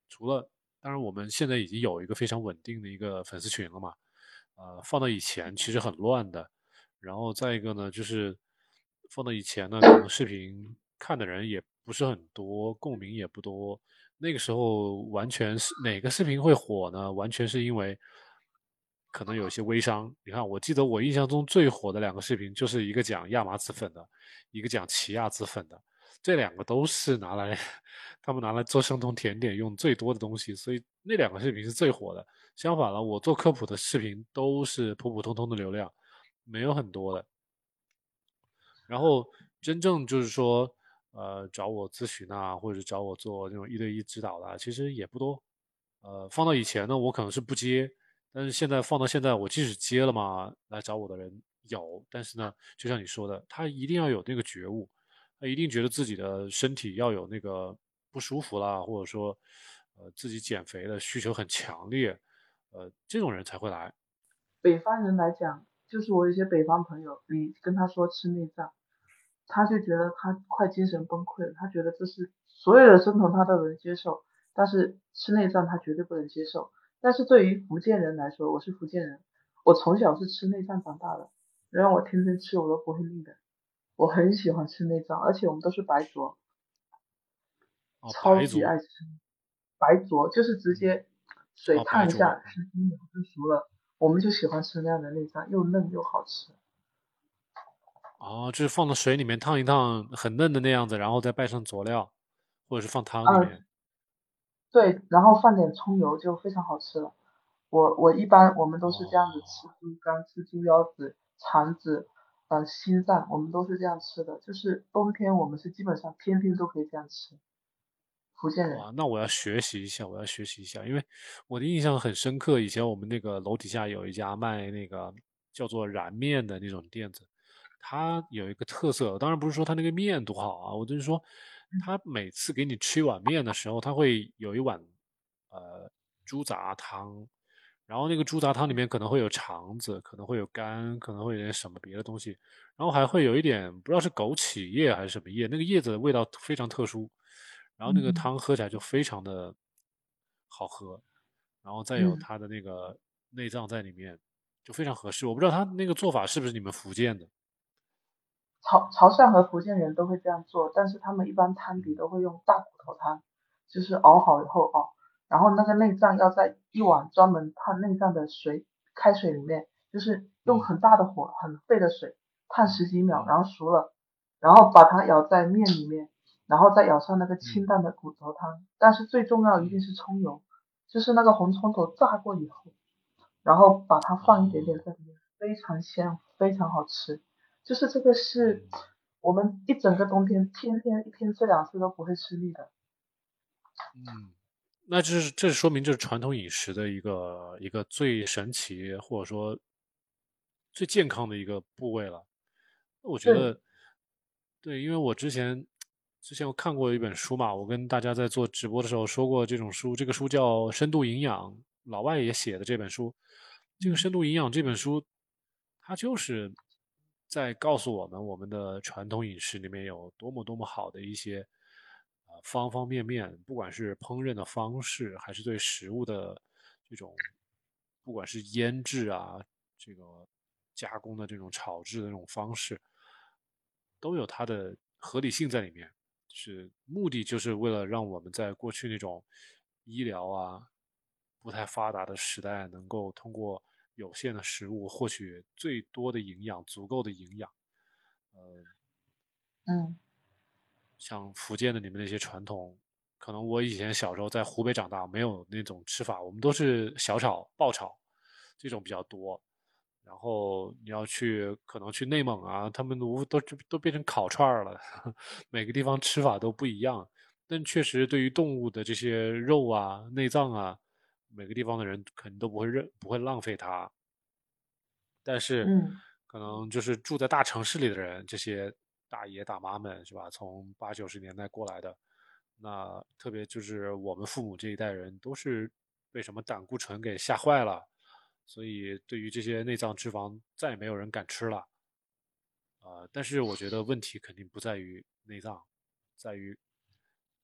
除了当然我们现在已经有一个非常稳定的一个粉丝群了嘛，呃，放到以前其实很乱的。然后再一个呢，就是放到以前呢，可能视频看的人也不是很多，共鸣也不多。那个时候完全是哪个视频会火呢？完全是因为可能有一些微商。你看，我记得我印象中最火的两个视频，就是一个讲亚麻籽粉的，一个讲奇亚籽粉的。这两个都是拿来他们拿来做生酮甜点用最多的东西，所以那两个视频是最火的。相反了，我做科普的视频都是普普通通的流量，没有很多的。然后真正就是说，呃，找我咨询啊，或者找我做那种一对一指导的啊，其实也不多。呃，放到以前呢，我可能是不接，但是现在放到现在，我即使接了嘛，来找我的人有，但是呢，就像你说的，他一定要有那个觉悟，他一定觉得自己的身体要有那个不舒服啦，或者说，呃，自己减肥的需求很强烈，呃，这种人才会来。 北方人来讲，就是我有一些北方朋友，你跟他说吃内脏，他就觉得他快精神崩溃了，他觉得这是所有的生酮他都能接受，但是吃内脏他绝对不能接受。但是对于福建人来说，我是福建人，我从小是吃内脏长大的，让我天天吃我都不会腻的。我很喜欢吃内脏，而且我们都是白灼， 哦， 超白族。 级爱吃。白灼就是直嗯。 接水哦，白烫一灼。 下，十几秒就熟了。我们就喜欢吃那样的内脏，又嫩又好吃。 哦，就是放到水里面烫一烫，很嫩的那样子，然后再拌上佐料，或者是放汤里嗯， 面。 对，然后放点葱油就非常好吃了。我我一般我们都是这样子吃哦， 猪肝、吃猪腰子、肠子、呃心脏，我们都是这样吃的。就是冬天我们是基本上天天都可以这样吃。福建人， 哇，那我要学习一下，我要学习一下，因为我的印象很深刻。以前我们那个楼底下有一家卖那个叫做燃面的那种店子，它有一个特色，当然不是说它那个面多好啊，我就是说，它每次给你吃一碗面的时候，它会有一碗呃猪杂汤，然后那个猪杂汤里面可能会有肠子，可能会有肝，可能会有点什么别的东西，然后还会有一点不知道是枸杞叶还是什么叶，那个叶子的味道非常特殊。然后那个嗯汤喝起来就非常的好喝，然后再有嗯。 它的那个内脏在里面，就非常合适。我不知道他那个做法是不是你们福建的。 潮潮汕和福建人都会这样做，但是他们一般汤底嗯都会用大骨头汤，就是熬好以后熬，然后那个内脏要在一碗专门烫内脏的水开水里面，就是用嗯很大的火很沸的水烫十嗯几秒， 嗯然后熟了，然后把它舀在面里面，然后再舀上那个清嗯淡的骨头汤，但是最重要一定嗯。 是葱油，就是那个红葱头炸过以后。然后把它放一点点哦。 在里面，非常香，非常好吃。就是这个是嗯我们一整个冬天天天一天吃两次都不会吃腻的。 嗯。那这是这说明这是传统饮食的一个一个最神奇或者说最健康的一个部位了。我觉对， 得，对，因为我之前之前我看过一本书嘛，我跟大家在做直播的时候说过这种书，这个书叫《深度营养》，老外也写的这本书。这个嗯 《深度营养》这本书，它就是在告诉我们我们的传统饮食里面有多么多么好的一些呃方方面面，不管是烹饪的方式，还是对食物的这种，不管是腌制啊，这个加工的这种炒制的这种方式，都有它的合理性在里面。是目的就是为了让我们在过去那种医疗啊不太发达的时代，能够通过有限的食物获取最多的营养，足够的营养。呃， 嗯像福建的你们那些传统，可能我以前小时候在湖北长大，没有那种吃法，我们都是小炒、爆炒这种比较多。然后你要去，可能去内蒙啊，他们都都都变成烤串儿了，每个地方吃法都不一样。但确实，对于动物的这些肉啊、内脏啊，每个地方的人肯定都不会认，不会浪费它。但是嗯可能就是住在大城市里的人，这些大爷大妈们是吧？从八九十年代过来的，那特别就是我们父母这一代人，都是被什么胆固醇给吓坏了，所以对于这些内脏脂肪，再也没有人敢吃了。呃，但是我觉得问题肯定不在于内脏，在于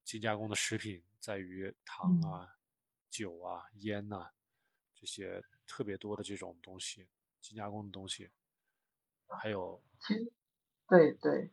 精加工的食品在于糖嗯， 啊、酒啊、烟呐、这些特别多的这种东西，精加工的东西，还有其实对对，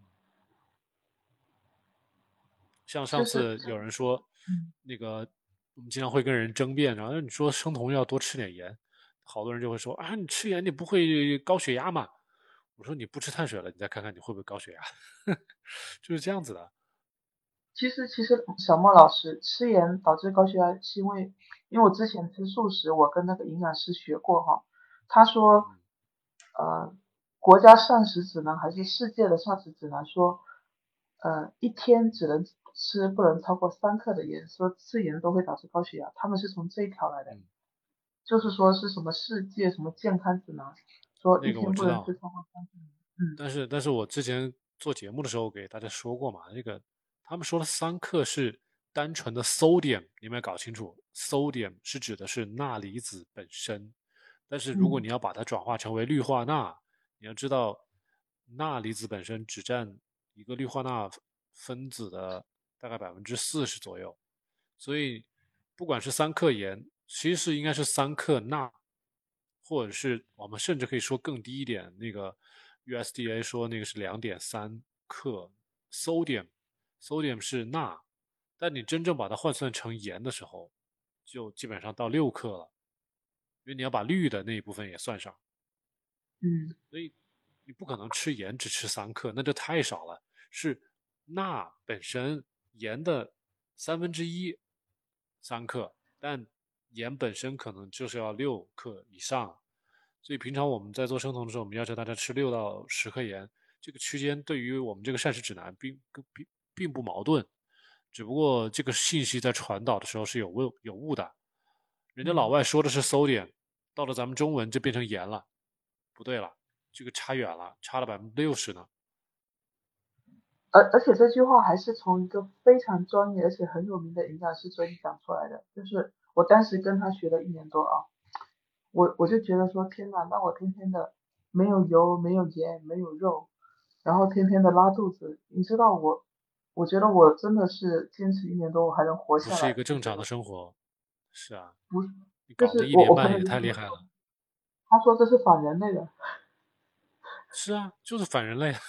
像上就是次有人说， 嗯那个我们经常会跟人争辩，然后你说生酮要多吃点盐，好多人就会说啊，你吃盐你不会高血压吗？我说你不吃碳水了，你再看看你会不会高血压，就是这样子的。 其实其实小莫老师吃盐导致高血压，是因为因为我之前吃素食，我跟那个营养师学过哈，他说， 嗯呃，国家膳食指南还是世界的膳食指南说，呃，一天只能吃不能超过三克的盐，说吃盐都会导致高血压，他们是从这一条来的， 嗯就是嗯， 说是什么世界什么健康指南，说一那个我天不知道， 能吃超过三克盐，嗯但是但是我之前做节目的时候给大家说过嘛，那个他们说的三克是单纯的 sodium，你们要搞清楚，sodium 是指的是钠离子本身，但是如果嗯你要把它转化成为氯化钠，你要知道钠离子本身只占一个氯化钠分子的大概百分之四十左右，所以不管是三克盐，其实是应该是三克钠，或者是我们甚至可以说更低一点，那个 U S D A 说那个是两点三克 sodium，sodium 是钠，但你真正把它换算成盐的时候，就基本上到六克了，因为你要把氯的那一部分也算上， 嗯所以你不可能吃盐只吃三克，那就太少了，是钠本身盐的三分之一三克，但盐本身可能就是要六克以上，所以平常我们在做生酮的时候，我们要求大家吃六到十克盐，这个区间对于我们这个膳食指南并并并不矛盾，只不过这个信息在传导的时候是有误有误的，人家老嗯。 外说的是 sodium，到了咱们中文就变成盐了，不对了，这个差远了，差了百分之六十呢。 而而且这句话还是从一个非常专业而且很有名的营养师嘴里讲出来的，就是我当时跟他学了一年多啊，我我就嗯， 觉得说天呐，那我天天的没有油、没有盐、没有肉，然后天天的拉肚子，你知道我，我觉得我真的是坚持一年多我还能活不是一下来， 个正常的我觉得生活。是啊， 不是， 你就是搞了一我我朋友年半也就跟我说， 太厉害了。 他说这是反人类的， 是啊，就是反人类。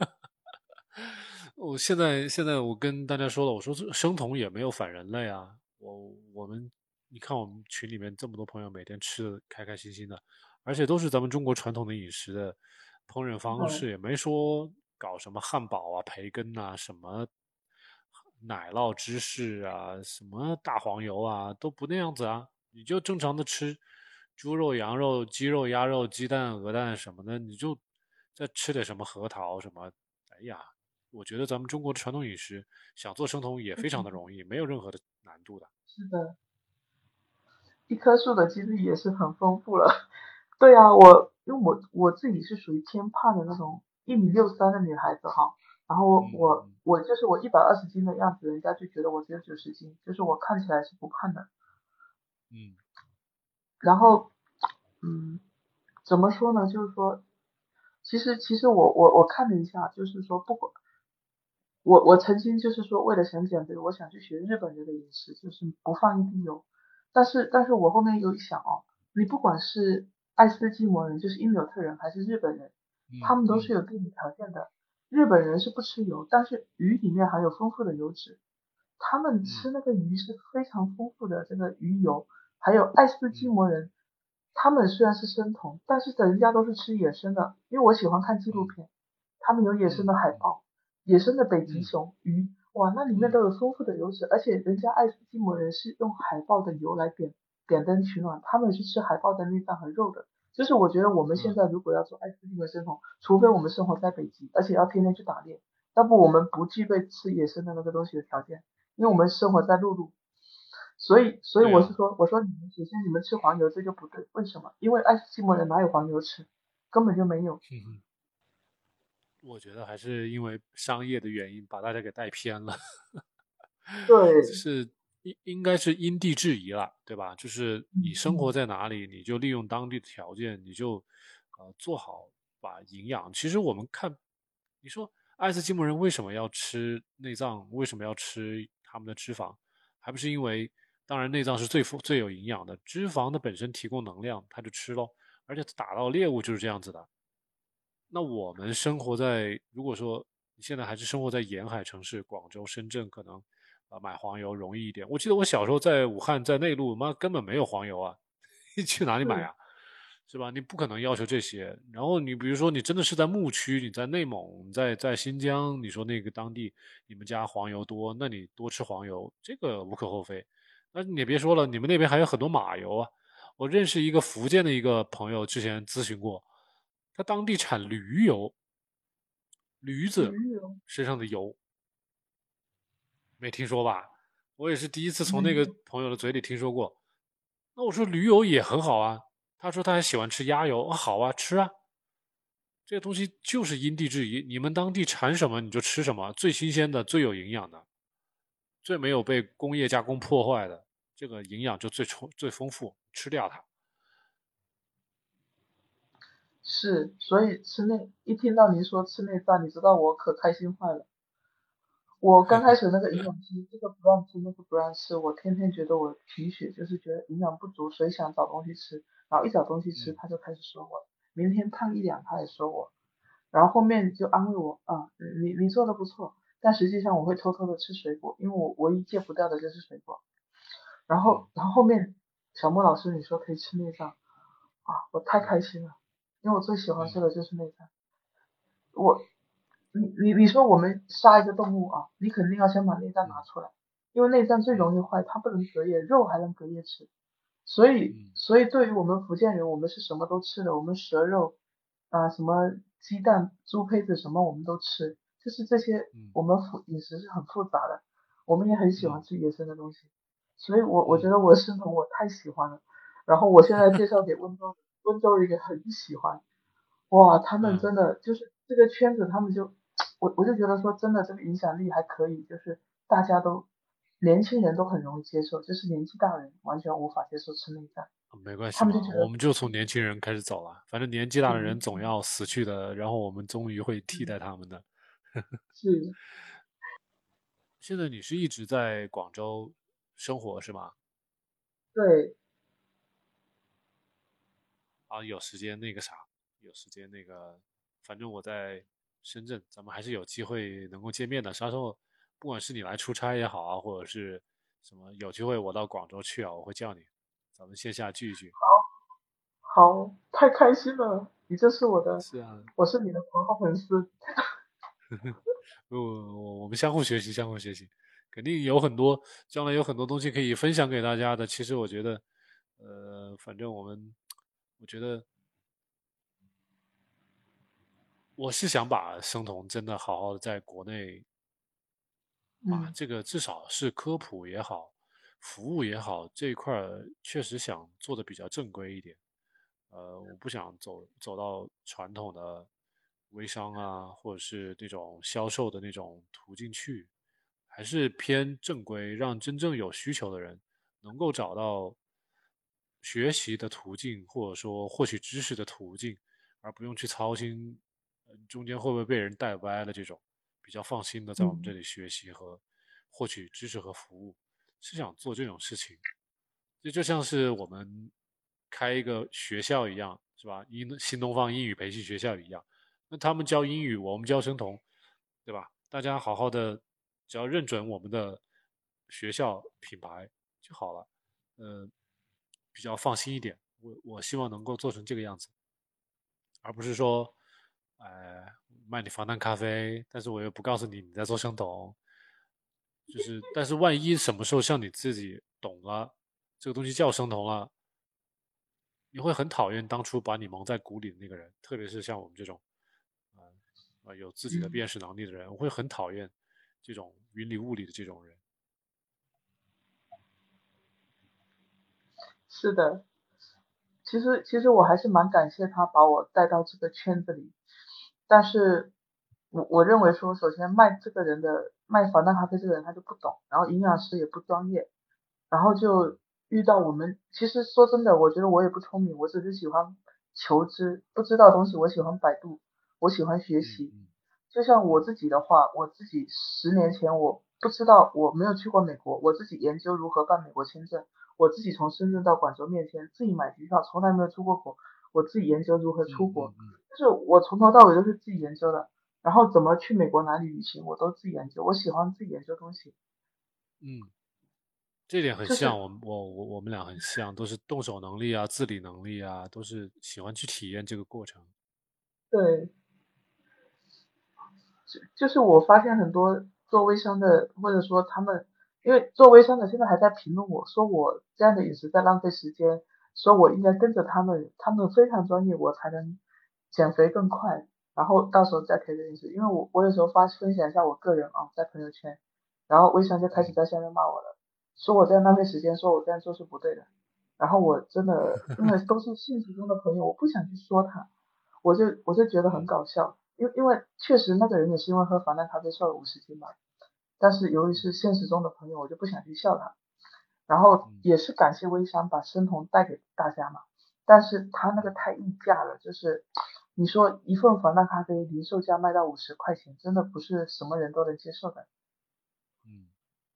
我现在现在我跟大家说了，我说这生酮也没有反人类啊。我我们你看我们群里面这么多朋友，每天吃的开开心心的，而且都是咱们中国传统的饮食的烹饪方嗯式，也没说搞什么汉堡啊、培根啊、什么奶酪芝士啊、什么大黄油啊，都不那样子啊。你就正常的吃猪肉、羊肉、鸡肉、鸭肉、鸡蛋、鹅蛋什么的，你就再吃点什么核桃什么。哎呀，我觉得咱们中国的传统饮食想做生酮也非常的容易，没有任何的难度的。 是的，一棵树的经历也是很丰富了。对啊，我因为我我自己是属于偏胖的那种一米六三的女孩子哈，然后我我嗯嗯我就是我一百二十斤的样子，人家就觉得我只有九十斤，就是我看起来是不胖的。 嗯然后嗯，怎么说呢？就是说，其实其实我我我看了一下，就是说不管我我曾经就是说为了想减肥，我想去学日本人的饮食，就是不放一滴油。但是但是我后面有一想哦，你不管是爱斯基摩人，就是因纽特人，还是日本人，他们都是嗯嗯有地理条件的。日本人是不吃油，但是鱼里面含有丰富的油脂，他们嗯吃那个鱼是非常丰富的这个鱼油。还有爱斯基嗯摩人，他们虽然是生酮，但是人家都是吃野生的，因为我喜欢看纪录嗯片，他们有野生的嗯嗯海豹。野生的北极嗯熊、鱼，哇，那里面嗯都有丰富的油脂，而且人家爱斯基摩人是用海豹的油来点点灯取暖，他们是吃海豹的内脏和肉的。就是我觉得我们现嗯在如果要做爱斯基摩生酮，除非我们生活在北极，而且要天天去打猎，要不我们不具备吃野生的那个东西的条件，因为我们生活在陆路。所以，所以对啊， 我是说，我说你们首先你们吃黄油这就不对，为什么？因为爱斯基摩人哪有黄油吃，根本就没有。 哼哼，我觉得还是因为商业的原因把大家给带偏了。就对， 是应应该是因地制宜了，对吧？就是你生活嗯嗯在哪里，你就利用当地的条件，你就呃做好把营养。其实我们看，你说爱斯基摩人为什么要吃内脏？为什么要吃他们的脂肪？还不是因为，当然内脏是最最有营养的，脂肪的本身提供能量，他就吃咯。而且打到猎物就是这样子的。那我们生活在，如果说你现在还是生活在沿海城市，广州、深圳，可能呃买黄油容易一点。我记得我小时候在武汉，在内陆，妈根本没有黄油啊，你去哪里买啊？是吧？你不可能要求这些。然后你比如说，你真的是在牧区，你在内蒙，你在在新疆，你说那个当地你们家黄油多，那你多吃黄油，这个无可厚非。那你也别说了，你们那边还有很多马油啊。我认识一个福建的一个朋友，之前咨询过，他当地产驴油，驴子驴油身上的油，没听说吧？我也是第一次从那个没有。 朋友的嘴里听说过。那我说驴油也很好啊，他说他还喜欢吃鸭油，啊好啊，吃啊。这个东西就是因地制宜，你们当地产什么你就吃什么，最新鲜的、最有营养的，最没有被工业加工破坏的，这个营养就最充最丰富，吃掉它。 是，所以吃内一听到您说吃内脏，你知道我可开心坏了。我刚开始那个营养师，这个不让吃，那个不让吃，我天天觉得我贫血，就是觉得营养不足，所以想找东西吃，然后一找东西吃， 嗯他就开始说我明天胖一两，他也说我，然后后面就安慰我啊，你你做的不错，但实际上我会偷偷的吃水果，因为我唯一戒不掉的就是水果。然嗯后然后后面小莫老师你说可以吃内脏啊，我太开嗯心了，因为我最喜欢吃嗯的就是内脏。我你你你说我们杀一个动物啊，你肯定要先把内脏拿嗯出来，因为内脏最嗯容易坏，它不能隔夜，肉还能隔夜吃。所以嗯所以对于我们福建人，我们是什么都吃的，我们蛇肉啊、什么鸡蛋、猪胚子什么我们都吃，就是这些嗯我们福饮食是很复杂的，我们也很喜欢嗯吃野生的东西。所以我我觉嗯得我生酮我太喜欢了，然后我现在介绍给温州温州人也很喜欢。哇，他们嗯真的就是这个圈子，他们就，我我就觉得说真的，这个影响力还可以，就是大家都，年轻人都很容易接受，就是年纪大人完全无法接受吃内脏， 没关系嘛， 他们就觉得， 我们就从年轻人开始走了。反正年纪大的人嗯， 总要死去的，然后我们终于会替代他们的。 是， 现在你是一直在广州生活是吗？ 对， 啊，有时间那个啥，有时间那个，反正我在深圳，咱们还是有机会能够见面的。啥时候，不管是你来出差也好啊，或者是什么，有机会我到广州去啊，我会叫你，咱们线下聚一聚。 好，太开心了，你就是我的， 是啊， 我是你的头号粉丝， 我我我们相互学习，相互学习，肯定有很多将来有很多东西可以分享给大家的。其实我觉得，呃，反正我们，我觉得我是想把生酮真的好好的在国内把嗯这个至少是科普也好，服务也好这一块儿确实想做的比较正规一点。呃，我不想走走到传统的微商啊，或者是那种销售的那种途径去，还是偏正规，让真正有需求的人能够找到学习的途径，或者说获取知识的途径，而不用去操心，呃中间会不会被人带歪了这种，比较放心的在我们这嗯， 里学习和获取知识和服务，是想做这种事情。这就像是我们开一个学校一样，是吧？英新东方英语培训学校一样，那他们教英语，我们教生酮，对吧？大家好好的，只要认准我们的学校品牌就好了，呃，比较放心一点。我我希望能够做成这个样子，而不是说，呃，卖你防弹咖啡，但是我又不告诉你你在做生酮，就是，但是万一什么时候像你自己懂了，这个东西叫生酮了，你会很讨厌当初把你蒙在鼓里的那个人，特别是像我们这种，呃，呃有自己的嗯， 辨识能力的人，我会很讨厌这种云里雾里的这种人。 是的，其实其实我还是蛮感谢他把我带到这个圈子里，但是我我认为说，首先卖这个人的卖防弹咖啡这个人他就不懂，然后营养师也不专业，然后就遇到我们。其实说真的，我觉得我也不聪明，我只是喜欢求知，不知道东西我喜欢百度，我喜欢学习。 嗯嗯就像我自己的话，我自己十年前我不知道，我没有去过美国，我自己研究如何办美国签证，我自己从深圳到广州面签，自己买机票，从来没有出过国，我自己研究如何出国， 嗯嗯就是我从头到尾都是自己研究的，然后怎么去美国哪里旅行，我都自己研究，我喜欢自己研究东西， 嗯，这点很像， 就是我们我我我们俩很像，都是动手能力啊、自理能力啊，都是喜欢去体验这个过程。 对。就是我发现很多做微商的，或者说他们，因为做微商的现在还在评论我说我这样的饮食在浪费时间，说我应该跟着他们，他们非常专业，我才能减肥更快，然后到时候再开始饮食。因为我我有时候发分享一下我个人啊，在朋友圈，然后微商就开始嗯在下面骂我了，说我这样浪费时间，说我这样做是不对的。然后我真的因为都是现实中的朋友，我不想去说他，我就我就觉得很嗯搞笑。因为因为确实那个人也是因为喝防弹咖啡瘦了五十斤嘛，但是由于嗯是现实中的朋友，我就不想去笑他。然后嗯也是感谢微商把生酮带给大家嘛，但是他那个嗯太溢价了，就是你说一份防弹咖啡零售价卖到五十块钱，真的不是什么人都能接受的。 嗯，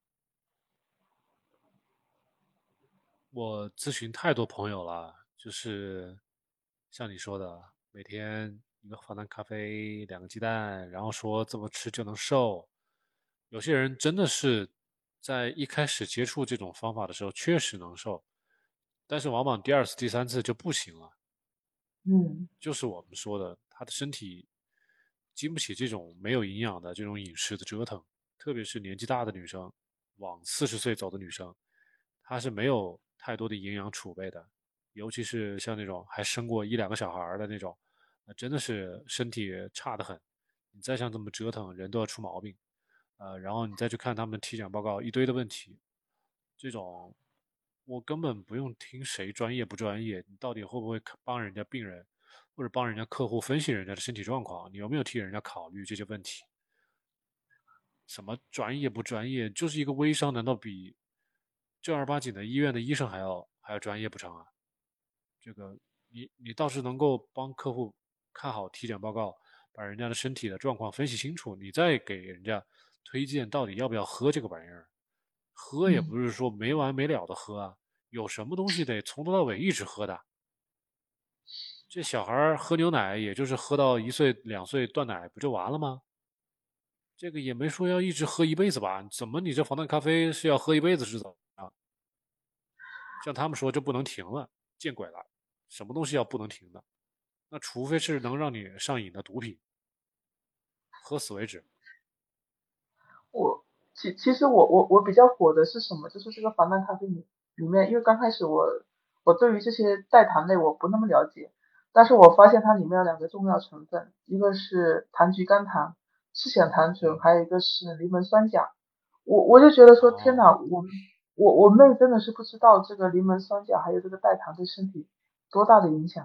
我咨询太多朋友了，就是像你说的，每天一个防弹咖啡，两个鸡蛋，然后说这么吃就能瘦。有些人真的是在一开始接触这种方法的时候确实能瘦，但是往往第二次、第三次就不行了。 嗯就是我们说的，他的身体经不起这种没有营养的这种饮食的折腾，特别是年纪大的女生，往四十岁走的女生，她是没有太多的营养储备的，尤其是像那种还生过一两个小孩的那种，那真的是身体差得很。你再像这么折腾，人都要出毛病。呃，然后你再去看他们的体检报告，一堆的问题，这种我根本不用听谁专业不专业，你到底会不会帮人家病人或者帮人家客户分析人家的身体状况，你有没有替人家考虑这些问题？什么专业不专业，就是一个微商，难道比正儿八经的医院的医生还要还要专业不成啊？这个你你倒是能够帮客户看好体检报告，把人家的身体的状况分析清楚，你再给人家推荐到底要不要喝这个玩意儿。喝也嗯， 不是说没完没了的喝啊，有什么东西得从头到尾一直喝的。这小孩喝牛奶，也就是喝到一岁两岁断奶不就完了吗？这个也没说要一直喝一辈子吧？怎么你这防弹咖啡是要喝一辈子是怎么样？像他们说就不能停了，见鬼了！什么东西要不能停的？那除非是能让你上瘾的毒品，喝死为止。 我其其实我我我比较火的是什么？就是这个防弹咖啡里里面，因为刚开始我我对于这些代糖类我不那么了解，但是我发现它里面有两个重要成分，一个是糖菊甘糖、赤藓糖醇， 嗯， 还有一个是柠檬酸钾。我我就觉得说，天哦， 呐，我我我妹真的是不知道这个柠檬酸钾还有这个代糖对身体多大的影响。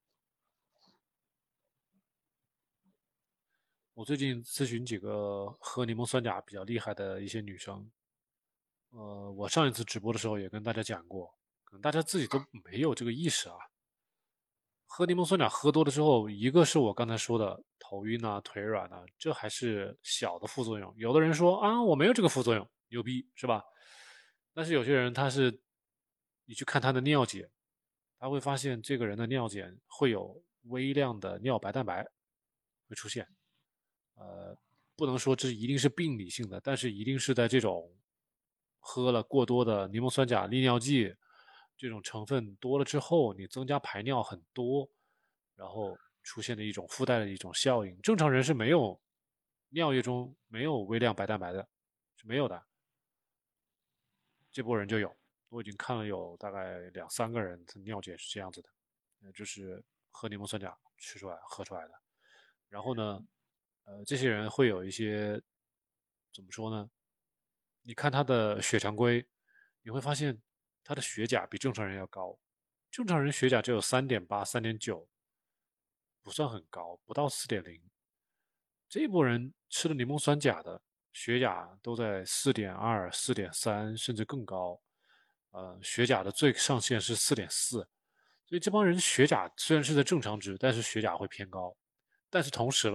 我最近咨询几个喝柠檬酸钾比较厉害的一些女生，呃，我上一次直播的时候也跟大家讲过，可能大家自己都没有这个意识啊。喝柠檬酸钾喝多了之后，一个是我刚才说的头晕啊、腿软啊，这还是小的副作用。有的人说啊，我没有这个副作用，牛逼是吧？但是有些人他是，你去看他的尿检，他会发现这个人的尿检会有微量的尿白蛋白会出现。呃，不能说这一定是病理性的，但是一定是在这种喝了过多的柠檬酸钾利尿剂这种成分多了之后，你增加排尿很多，然后出现的一种附带的一种效应。正常人是没有尿液中没有微量白蛋白的，是没有的，这波人就有。我已经看了有大概两三个人的尿检是这样子的，呃，就是喝柠檬酸钾吃出来喝出来的。然后呢，呃，这些人会有一些怎么说呢？你看他的血常规，你会发现他的血钾比正常人要高。正常人血钾只有三点八、三点九，不算很高，不到四点零。这一波人吃了柠檬酸钾的，血钾都在四点二、四点三，甚至更高。呃，血钾的最上限是四点四，所以这帮人血钾虽然是在正常值，但是血钾会偏高。但是同时了，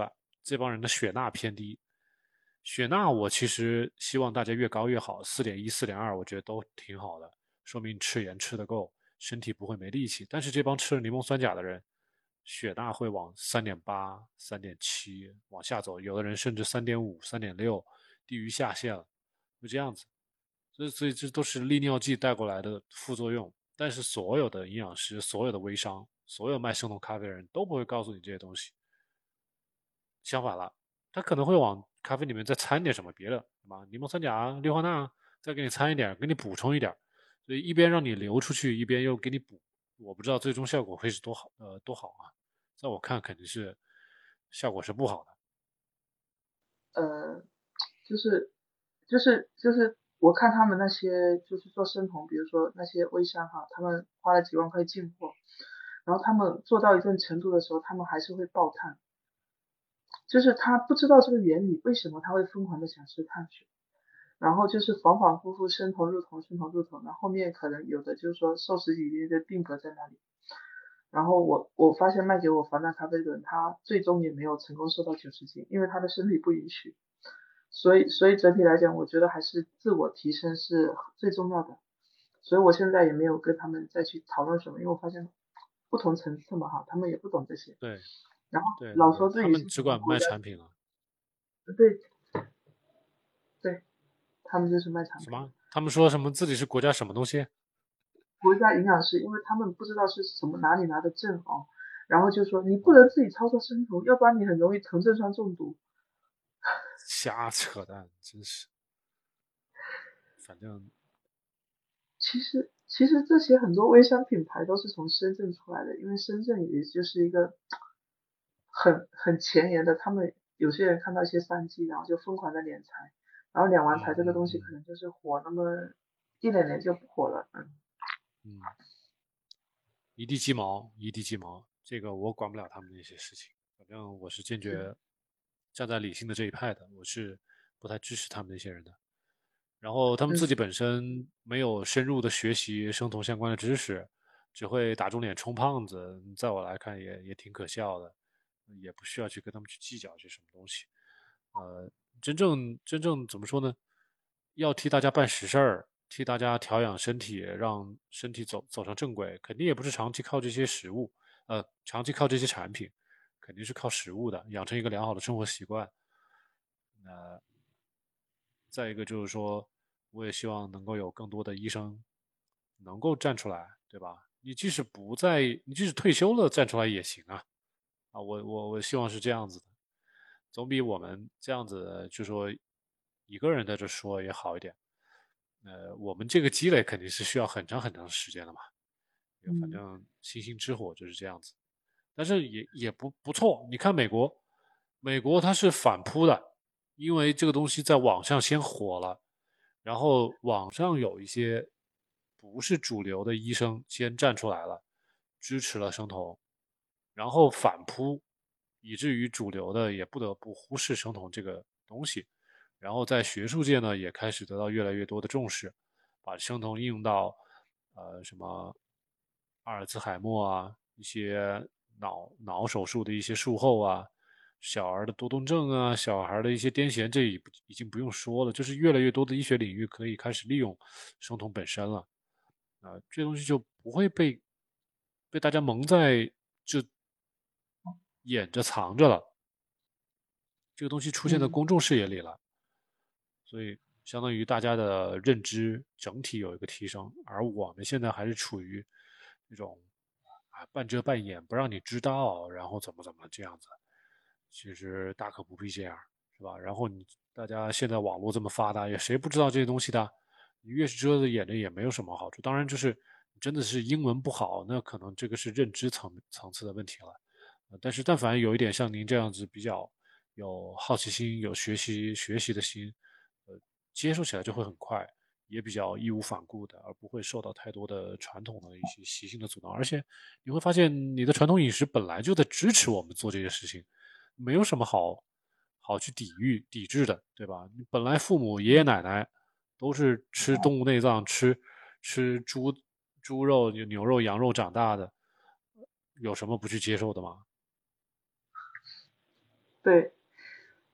这帮人的血钠偏低。血钠我其实希望大家越高越好，四点一、四点二，我觉得都挺好的，说明吃盐吃得够，身体不会没力气。但是这帮吃了柠檬酸钾的人，血钠会往三点八、三点七往下走，有的人甚至三点五、三点六，低于下限了，就这样子。所以，所以这都是利尿剂带过来的副作用。但是所有的营养师、所有的微商、所有卖生酮咖啡的人都不会告诉你这些东西。相反了，他可能会往咖啡里面再掺点什么别的，什么柠檬酸钾、氯化钠，再给你掺一点，给你补充一点。所以一边让你流出去，一边又给你补。我不知道最终效果会是多好，呃，多好啊！在我看，肯定是效果是不好的。呃，就是就是就是我看他们那些就是做生酮，比如说那些微商哈，他们花了几万块进货，然后他们做到一定程度的时候，他们还是会爆碳。就是他不知道这个原理，为什么他会疯狂的想吃碳水，然后就是反反复复生酮入酮生酮入酮，然后后面可能有的就是说瘦十几斤就定格在那里。然后我我发现卖给我防弹咖啡的人，他最终也没有成功瘦到九十斤，因为他的身体不允许。所以所以整体来讲，我觉得还是自我提升是最重要的。所以我现在也没有跟他们再去讨论什么，因为我发现不同层次嘛哈，他们也不懂这些。 对。 然后对， 老说自己他们只管卖产品了。 对，对，他们就是卖产品。 什么？他们说什么自己是国家什么东西？ 国家营养师，因为他们不知道是什么哪里拿的证哦，然后就说你不能自己操作生酮，要不然你很容易酮症酸中毒。 瞎扯淡，真是。反正， 其实其实这些很多微商品牌都是从深圳出来的，因为深圳也就是一个很很前沿的，他们有些人看到一些商机，然后就疯狂的敛财，然后敛完财这个东西可能就是火那么一两年就不火了，嗯嗯，一地鸡毛，一地鸡毛，这个我管不了他们那些事情，反正我是坚决站在理性的这一派的，我是不太支持他们那些人的。然后他们自己本身没有深入的学习生酮相关的知识，只会打肿脸充胖子，在我来看也也挺可笑的。也不需要去跟他们去计较这什么东西，呃，真正真正怎么说呢？要替大家办实事儿，替大家调养身体，让身体走走上正轨，肯定也不是长期靠这些食物，呃，长期靠这些产品，肯定是靠食物的，养成一个良好的生活习惯。呃，再一个就是说，我也希望能够有更多的医生能够站出来，对吧？你即使不在，你即使退休了站出来也行啊。啊，我我我希望是这样子的，总比我们这样子就说一个人在这说也好一点。呃，我们这个积累肯定是需要很长很长时间的嘛，反正星星之火就是这样子。但是也也不不错，你看美国，美国它是反扑的，因为这个东西在网上先火了，然后网上有一些不是主流的医生先站出来了，支持了生酮。然后反扑，以至于主流的也不得不忽视生酮这个东西，然后在学术界呢也开始得到越来越多的重视，把生酮应用到呃什么阿尔兹海默啊，一些脑脑手术的一些术后啊，小儿的多动症啊，小孩的一些癫痫，这已已经不用说了，就是越来越多的医学领域可以开始利用生酮本身了，啊、呃，这东西就不会被被大家蒙在就掩着藏着了，这个东西出现在公众视野里了，所以相当于大家的认知整体有一个提升，而我们现在还是处于那种啊半遮半掩，不让你知道，然后怎么怎么这样子，其实大可不必这样，是吧？然后你大家现在网络这么发达，也谁不知道这些东西的？你越是遮着掩着也没有什么好处。当然，就是真的是英文不好，那可能这个是认知层层次的问题了。但是但凡有一点像您这样子比较有好奇心、有学习学习的心，呃，接受起来就会很快，也比较义无反顾的，而不会受到太多的传统的一些习性的阻挠。而且你会发现，你的传统饮食本来就在支持我们做这些事情，没有什么好好去抵御、抵制的，对吧？你本来父母、爷爷奶奶都是吃动物内脏、吃吃猪猪肉、牛肉、羊肉长大的，有什么不去接受的吗？ 对，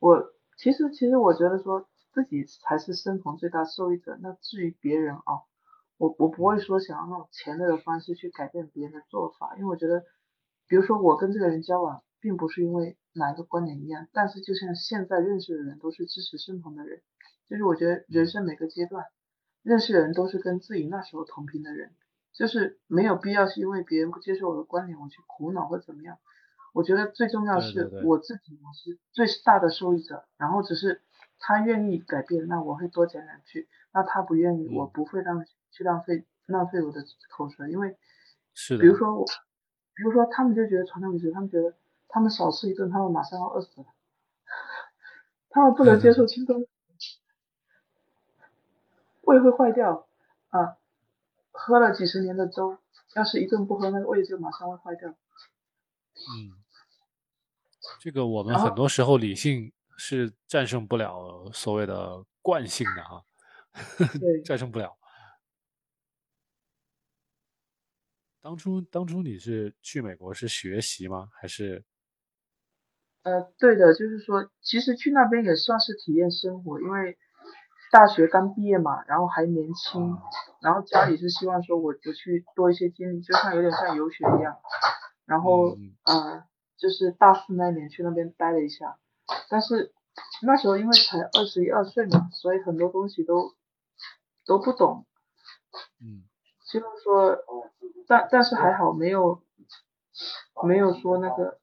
我其实其实我觉得说自己才是生酮最大受益者，那至于别人啊，我我不会嗯说想要那种强烈的方式去改变别人的做法，因为我觉得，比如说我跟这个人交往，并不是因为哪一个观点一样，但是就像现在认识的人都是支持生酮的人，就是我觉得人嗯生每个阶段认识的人都是跟自己那时候同频的人，就是没有必要是因为别人不接受我的观点我去苦恼或怎么样。我觉得最重要对对对， 是我自己我是最大的受益者，然后只是他愿意改变，那我会多讲两句；那他不愿意，我嗯， 不会让去浪费浪费我的口舌，因为是的， 比如说我，比如说他们就觉得传统饮食，他们觉得他们少吃一顿，他们马上要饿死了，他们不能接受轻松，胃会坏掉啊，喝了几十年的粥，要是一顿不喝，那个胃就马上会坏掉。 嗯，这个我们然后很多时候理性是战胜不了所谓的惯性的哈， 对。 战胜不了。当初当初你是去美国是学习吗？还是呃，对的，就是说，其实去那边也算是体验生活，因为大学刚毕业嘛，然后还年轻，然后家里是希望说我我去多一些经历，就像有点像游学一样，然后嗯呃，就是大四那年去那边待了一下，但是那时候因为才二十一二岁嘛，所以很多东西都都不懂， 嗯就是说，但但是还好没有没有说那个，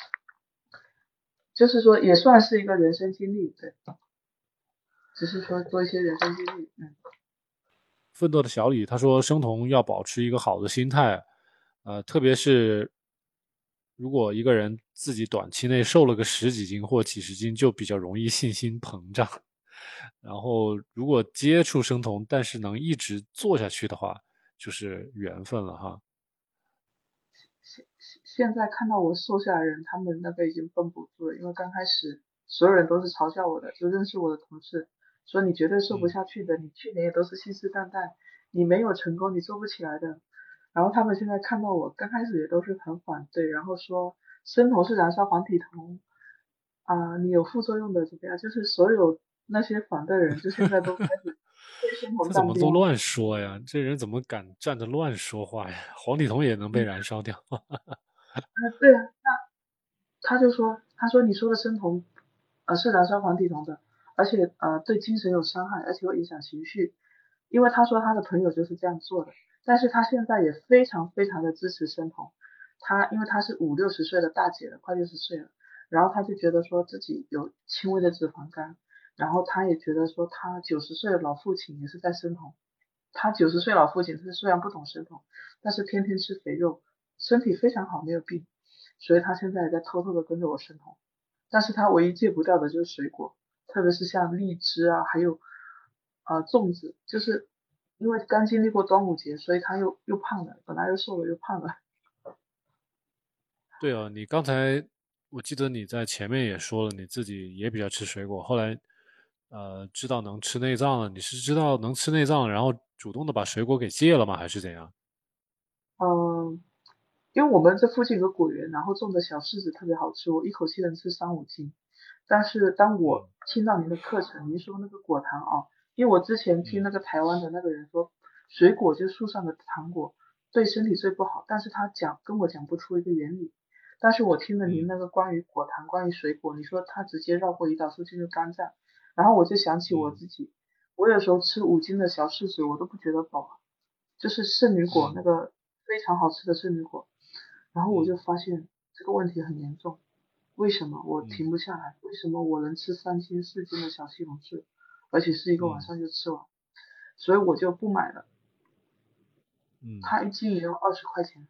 就是说也算是一个人生经历，对。只是说多一些人生经历，嗯。 奋斗的小李他说，生酮要保持一个好的心态，呃，特别是如果一个人自己短期内瘦了个十几斤或几十斤，就比较容易信心膨胀。然后，如果接触生酮，但是能一直做下去的话，就是缘分了哈。 现现在看到我瘦下来的人，他们那个已经绷不住了，因为刚开始所有人都是嘲笑我的，就认识我的同事说你绝对瘦不嗯下去的，你去年也都是信誓旦旦，你没有成功，你做不起来的。然后他们现在看到我，刚开始也都是很反对，然后说生酮是燃烧黄体酮啊、你有副作用的怎么样？就是所有那些反对的人，就现在都开始对生酮这怎站边。 么都乱说呀？这人怎么敢站着乱说话呀？黄体酮也能被燃烧掉？ 啊，对啊，他就说，他说你说的生酮，呃，是燃烧黄体酮的，而且呃对精神有伤害，而且会影响情绪。因为他说他的朋友就是这样做的，但是他现在也非常非常的支持生酮。他因为他是五六十岁的大姐了，快六十岁了，然后他就觉得说自己有轻微的脂肪肝，然后他也觉得说他九十岁的老父亲也是在生酮，他九十岁老父亲是虽然不懂生酮，但是天天吃肥肉，身体非常好，没有病。所以他现在也在偷偷的跟着我生酮，但是他唯一戒不掉的就是水果，特别是像荔枝啊，还有啊、呃粽子，就是因为刚经历过端午节，所以他又又胖了，本来又瘦了又胖了。 对啊，你刚才我记得你在前面也说了，你自己也比较吃水果，后来呃知道能吃内脏了，你是知道能吃内脏，然后主动的把水果给戒了吗？还是怎样？ 嗯，因为我们这附近有个果园，然后种的小柿子特别好吃，我一口气能吃三五斤。但是当嗯我听到您的课程，您说那个果糖啊，因为我之前听嗯那个台湾的那个人说，水果就是树上的糖果，对身体最不好，但是他讲跟我讲不出一个原理。但是我听了您嗯那个关于果糖、关于水果，你说他直接绕过胰岛素进入肝脏，然后我就想起我嗯自己，我有时候吃五斤的小柿子，我都不觉得饱，就是圣女果那嗯个非常好吃的圣女果，然后我嗯就发现这个问题很严重。为什么我嗯停不下来？为什么我能吃三斤四斤的小西红柿，而且是一个晚嗯上就吃完？所以我就不买了。 嗯， 它一斤也要二十块钱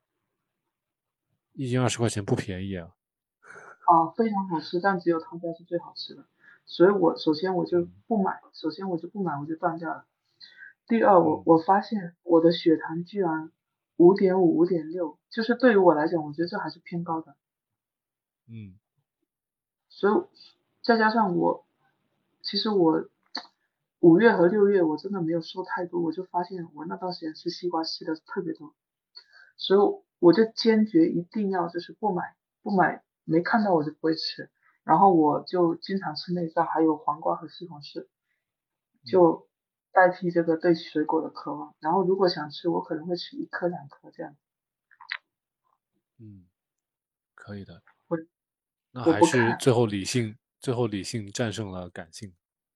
一斤二十块钱不便宜啊。 啊，非常好吃，但只有他家是最好吃的。所以我首先我就嗯不买，首先我就不买，我就断掉了。第二，我嗯我发现我的血糖居然五点五、五点六，就是对于我来讲，我觉得这还是偏高的。 嗯所以再加上我，其实我五月和六月我真的没有瘦太多，我就发现我那段时间吃西瓜吃的特别多，所以我就坚决一定要就是不买，不买，没看到我就不会吃， 然后我就经常吃内脏，还有黄瓜和西红柿，就代替这个对水果的渴望。然后如果想吃，我可能会吃一颗两颗这样。 嗯，可以的。 我那还我不看。 是最后理性，最后理性战胜了感性。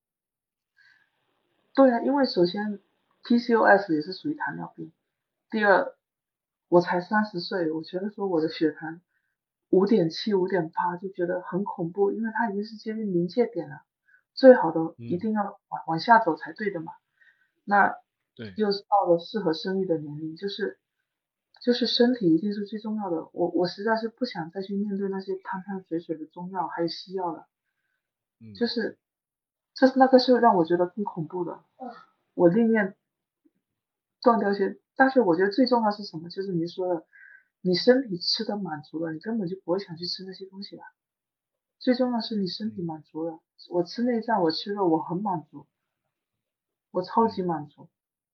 对啊，因为首先 P C O S 也是属于糖尿病，第二我才三十岁，我觉得说我的血糖五点七、五点八就觉得很恐怖，因为它已经是接近临界点了，最好的一嗯， 定要往往下走才对的嘛。那对， 又是到了适合生育的年龄，就是就是身体一定是最重要的。我我实在是不想再去面对那些汤汤水水的中药还有西药了，就嗯是这那个是让我觉得更恐怖的。我宁愿断掉一些，但是我觉得最重要是什么？就是你说的，你身体吃的满足了，你根本就不会想去吃那些东西了。最重要是你身体嗯满足了，我吃内脏，我吃肉，我很满足，我超级嗯， 满足。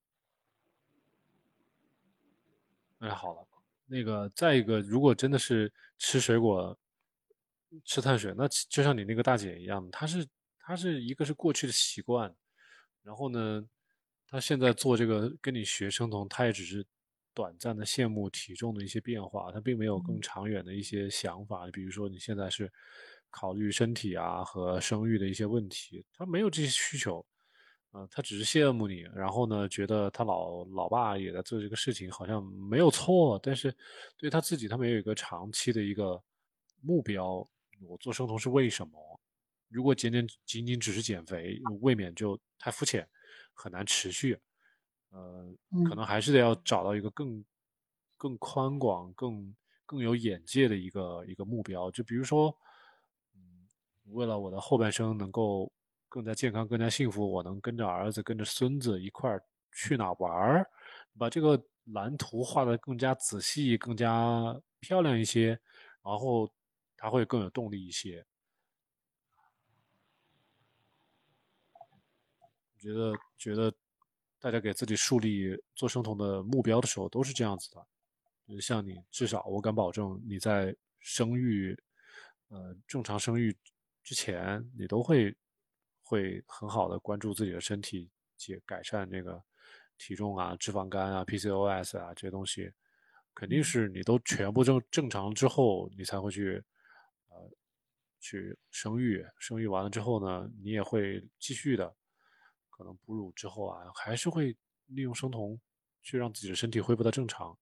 哎，好了，那个再一个，如果真的是吃水果、吃碳水，那其就像你那个大姐一样，她是她是一个是过去的习惯，然后呢，她现在做这个跟你学生酮，她也只是短暂的羡慕体重的一些变化，她并没有更嗯长远的一些想法，比如说你现在是考虑身体啊和生育的一些问题，她没有这些需求。啊、他只是羡慕你，然后呢，觉得他老老爸也在做这个事情，好像没有错，但是对他自己，他没有一个长期的一个目标。我做生酮是为什么？如果仅仅仅仅只是减肥，未免就太肤浅，很难持续。呃，可嗯能还是得要找到一个更更宽广、更更有眼界的一个一个目标。就比如说，嗯，为了我的后半生能够更加健康、更加幸福，我能跟着儿子、跟着孙子一块儿去哪玩儿，把这个蓝图画得更加仔细、更加漂亮一些，然后他会更有动力一些。觉得觉得大家给自己树立做生酮的目标的时候，都是这样子的。就是像你，至少我敢保证，你在生育，呃，正常生育之前，你都会会很好的关注自己的身体，解改善这个体重啊、脂肪肝啊、P C O S 啊这些东西，肯定嗯是你都全部正正常之后，你才会去呃去生育。生育完了之后呢，你也会继续的，可能哺乳之后啊，还是会利用生酮去让自己的身体恢复到正常。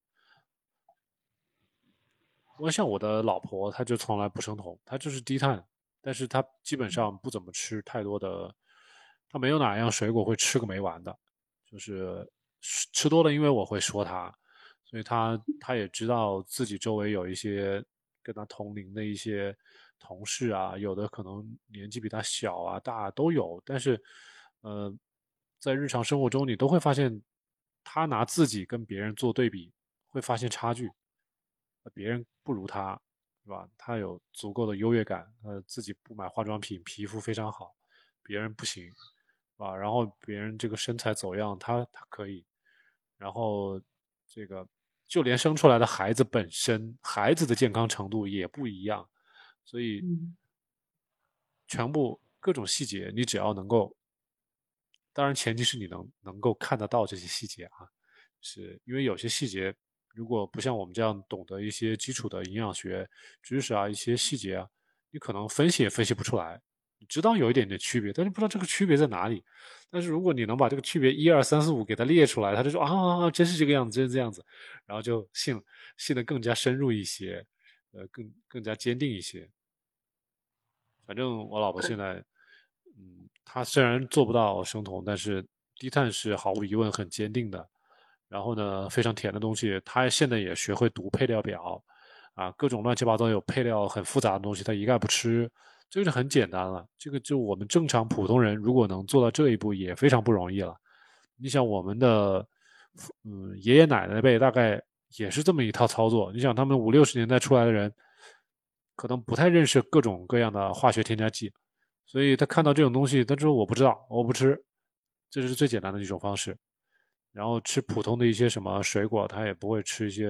我像我的老婆，她就从来不生酮，她就是低碳，但是她基本上不怎么吃太多的，她没有哪样水果会吃个没完的，就是吃吃多了，因为我会说她，所以她她也知道自己周围有一些跟她同龄的一些同事啊，有的可能年纪比她小啊、大啊都有，但是呃，在日常生活中你都会发现，她拿自己跟别人做对比，会发现差距。别人不如他，是吧？他有足够的优越感，呃，自己不买化妆品，皮肤非常好，别人不行，是吧？然后别人这个身材走样，他他可以，然后这个就连生出来的孩子本身，孩子的健康程度也不一样，所以嗯全部各种细节，你只要能够，当然前提是你能能够看得到这些细节啊，是因为有些细节如果不像我们这样懂得一些基础的营养学知识啊，一些细节啊，你可能分析也分析不出来。你知道有一点点区别，但是不知道这个区别在哪里。但是如果你能把这个区别一二三四五给它列出来，他就说啊啊啊，真是这个样子，真是这样子，然后就信信得更加深入一些，呃，更更加坚定一些。反正我老婆对。 现在，嗯，她虽然做不到生酮，但是低碳是毫无疑问很坚定的。然后呢，非常甜的东西，她现在也学会读配料表，啊，各种乱七八糟有配料很复杂的东西，她一概不吃，这个就很简单了。这个就我们正常普通人如果能做到这一步，也非常不容易了。你想我们的，嗯，爷爷奶奶辈大概也是这么一套操作。你想他们五六十年代出来的人，可能不太认识各种各样的化学添加剂，所以他看到这种东西，他说我不知道，我不吃，这是最简单的一种方式。然后吃普通的一些什么水果，他也不会吃一些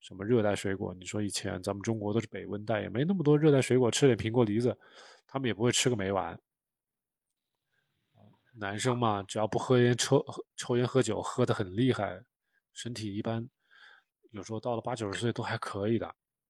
什么热带水果。你说以前咱们中国都是北温带，也没那么多热带水果，吃点苹果、梨子，他们也不会吃个没完。男生嘛，只要不喝烟、抽抽烟、喝酒，喝得很厉害，身体一般，有时候到了八九十岁都还可以的。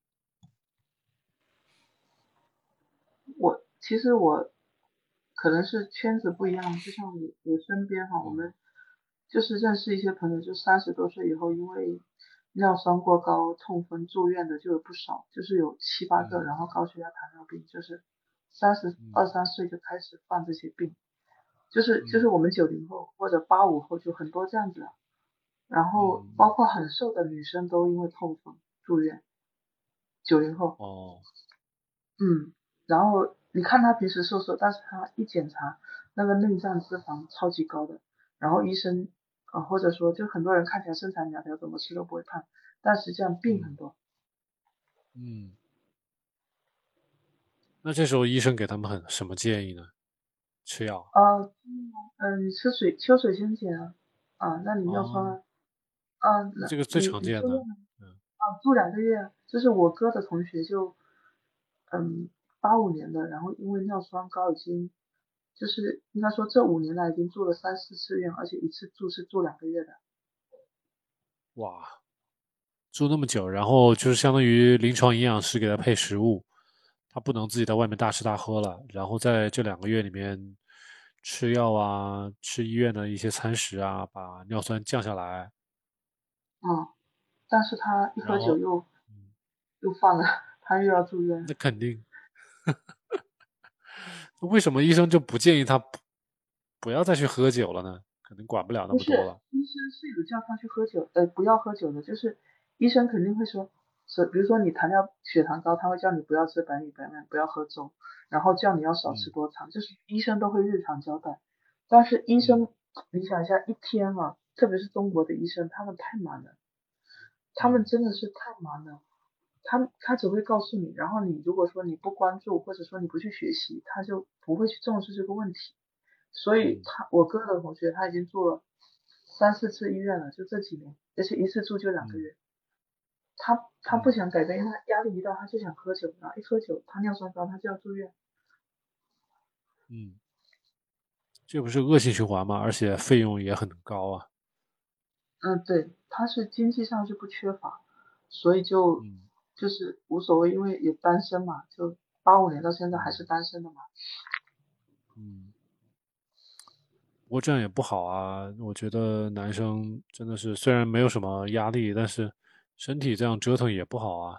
我其实我可能是圈子不一样，就像我我身边哈，我们就是认识一些朋友，就三十多岁以后，因为尿酸过高、痛风住院的就有不少，就是有七八个， 嗯然后高血压、糖尿病，就是三十二三岁就开始犯这些病，就是就是嗯我们九零后或者八五后就很多这样子，然后嗯包括很瘦的女生都因为痛风住院，九零后。 哦嗯，然后你看他平时瘦瘦，但是他一检查那个内脏脂肪超级高的，然后医生啊、呃或者说就很多人看起来身材苗条，怎么吃都不会胖，但实际上病很嗯多。 嗯，那这时候医生给他们很什么建议呢？吃药呃，嗯，你吃水秋水仙碱啊，啊，那你尿酸哦， 啊，啊，那那这个最你常见的。 你住院嗯啊，住两个月啊，就是我哥的同学就，嗯，八五年的，然后因为尿酸高已经，就是应该说这五年来已经住了三四次院，而且一次住是住两个月的。 哇，住那么久，然后就是相当于临床营养师给他配食物，他不能自己在外面大吃大喝了，然后在这两个月里面吃药啊，吃医院的一些餐食啊，把尿酸降下来， 嗯，但是他一喝然后， 酒又嗯， 又犯了，他又要住院。 那肯定，那为什么医生就不建议他不不要再去喝酒了呢？可能管不了那不是， 么多了。 医生是有叫他去喝酒，呃，不要喝酒的，就是医生肯定会说，是比如说你糖尿血糖高，他会叫你不要吃白米白面，不要喝粥，然后叫你要少吃嗯多糖，就是医生都会日常交代。但是医嗯生，你想一下，一天啊，特别是中国的医生，他们太忙了，他们嗯真的是太忙了。他他只会告诉你，然后你如果说你不关注，或者说你不去学习，他就不会去重视这个问题。所以嗯他我哥的同学他已经住了三四次医院了，就这几年，而且一次住就两个嗯月。他他不嗯想改变，因为他压力一大，他就想喝酒，然后一喝酒他尿酸高，他就要住院。 嗯，这不是恶性循环吗？而且费用也很高啊。 嗯，对，他是经济上是不缺乏，所以就嗯就是无所谓，因为也单身嘛，就八五年到现在还是嗯单身的嘛。 嗯。不过这样也不好啊，我觉得男生真的是虽然没有什么压力，但是身体这样折腾也不好啊。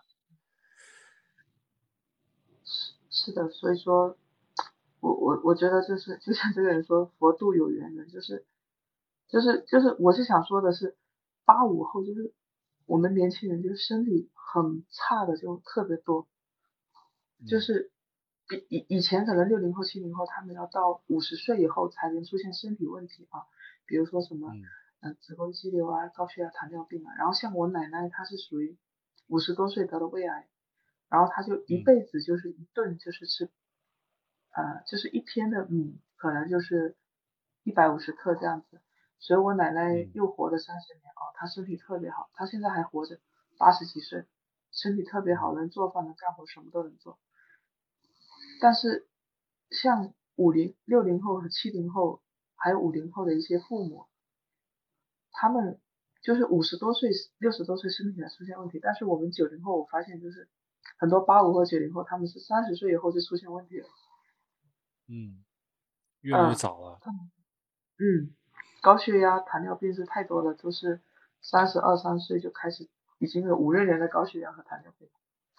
是是的，所以说，我我我觉得就是就像这个人说，佛度有缘人，就是就是就是我是想说的是，八五后就是我们年轻人就是身体很差的就特别多，就嗯是比以以前可能六零后七零后他们要到五十岁以后才能出现身体问题啊，比如说什么嗯嗯、呃子宫肌瘤啊、高血压、糖尿病啊，然后像我奶奶她是属于五十多岁得了胃癌，然后她就一嗯辈子就是一顿就是吃呃，就是一天的米可能就是一百五十克这样子，所以我奶奶嗯又活了三十年哦，她身体特别好，她现在还活着，八十几岁，身体特别好， 嗯能做饭能干活，什么都能做。但是像五零、六零后和七零后，还有五零后的一些父母，他们就是五十多岁、六十多岁身体才出现问题，但是我们九零后，我发现就是很多八五后、九零后，他们是三十岁以后就出现问题了。 嗯，越来越嗯早了。 嗯，高血压、糖尿病是太多了，都是三十二三岁就开始，已经有五六年的高血压和糖尿病。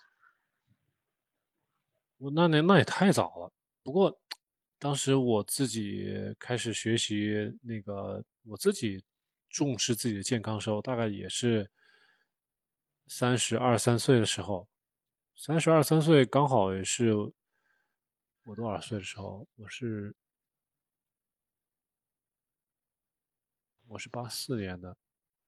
我那年那也太早了。不过当时我自己开始学习那个，我自己重视自己的健康的时候，大概也是三十二三岁的时候。三十二三岁刚好也是我多少岁的时候？我是我是八四年的，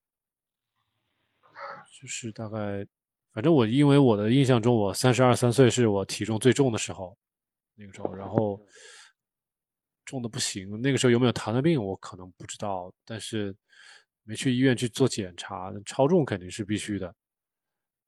就是大概，反正我因为我的印象中，我三十二三岁是我体重最重的时候，那个时候，然后重的不行。那个时候有没有糖尿病，我可能不知道，但是没去医院去做检查，超重肯定是必须的。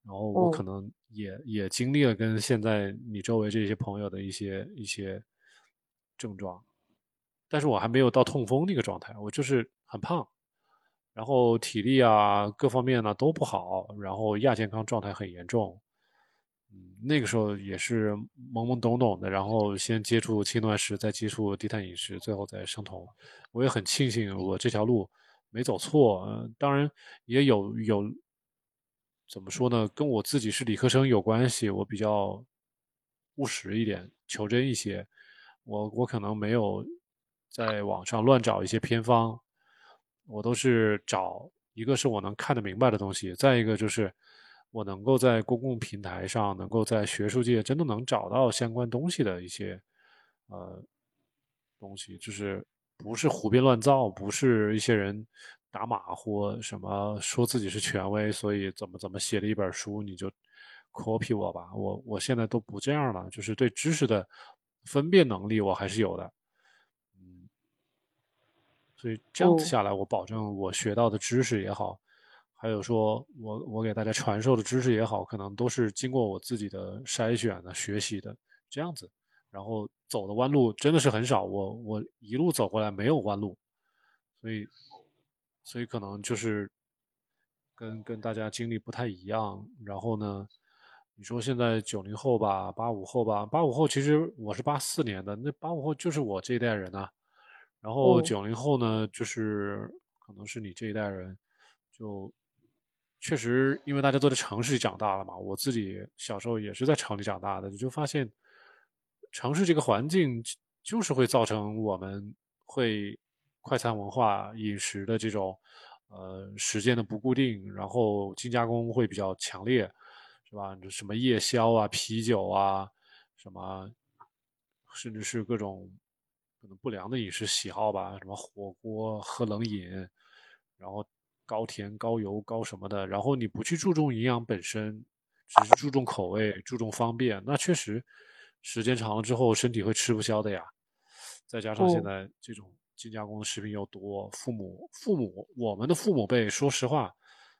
然后我可嗯能也也经历了跟现在你周围这些朋友的一些一些症状，但是我还没有到痛风那个状态，我就是很胖，然后体力啊各方面呢都不好，然后亚健康状态很严重。嗯，那个时候也是懵懵懂懂的，然后先接触轻断食，再接触低碳饮食，最后再生酮。我也很庆幸我这条路没走错。嗯、呃，当然也有有怎么说呢，跟我自己是理科生有关系，我比较务实一点，求真一些。我我可能没有在网上乱找一些偏方，我都是找一个是我能看得明白的东西，再一个就是我能够在公共平台上，能够在学术界真的能找到相关东西的一些呃东西，就是不是胡编乱造，不是一些人打马虎什么说自己是权威，所以怎么怎么写了一本书你就 copy 我吧，我我现在都不这样了，就是对知识的分辨能力我还是有的。嗯，所以这样子嗯下来，我保证我学到的知识也好，还有说我我给大家传授的知识也好，可能都是经过我自己的筛选的、学习的这样子。然后走的弯路真的是很少，我我一路走过来没有弯路，所以所以可能就是跟跟大家经历不太一样。然后呢，你说现在九零后吧，八五后吧，八五后其实我是八四年的，那八五后就是我这一代人啊。然后嗯九零后呢，就是可能是你这一代人，就确实因为大家都在城市里长大了嘛，我自己小时候也是在城里长大的，你就发现城市这个环境就是会造成我们会快餐文化饮食的这种呃时间的不固定，然后精加工会比较强烈，是吧？什么夜宵啊、啤酒啊，什么甚至是各种可能不良的饮食喜好吧，什么火锅、喝冷饮，然后高甜、高油、高什么的，然后你不去注重营养本身，只是注重口味、注重方便，那确实时间长了之后身体会吃不消的呀。再加上现嗯， 在这种精加工的食品又多，父母父母我们的父母辈，说实话，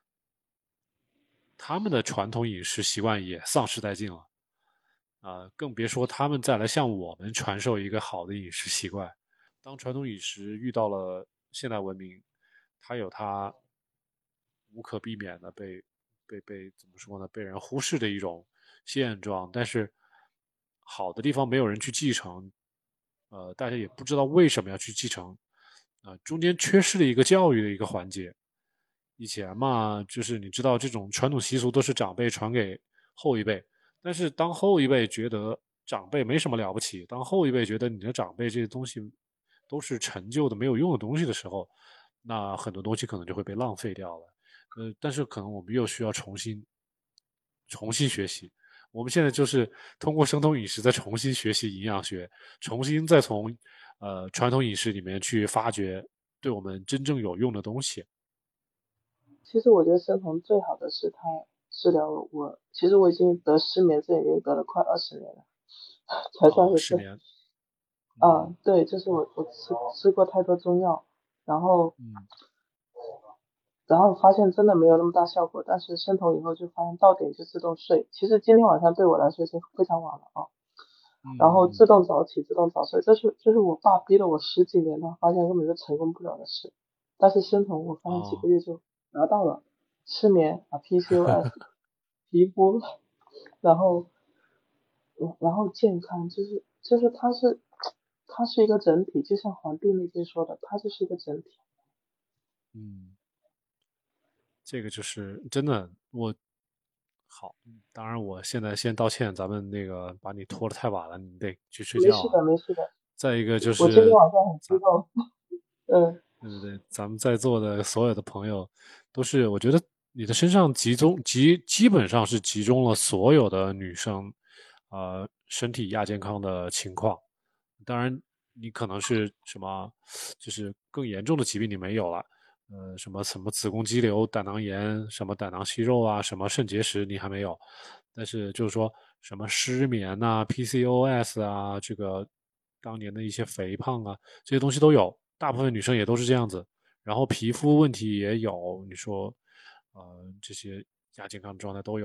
他们的传统饮食习惯也丧失殆尽了。啊、呃更别说他们再来向我们传授一个好的饮食习惯。当传统饮食遇到了现代文明，它有它无可避免的被被被怎么说呢？被人忽视的一种现状。但是好的地方没有人去继承，呃，大家也不知道为什么要去继承，啊、呃，中间缺失了一个教育的一个环节。以前嘛，就是你知道这种传统习俗都是长辈传给后一辈，但是当后一辈觉得长辈没什么了不起，当后一辈觉得你的长辈这些东西都是陈旧的、没有用的东西的时候，那很多东西可能就会被浪费掉了。呃，但是可能我们又需要重新重新学习。我们现在就是通过生酮饮食再重新学习营养学，重新再从呃传统饮食里面去发掘对我们真正有用的东西。 其实我觉得生酮最好的是它治疗了我，其实我已经得失眠症已经得了快二十年了，才算哦， 是正。 失眠。 啊， 嗯对，就是我我吃吃过太多中药，然后嗯然后发现真的没有那么大效果，但是生酮以后就发现到点就自动睡。其实今天晚上对我来说已经非常晚了啊，然后自嗯嗯动早起，自动早睡，这是这是我爸逼了我十几年的，发现根本就成功不了的事。但是生酮我发现几个哦， 月就拿到了，失眠啊，P C O S，皮肤，然后然然后健康，就是就是它是它是一个整体，就像《黄帝内经》说的，它就是一个整体。 嗯，这个就是真的我好。当然我现在先道歉，咱们那个把你拖得太晚了，你得去睡觉啊。 没事的，没事的， 再一个就我今天是晚上很激咱动。嗯对对对，咱们在座的所有的朋友，都是我觉得你的身上集中集基本上是集中了所有的女生，呃，身体亚健康的情况。当然，你可能是什么，就是更严重的疾病你没有了，呃，什么什么子宫肌瘤、胆囊炎、什么胆囊息肉啊，什么肾结石你还没有，但是就是说什么失眠呐、P C O S 啊，这个当年的一些肥胖啊，这些东西都有，大部分女生也都是这样子。然后皮肤问题也有，你说，呃，这些亚健康的状态都有。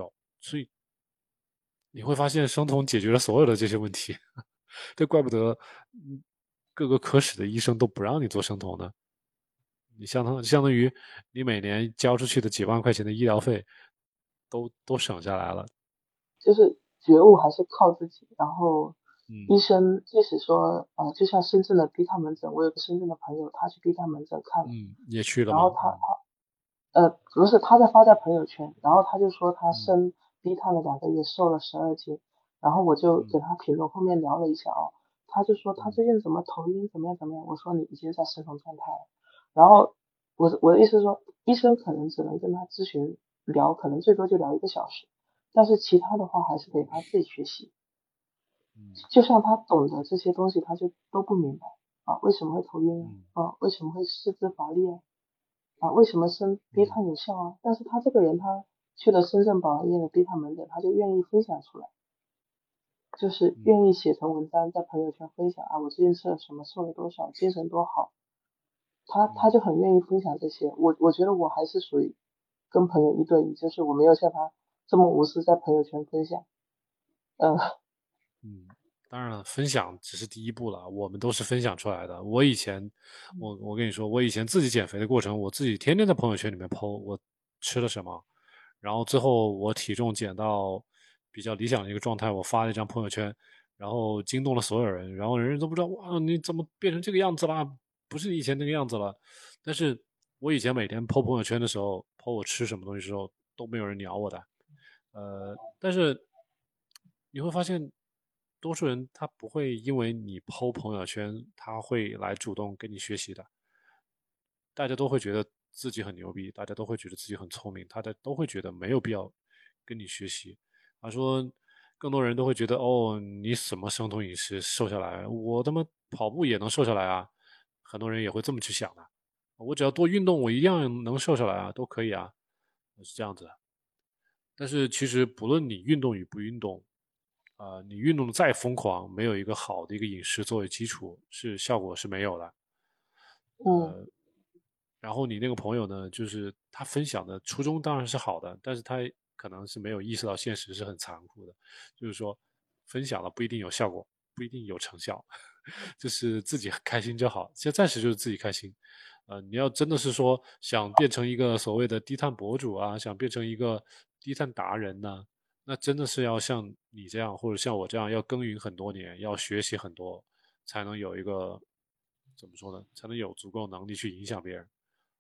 所以你会发现生酮解决了所有的这些问题，这怪不得各个科室的医生都不让你做生酮呢。你相当相当于你每年交出去的几万块钱的医疗费都都省下来了。 就是觉悟还是靠自己，然后医嗯生即使说呃，就像深圳的低碳门诊，我有个深圳的朋友，他去低碳门诊看了， 嗯，也去了吗？ 然后他嗯他呃不是他在发在朋友圈，然后他就说他嗯生低碳了两个月，瘦了十二斤，然后我就给嗯他评论，后面聊了一下哦，他就说他嗯最近怎么头晕怎么样怎么样，我说你已经在生酮状态了，然后我我的意思是说，医生可能只能跟他咨询聊，可能最多就聊一个小时，但是其他的话还是得他自己学习。 嗯就像他懂得这些东西，他就都不明白啊，为什么会头晕嗯啊？啊，为什么会四肢乏力啊？啊，为什么生低嗯碳有效啊？但是他这个人，他去了深圳宝安医院的低碳门诊，他就愿意分享出来，就是嗯愿意写成文章在朋友圈分享啊，我最近吃了什么，瘦了多少，精神多好，他他嗯就很愿意分享这些。我我觉得我还是属于跟朋友一对一，就是我没有像他这么无私在朋友圈分享，嗯嗯，当然了，分享只是第一步了，我们都是分享出来的。我以前，我我跟你说，我以前自己减肥的过程，我自己天天在朋友圈里面 po 我吃了什么，然后最后我体重减到比较理想的一个状态，我发了一张朋友圈，然后惊动了所有人，然后人人都不知道哇，你怎么变成这个样子啦？不是以前那个样子了。但是我以前每天 po 朋友圈的时候，po 我吃什么东西的时候，都没有人鸟我的。呃，但是你会发现，多数人他不会因为你 po 朋友圈，他会来主动跟你学习的。大家都会觉得自己很牛逼，大家都会觉得自己很聪明，大家都会觉得没有必要跟你学习。他说，更多人都会觉得，哦，你什么生酮饮食瘦下来，我他妈跑步也能瘦下来啊。很多人也会这么去想的，我只要多运动，我一样能瘦下来啊，都可以啊，是这样子的。但是其实不论你运动与不运动，啊、你运动的再疯狂，没有一个好的一个饮食作为基础，是效果是没有的。 嗯呃，然后你那个朋友呢，就是他分享的初衷当然是好的，但是他可能是没有意识到现实是很残酷的，就是说分享了不一定有效果，不一定有成效，就是自己开心就好。现在暂时就是自己开心。呃，你要真的是说想变成一个所谓的低碳博主啊，想变成一个低碳达人呢、那真的是要像你这样，或者像我这样，要耕耘很多年，要学习很多，才能有一个怎么说呢？才能有足够能力去影响别人。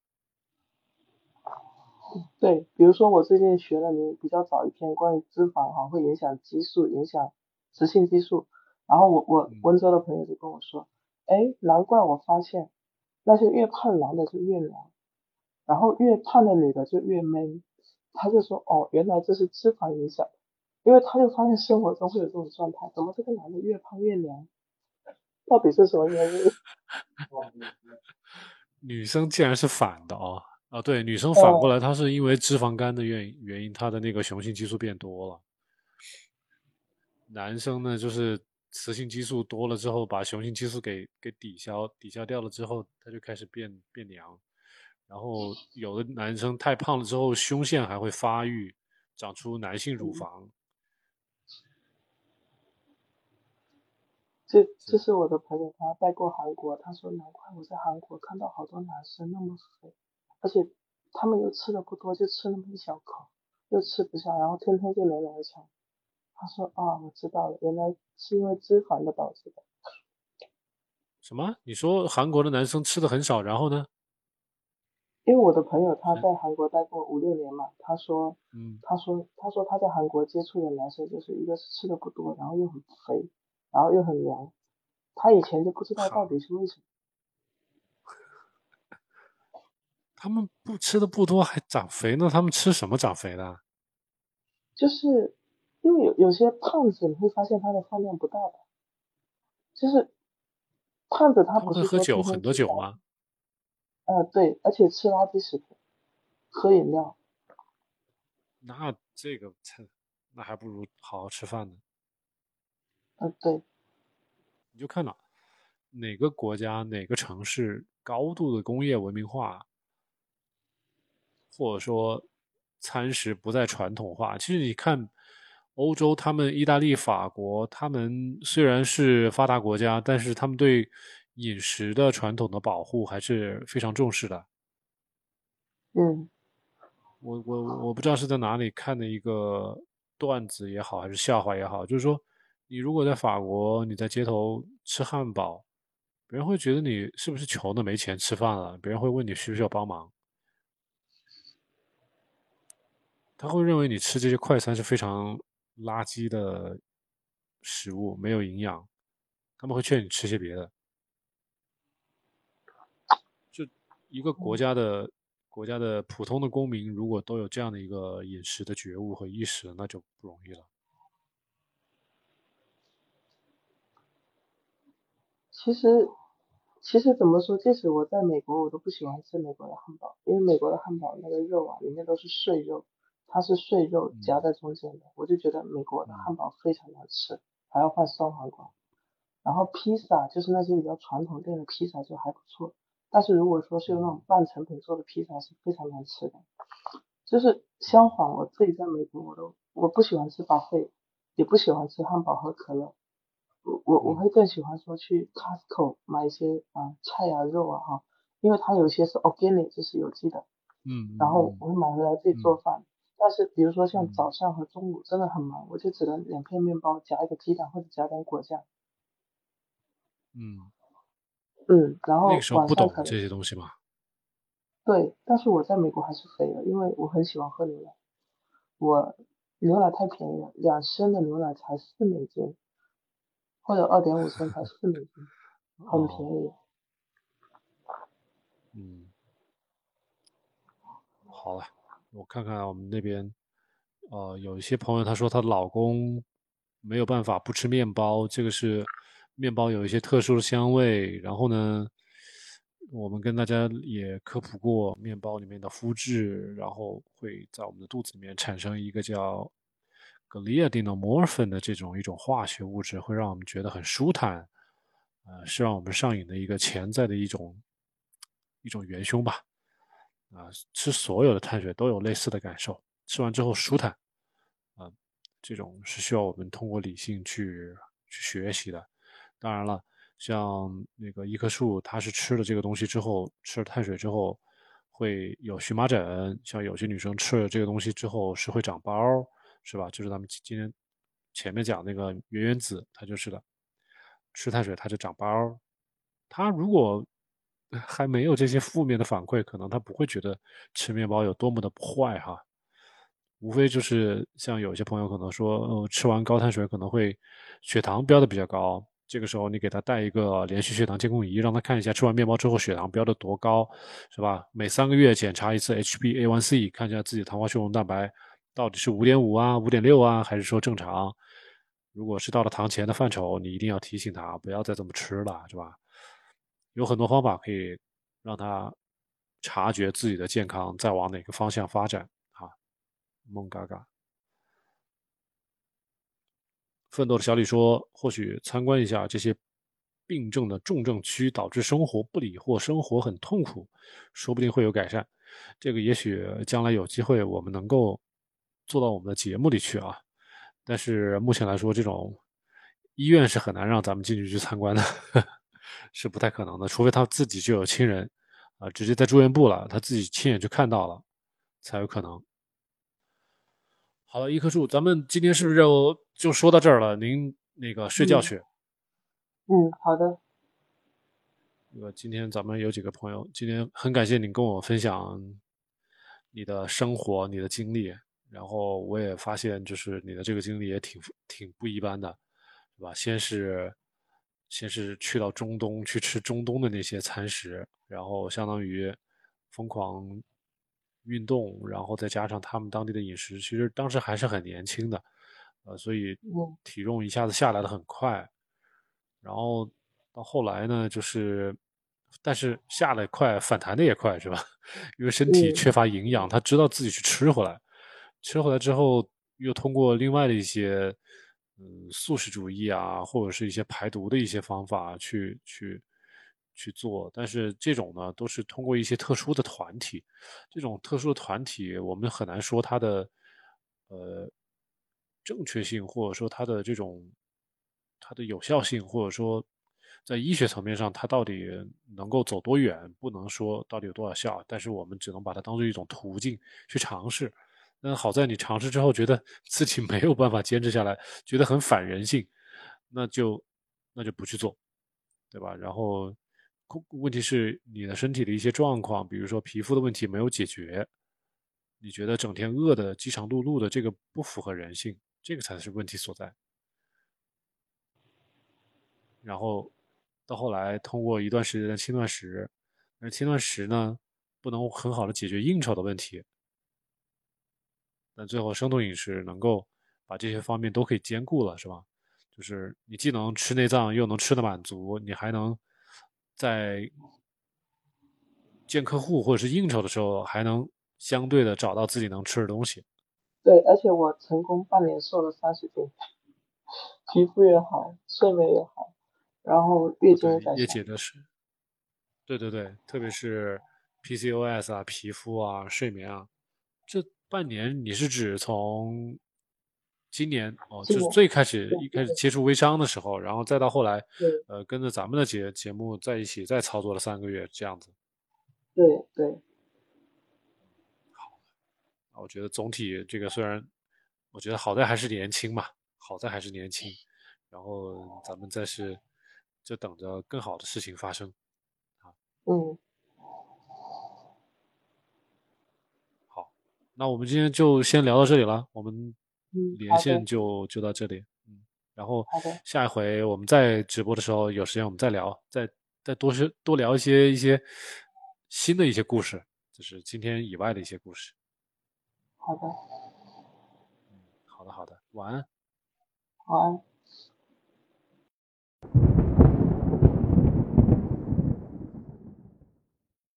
对，比如说我最近学了你比较早一篇关于脂肪哈会影响激素，影响雌性激素，然后我我嗯温州的朋友就跟我说，哎，难怪我发现那些越胖男的就越凉，然后越胖的女的就越闷，他就说哦，原来这是脂肪影响，因为他就发现生活中会有这种状态，怎么这个男的越胖越凉，到底是什么原因？ 女生竟然是反的哦。啊，对，女生反过呃， 来，她是因为脂肪肝的原因原因，她的那个雄性激素变多了。男生呢，就是雌性激素多了之后，把雄性激素给给抵消抵消掉了之后，他就开始变变娘。然后有的男生太胖了之后，胸腺还会发育，长出男性乳嗯房。 这这是是我的朋友，他带过韩国，他说难怪我在韩国看到好多男生那么肥，而且他们又吃的不多，就吃那么一小口，又吃不下，然后天天就连两场。他说啊，我知道了，原来是因为脂肪的导致的。 什么？你说韩国的男生吃的很少，然后呢？ 因为我的朋友他很在韩国待过五六年嘛，他说， 嗯， 他说他说他在韩国接触的男生就是一个是吃的不多，然后又很肥，然后又很凉，他以前就不知道到好， 底是为什么。 他们不吃的不多还长肥呢，他们吃什么长肥的？ 就是因为有有些胖子你会发现他的饭量不大的，就是胖子他他们会不是说喝酒，很多天天吃垃圾， 酒吗？ 呃对，而且吃垃圾食品，喝饮料， 那这个菜，那还不如好好吃饭呢。 呃对， 你就看到哪个国家、哪个城市高度的工业文明化，或者说餐食不再传统化。其实你看欧洲，他们意大利、法国，他们虽然是发达国家，但是他们对饮食的传统的保护还是非常重视的。 嗯我我我不知道是在哪里看的一个段子也好，还是笑话也好，就是说，你如果在法国，你在街头吃汉堡，别人会觉得你是不是穷的没钱吃饭了，别人会问你需不需要帮忙，他会认为你吃这些快餐是非常垃圾的食物，没有营养，他们会劝你吃些别的。就一个国嗯， 家的国家的普通的公民，如果都有这样的一个饮食的觉悟和意识，那就不容易了。 其实其实怎么说，即使我在美国，我都不喜欢吃美国的汉堡，因为美国的汉堡那个肉啊，里面都是碎肉，它是碎肉夹嗯在中间的，我就觉得美国的嗯汉堡非常难吃，还要换双黄瓜。然后披萨就是那些比较传统店的披萨就还不错，但是如果说是用那种嗯半成品做的披萨是非常难吃的。就是相反，我自己在美国，我都我不喜欢吃 buffet，也不喜欢吃汉堡和可乐，我我我嗯会更喜欢说去 Costco 买一些啊、菜啊肉啊哈，因为它有些是 organic 就是有机的， 嗯然后嗯我会买回来自己做嗯饭。但是比如说像嗯早上和中午真的很忙，我就只能两片面包夹一个鸡蛋或者夹点果酱， 嗯， 嗯，然后那个时候晚上可能不懂这些东西嘛。 对，但是我在美国还是肥了，因为我很喜欢喝牛奶，我牛奶太便宜了，两升的牛奶才四美金，或者二点五升才四美金，很便哦， 宜。 嗯，好了，我看看我们那边，呃，有一些朋友她说她老公没有办法不吃面包，这个是面包有一些特殊的香味。然后呢，我们跟大家也科普过面包里面的麸质，然后会在我们的肚子里面产生一个叫 gliadinomorphin 的这种一种化学物质，会让我们觉得很舒坦，呃，是让我们上瘾的一个潜在的一种一种元凶吧。啊，吃所有的碳水都有类似的感受，吃完之后舒坦，啊，这种是需要我们通过理性去去学习的。当然了，像那个一棵树，它是吃了这个东西之后，吃了碳水之后会有荨麻疹，像有些女生吃了这个东西之后是会长包，是吧？就是咱们今天前面讲那个圆圆子，它就是的，吃碳水它就长包。它如果还没有这些负面的反馈，可能他不会觉得吃面包有多么的坏哈。无非就是像有些朋友可能说，呃，吃完高碳水可能会血糖标的比较高，这个时候你给他带一个连续血糖监控仪，让他看一下吃完面包之后血糖标的多高，是吧？每三个月检查一次 H b A one C， 看一下自己糖化血红蛋白到底是五点五啊、五点六啊，还是说正常。如果是到了堂前的范畴，你一定要提醒他不要再这么吃了，是吧？有很多方法可以让他察觉自己的健康在往哪个方向发展啊。梦嘎嘎，奋斗的小李说，或许参观一下这些病症的重症区，导致生活不理或生活很痛苦，说不定会有改善。这个也许将来有机会我们能够做到我们的节目里去啊。但是目前来说，这种医院是很难让咱们进去去参观的，是不太可能的，除非他自己就有亲人啊、呃直接在住院部了，他自己亲眼去看到了，才有可能。好了，一棵树，咱们今天是不是就就说到这儿了？您那个睡觉嗯去。 嗯，好的， 那个今天咱们有几个朋友，今天很感谢你跟我分享你的生活、你的经历，然后我也发现，就是你的这个经历也挺挺不一般的，是吧？先是先是去到中东去吃中东的那些餐食，然后相当于疯狂运动，然后再加上他们当地的饮食，其实当时还是很年轻的，呃，所以嗯体重一下子下来的很快，然后到后来呢，就是但是下来快，反弹的也快，是吧？因为身体缺嗯乏营养，他知道自己去吃回来，吃回来之后，又通过另外的一些嗯素食主义啊，或者是一些排毒的一些方法去去去做，但是这种呢都是通过一些特殊的团体，这种特殊的团体我们很难说它的呃正确性，或者说它的这种它的有效性，或者说在医学层面上它到底能够走多远，不能说到底有多少效，但是我们只能把它当做一种途径去尝试。那好在你尝试之后觉得自己没有办法坚持下来，觉得很反人性，那就那就不去做，对吧？然后问题是你的身体的一些状况，比如说皮肤的问题没有解决，你觉得整天饿的饥肠辘辘的，这个不符合人性，这个才是问题所在。然后到后来通过一段时间的轻断食，而轻断食呢不能很好的解决应酬的问题，但最后生酮饮食能够把这些方面都可以兼顾了，是吧？就是你既能吃内脏，又能吃得满足，你还能在见客户或者是应酬的时候，还能相对的找到自己能吃的东西。 对，而且我成功半年瘦了三十斤，皮肤也好，睡眠也好，然后月经也对，叶改善。 姐的是，对对对，特别是 P C O S 啊、皮肤啊、睡眠啊，这半年你是指从今年哦， 今年就是最开始对一开始接触微商的时候，然后再到后来， 对呃，跟着咱们的节节目在一起再操作了三个月这样子。 对对， 我觉得总体这个虽然，我觉得好在还是年轻嘛，好在还是年轻，然后咱们再是就等着更好的事情发生。 嗯好，那我们今天就先聊到这里了，我们嗯， 连好的线就就到这里，嗯，然后好的， 下一回我们再直播的时候有时间我们再聊，再再多是多聊一些一些新的一些故事，就是今天以外的一些故事。 好的， 好的好的，晚安。 晚安。